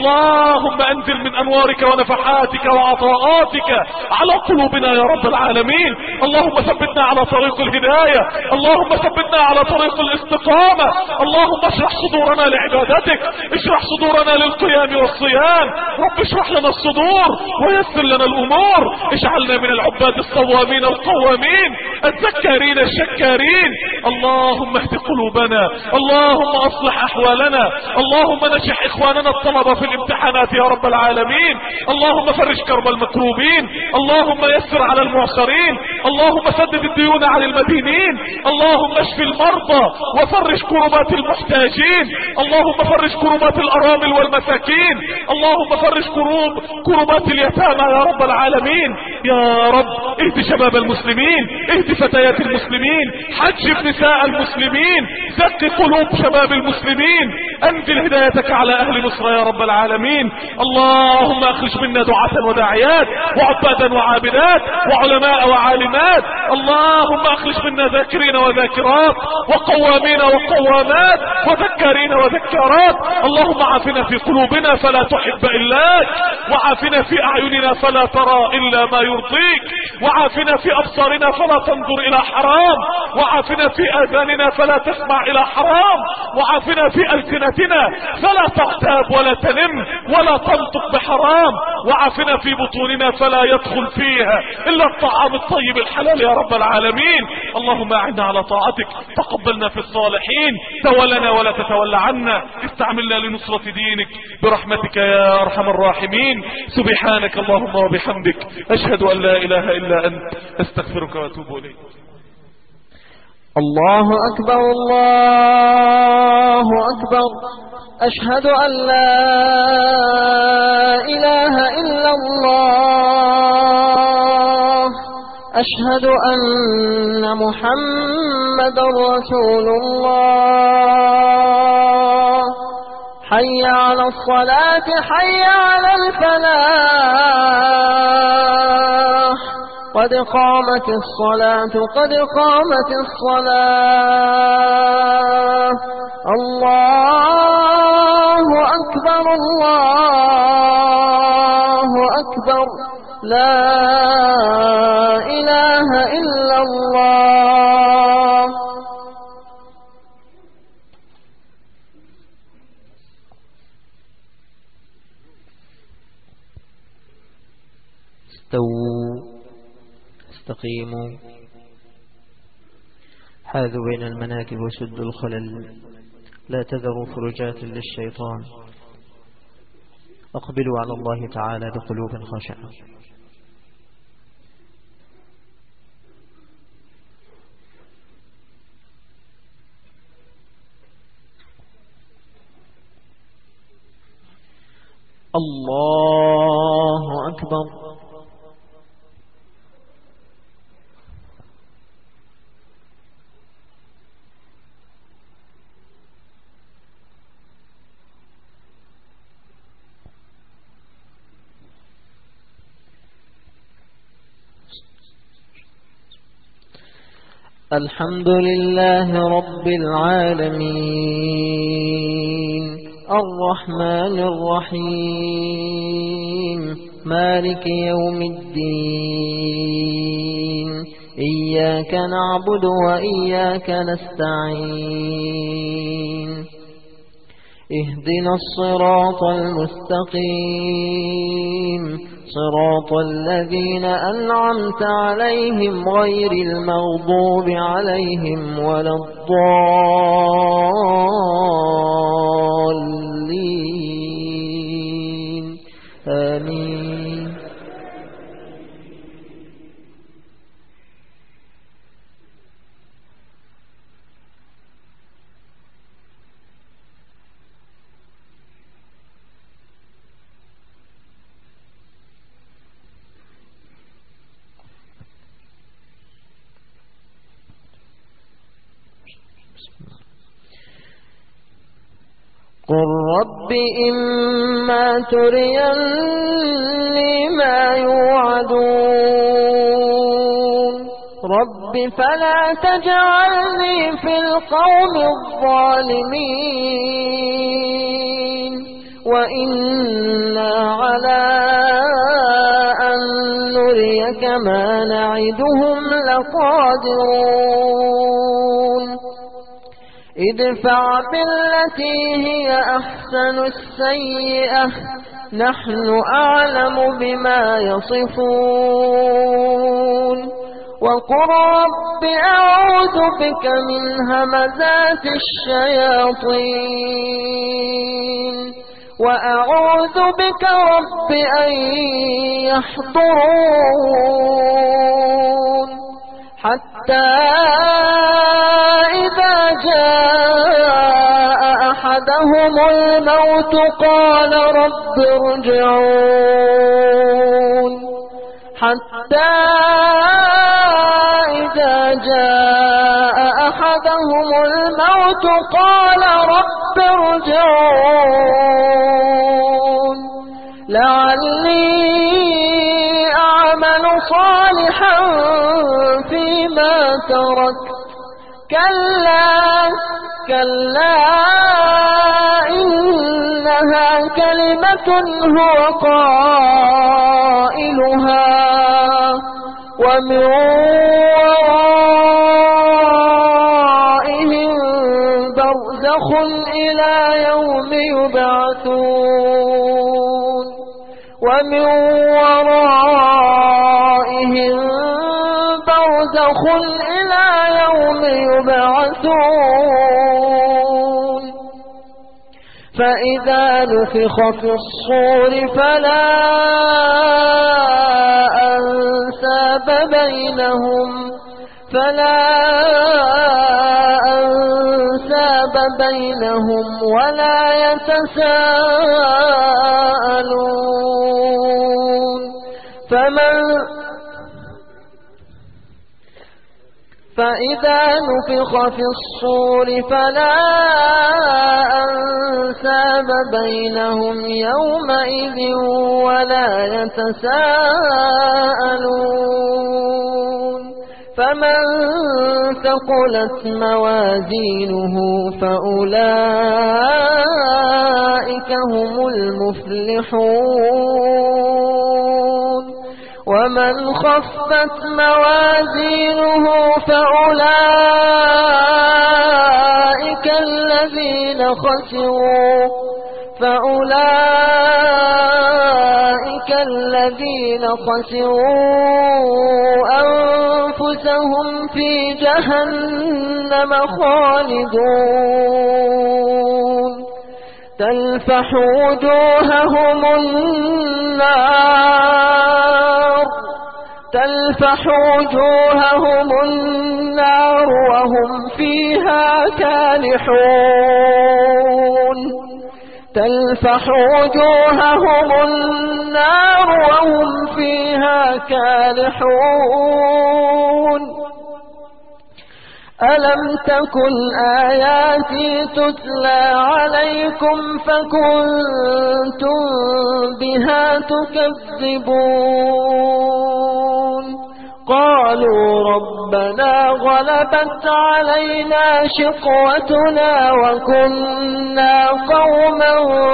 B: اللهم أنزل من أنوارك ونفحاتك وعطاءاتك على قلوبنا يا رب العالمين. اللهم ثبتنا على طريق الهداية، اللهم ثبتنا على طريق الاستقامة. اللهم اشرح صدورنا لعبادتك، اشرح صدورنا للقيام والصيام. رب اشرح لنا الصدور ويسر لنا الأمور. اجعلنا من العباد الصوامين القوامين الذكارين الشكارين. اللهم اهد قلوبنا، اللهم اصلح احوالنا، اللهم نجح اخواننا الطلبة في الامتحانات يا رب العالمين. اللهم فرج كرب المكروبين، اللهم يسر على المعسرين، اللهم سدد الديون عن المدينين، اللهم اشف المرضى وفرج كربات المحتاجين، اللهم فرج كربات الارامل والمساكين، اللهم فرج كروب كربات اليتامى يا رب العالمين. يا رب اهد شباب المسلمين، اهد فتيات المسلمين، حجب نساء المسلمين، زك قلوب شباب المسلمين، انزل هدايتك على اهل مصر يا رب العالمين. اللهم اخرج منا دعاة وداعيات، وعبادا وعابدات، وعلماء وعالمات. اللهم اخرج منا ذاكرين وذاكرات، وقوامين وقوامات، وذكارين وذكارات. اللهم عافنا في قلوبنا فلا تحب إلاك، وعافنا في اعيننا فلا ترى الا ما يرضيك، وعافنا في ابصارنا فلا تنظر الى حرام، وعافنا في اذاننا فلا تسمع الى حرام، وعافنا في السنتنا فلا تغتاب ولا تنم ولا تنطق بحرام، وعافنا في بطوننا فلا يدخل فيها الا الطعام الطيب الحلال يا رب العالمين. اللهم اعنا على طاعتك، تقبلنا في الصالحين، تولنا ولا تتولى عنا، استعملنا لنصرة دينك برحمتك يا ارحم الراحمين. سبحانك اللهم وبحمدك، اشهد ان لا اله الا انت، استغفرك واتوب اليك.
C: الله أكبر الله أكبر، أشهد أن لا إله إلا الله، أشهد أن محمد رسول الله. حي على الصلاة، حي على الفلاح، قد قامت الصلاة، قد قامت الصلاة. الله أكبر الله أكبر، لا إله إلا الله. استووا، استقيموا، حاذوا بين المناكب وسدوا الخلل، لا تذروا فرجات للشيطان. اقبلوا على الله تعالى بقلوب خاشعة. الله أكبر. الحمد لله رب العالمين، الرحمن الرحيم، مالك يوم الدين. إياك نعبد وإياك نستعين. اهدنا الصراط المستقيم، صراط الذين أنعمت عليهم غير المغضوب عليهم ولا الضالين. آمين.
D: قل رب إما تريني ما يوعدون رب فلا تجعلني في القوم الظالمين وإنا على أن نريك ما نعدهم لقادرون ادفع بالتي هي أحسن السيئة نحن أعلم بما يصفون وقل رب أعوذ بك من همزات الشياطين وأعوذ بك رب أن يحضرون حتى إذا جاء أحدهم الموت قال رب ارجعون حتى إذا جاء أحدهم الموت قال رب ارجعون لعلي أعمل صالحا فيما تركت كلا كلا إنها كلمة هو قائلها ومن ورائهم برزخ إلى يوم يبعثون ومن ورائهم برزخ إلى يوم يبعثون فإذا نفخ في الصور فلا أنساب بينهم فلا أنساب بينهم ولا يتساءلون فمن فإذا نفخ في الصور فلا أنساب بينهم يومئذ ولا يتساءلون فمن ثقلت موازينه فأولئك هم المفلحون ومن خفت موازينه فأولئك الذين خسروا فأولئك الذين خسروا أنفسهم في جهنم خالدون تلفح وجوههم النار تلفح وجوههم النار وهم فيها كالحون تلفح وجوههم النار وهم فيها كالحون ألم تكن آياتي تتلى عليكم فكنتم بها تكذبون قالوا ربنا غلبت علينا شقوتنا وكنا قوما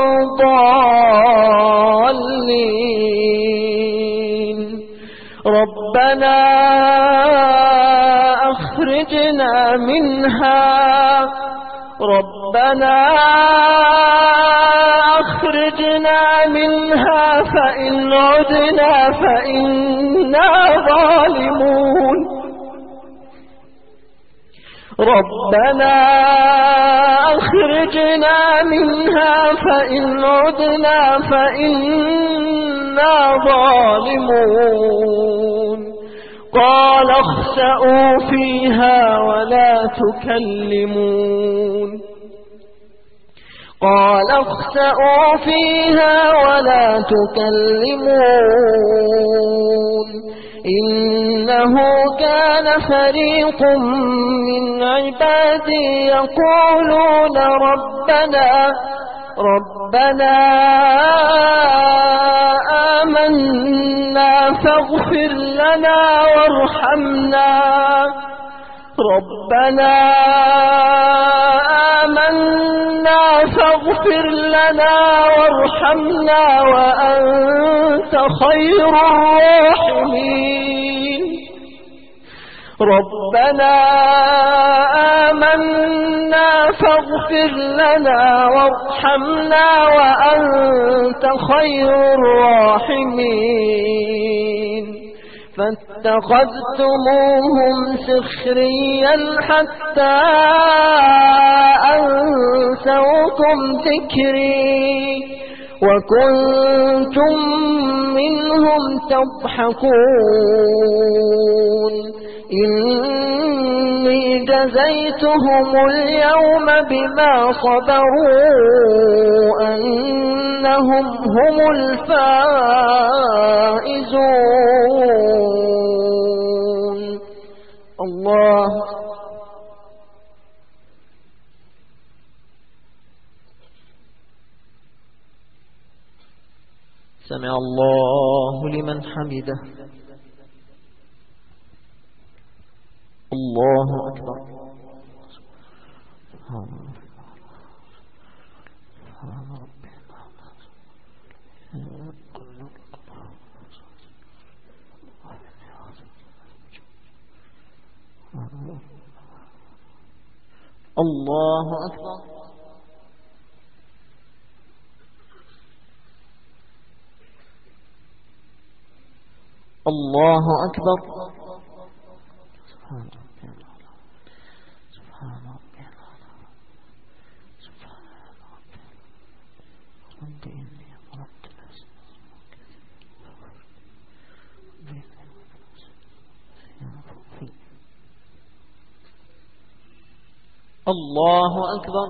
D: ضالين ربنا أخرجنا منها ربنا أخرجنا منها فإن عدنا فإنا ظالمون ربنا أخرجنا منها فإن عدنا فإنا ظالمون قال اخسئوا فيها ولا تكلمون قال اخسئوا فيها ولا تكلمون إنه كان فريق من عبادي يقولون ربنا ربنا آمنا فاغفر لنا وارحمنا ربنا آمنا فاغفر لنا وارحمنا وأنت خير الراحمين ربنا آمنا فاغفر لنا وارحمنا وأنت خير الراحمين فاتخذتموهم سخريا حتى أنسوكم ذكري وكنتم منهم تضحكون إني جزيتهم اليوم بما صبروا أنهم هم الفائزون. الله سمع الله لمن حمده. الله أكبر. الله أكبر. الله أكبر. سبحان ربي الأعلى سبحان ربي الأعلى سبحان ربي رب إني ضربت الله أكبر.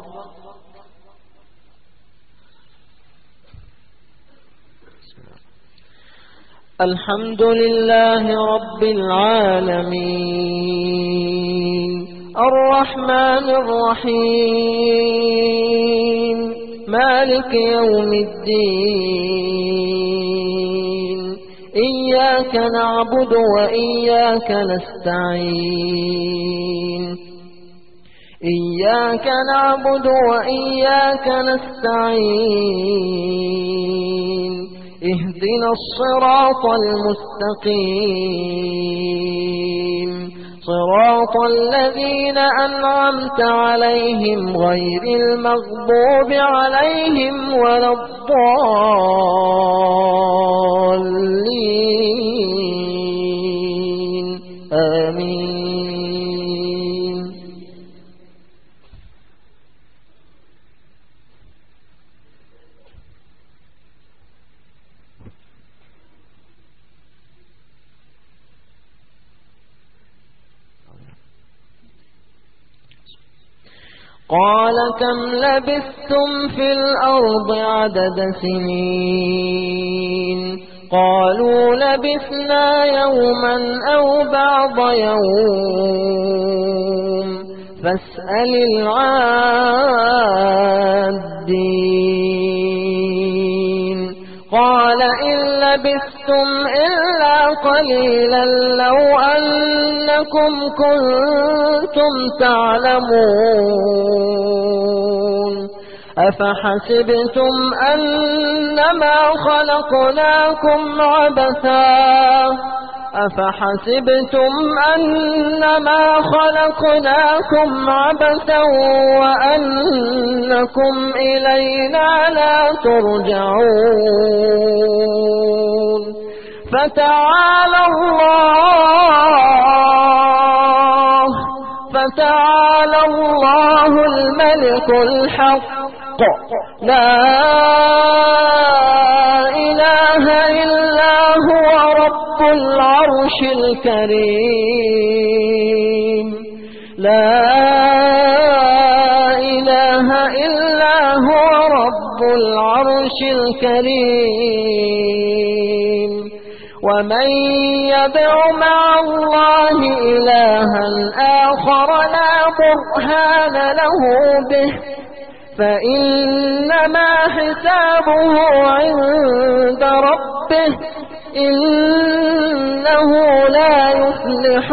D: الحمد لله رب العالمين الرحمن الرحيم مالك يوم الدين إياك نعبد وإياك نستعين إياك نعبد وإياك نستعين اهدنا الصراط المستقيم صراط الذين أنعمت عليهم غير المغضوب عليهم ولا الضالين آمين. قال كم لبثتم في الأرض عدد سنين قالوا لبثنا يوما أو بعض يوم فاسأل العادين قال إن لبثتم إلا قليلا لو أنكم كنتم تعلمون أفحسبتم أنما خلقناكم عبثا أفحسبتم أنما خلقناكم عبثا وأنكم إلينا لا ترجعون فتعالى الله فتعالى الله الملك الحق لا إله إلا هو رب العرش الكريم لا إله إلا هو رب العرش الكريم ومن يدع مع الله إلها آخر لا برهان له به فإنما حسابه عند ربه إنه لا يفلح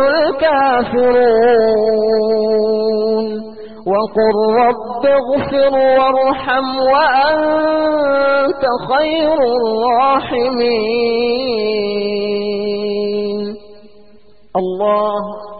D: الكافرون وقل رب اغفر وارحم وأنت خير الراحمين. الله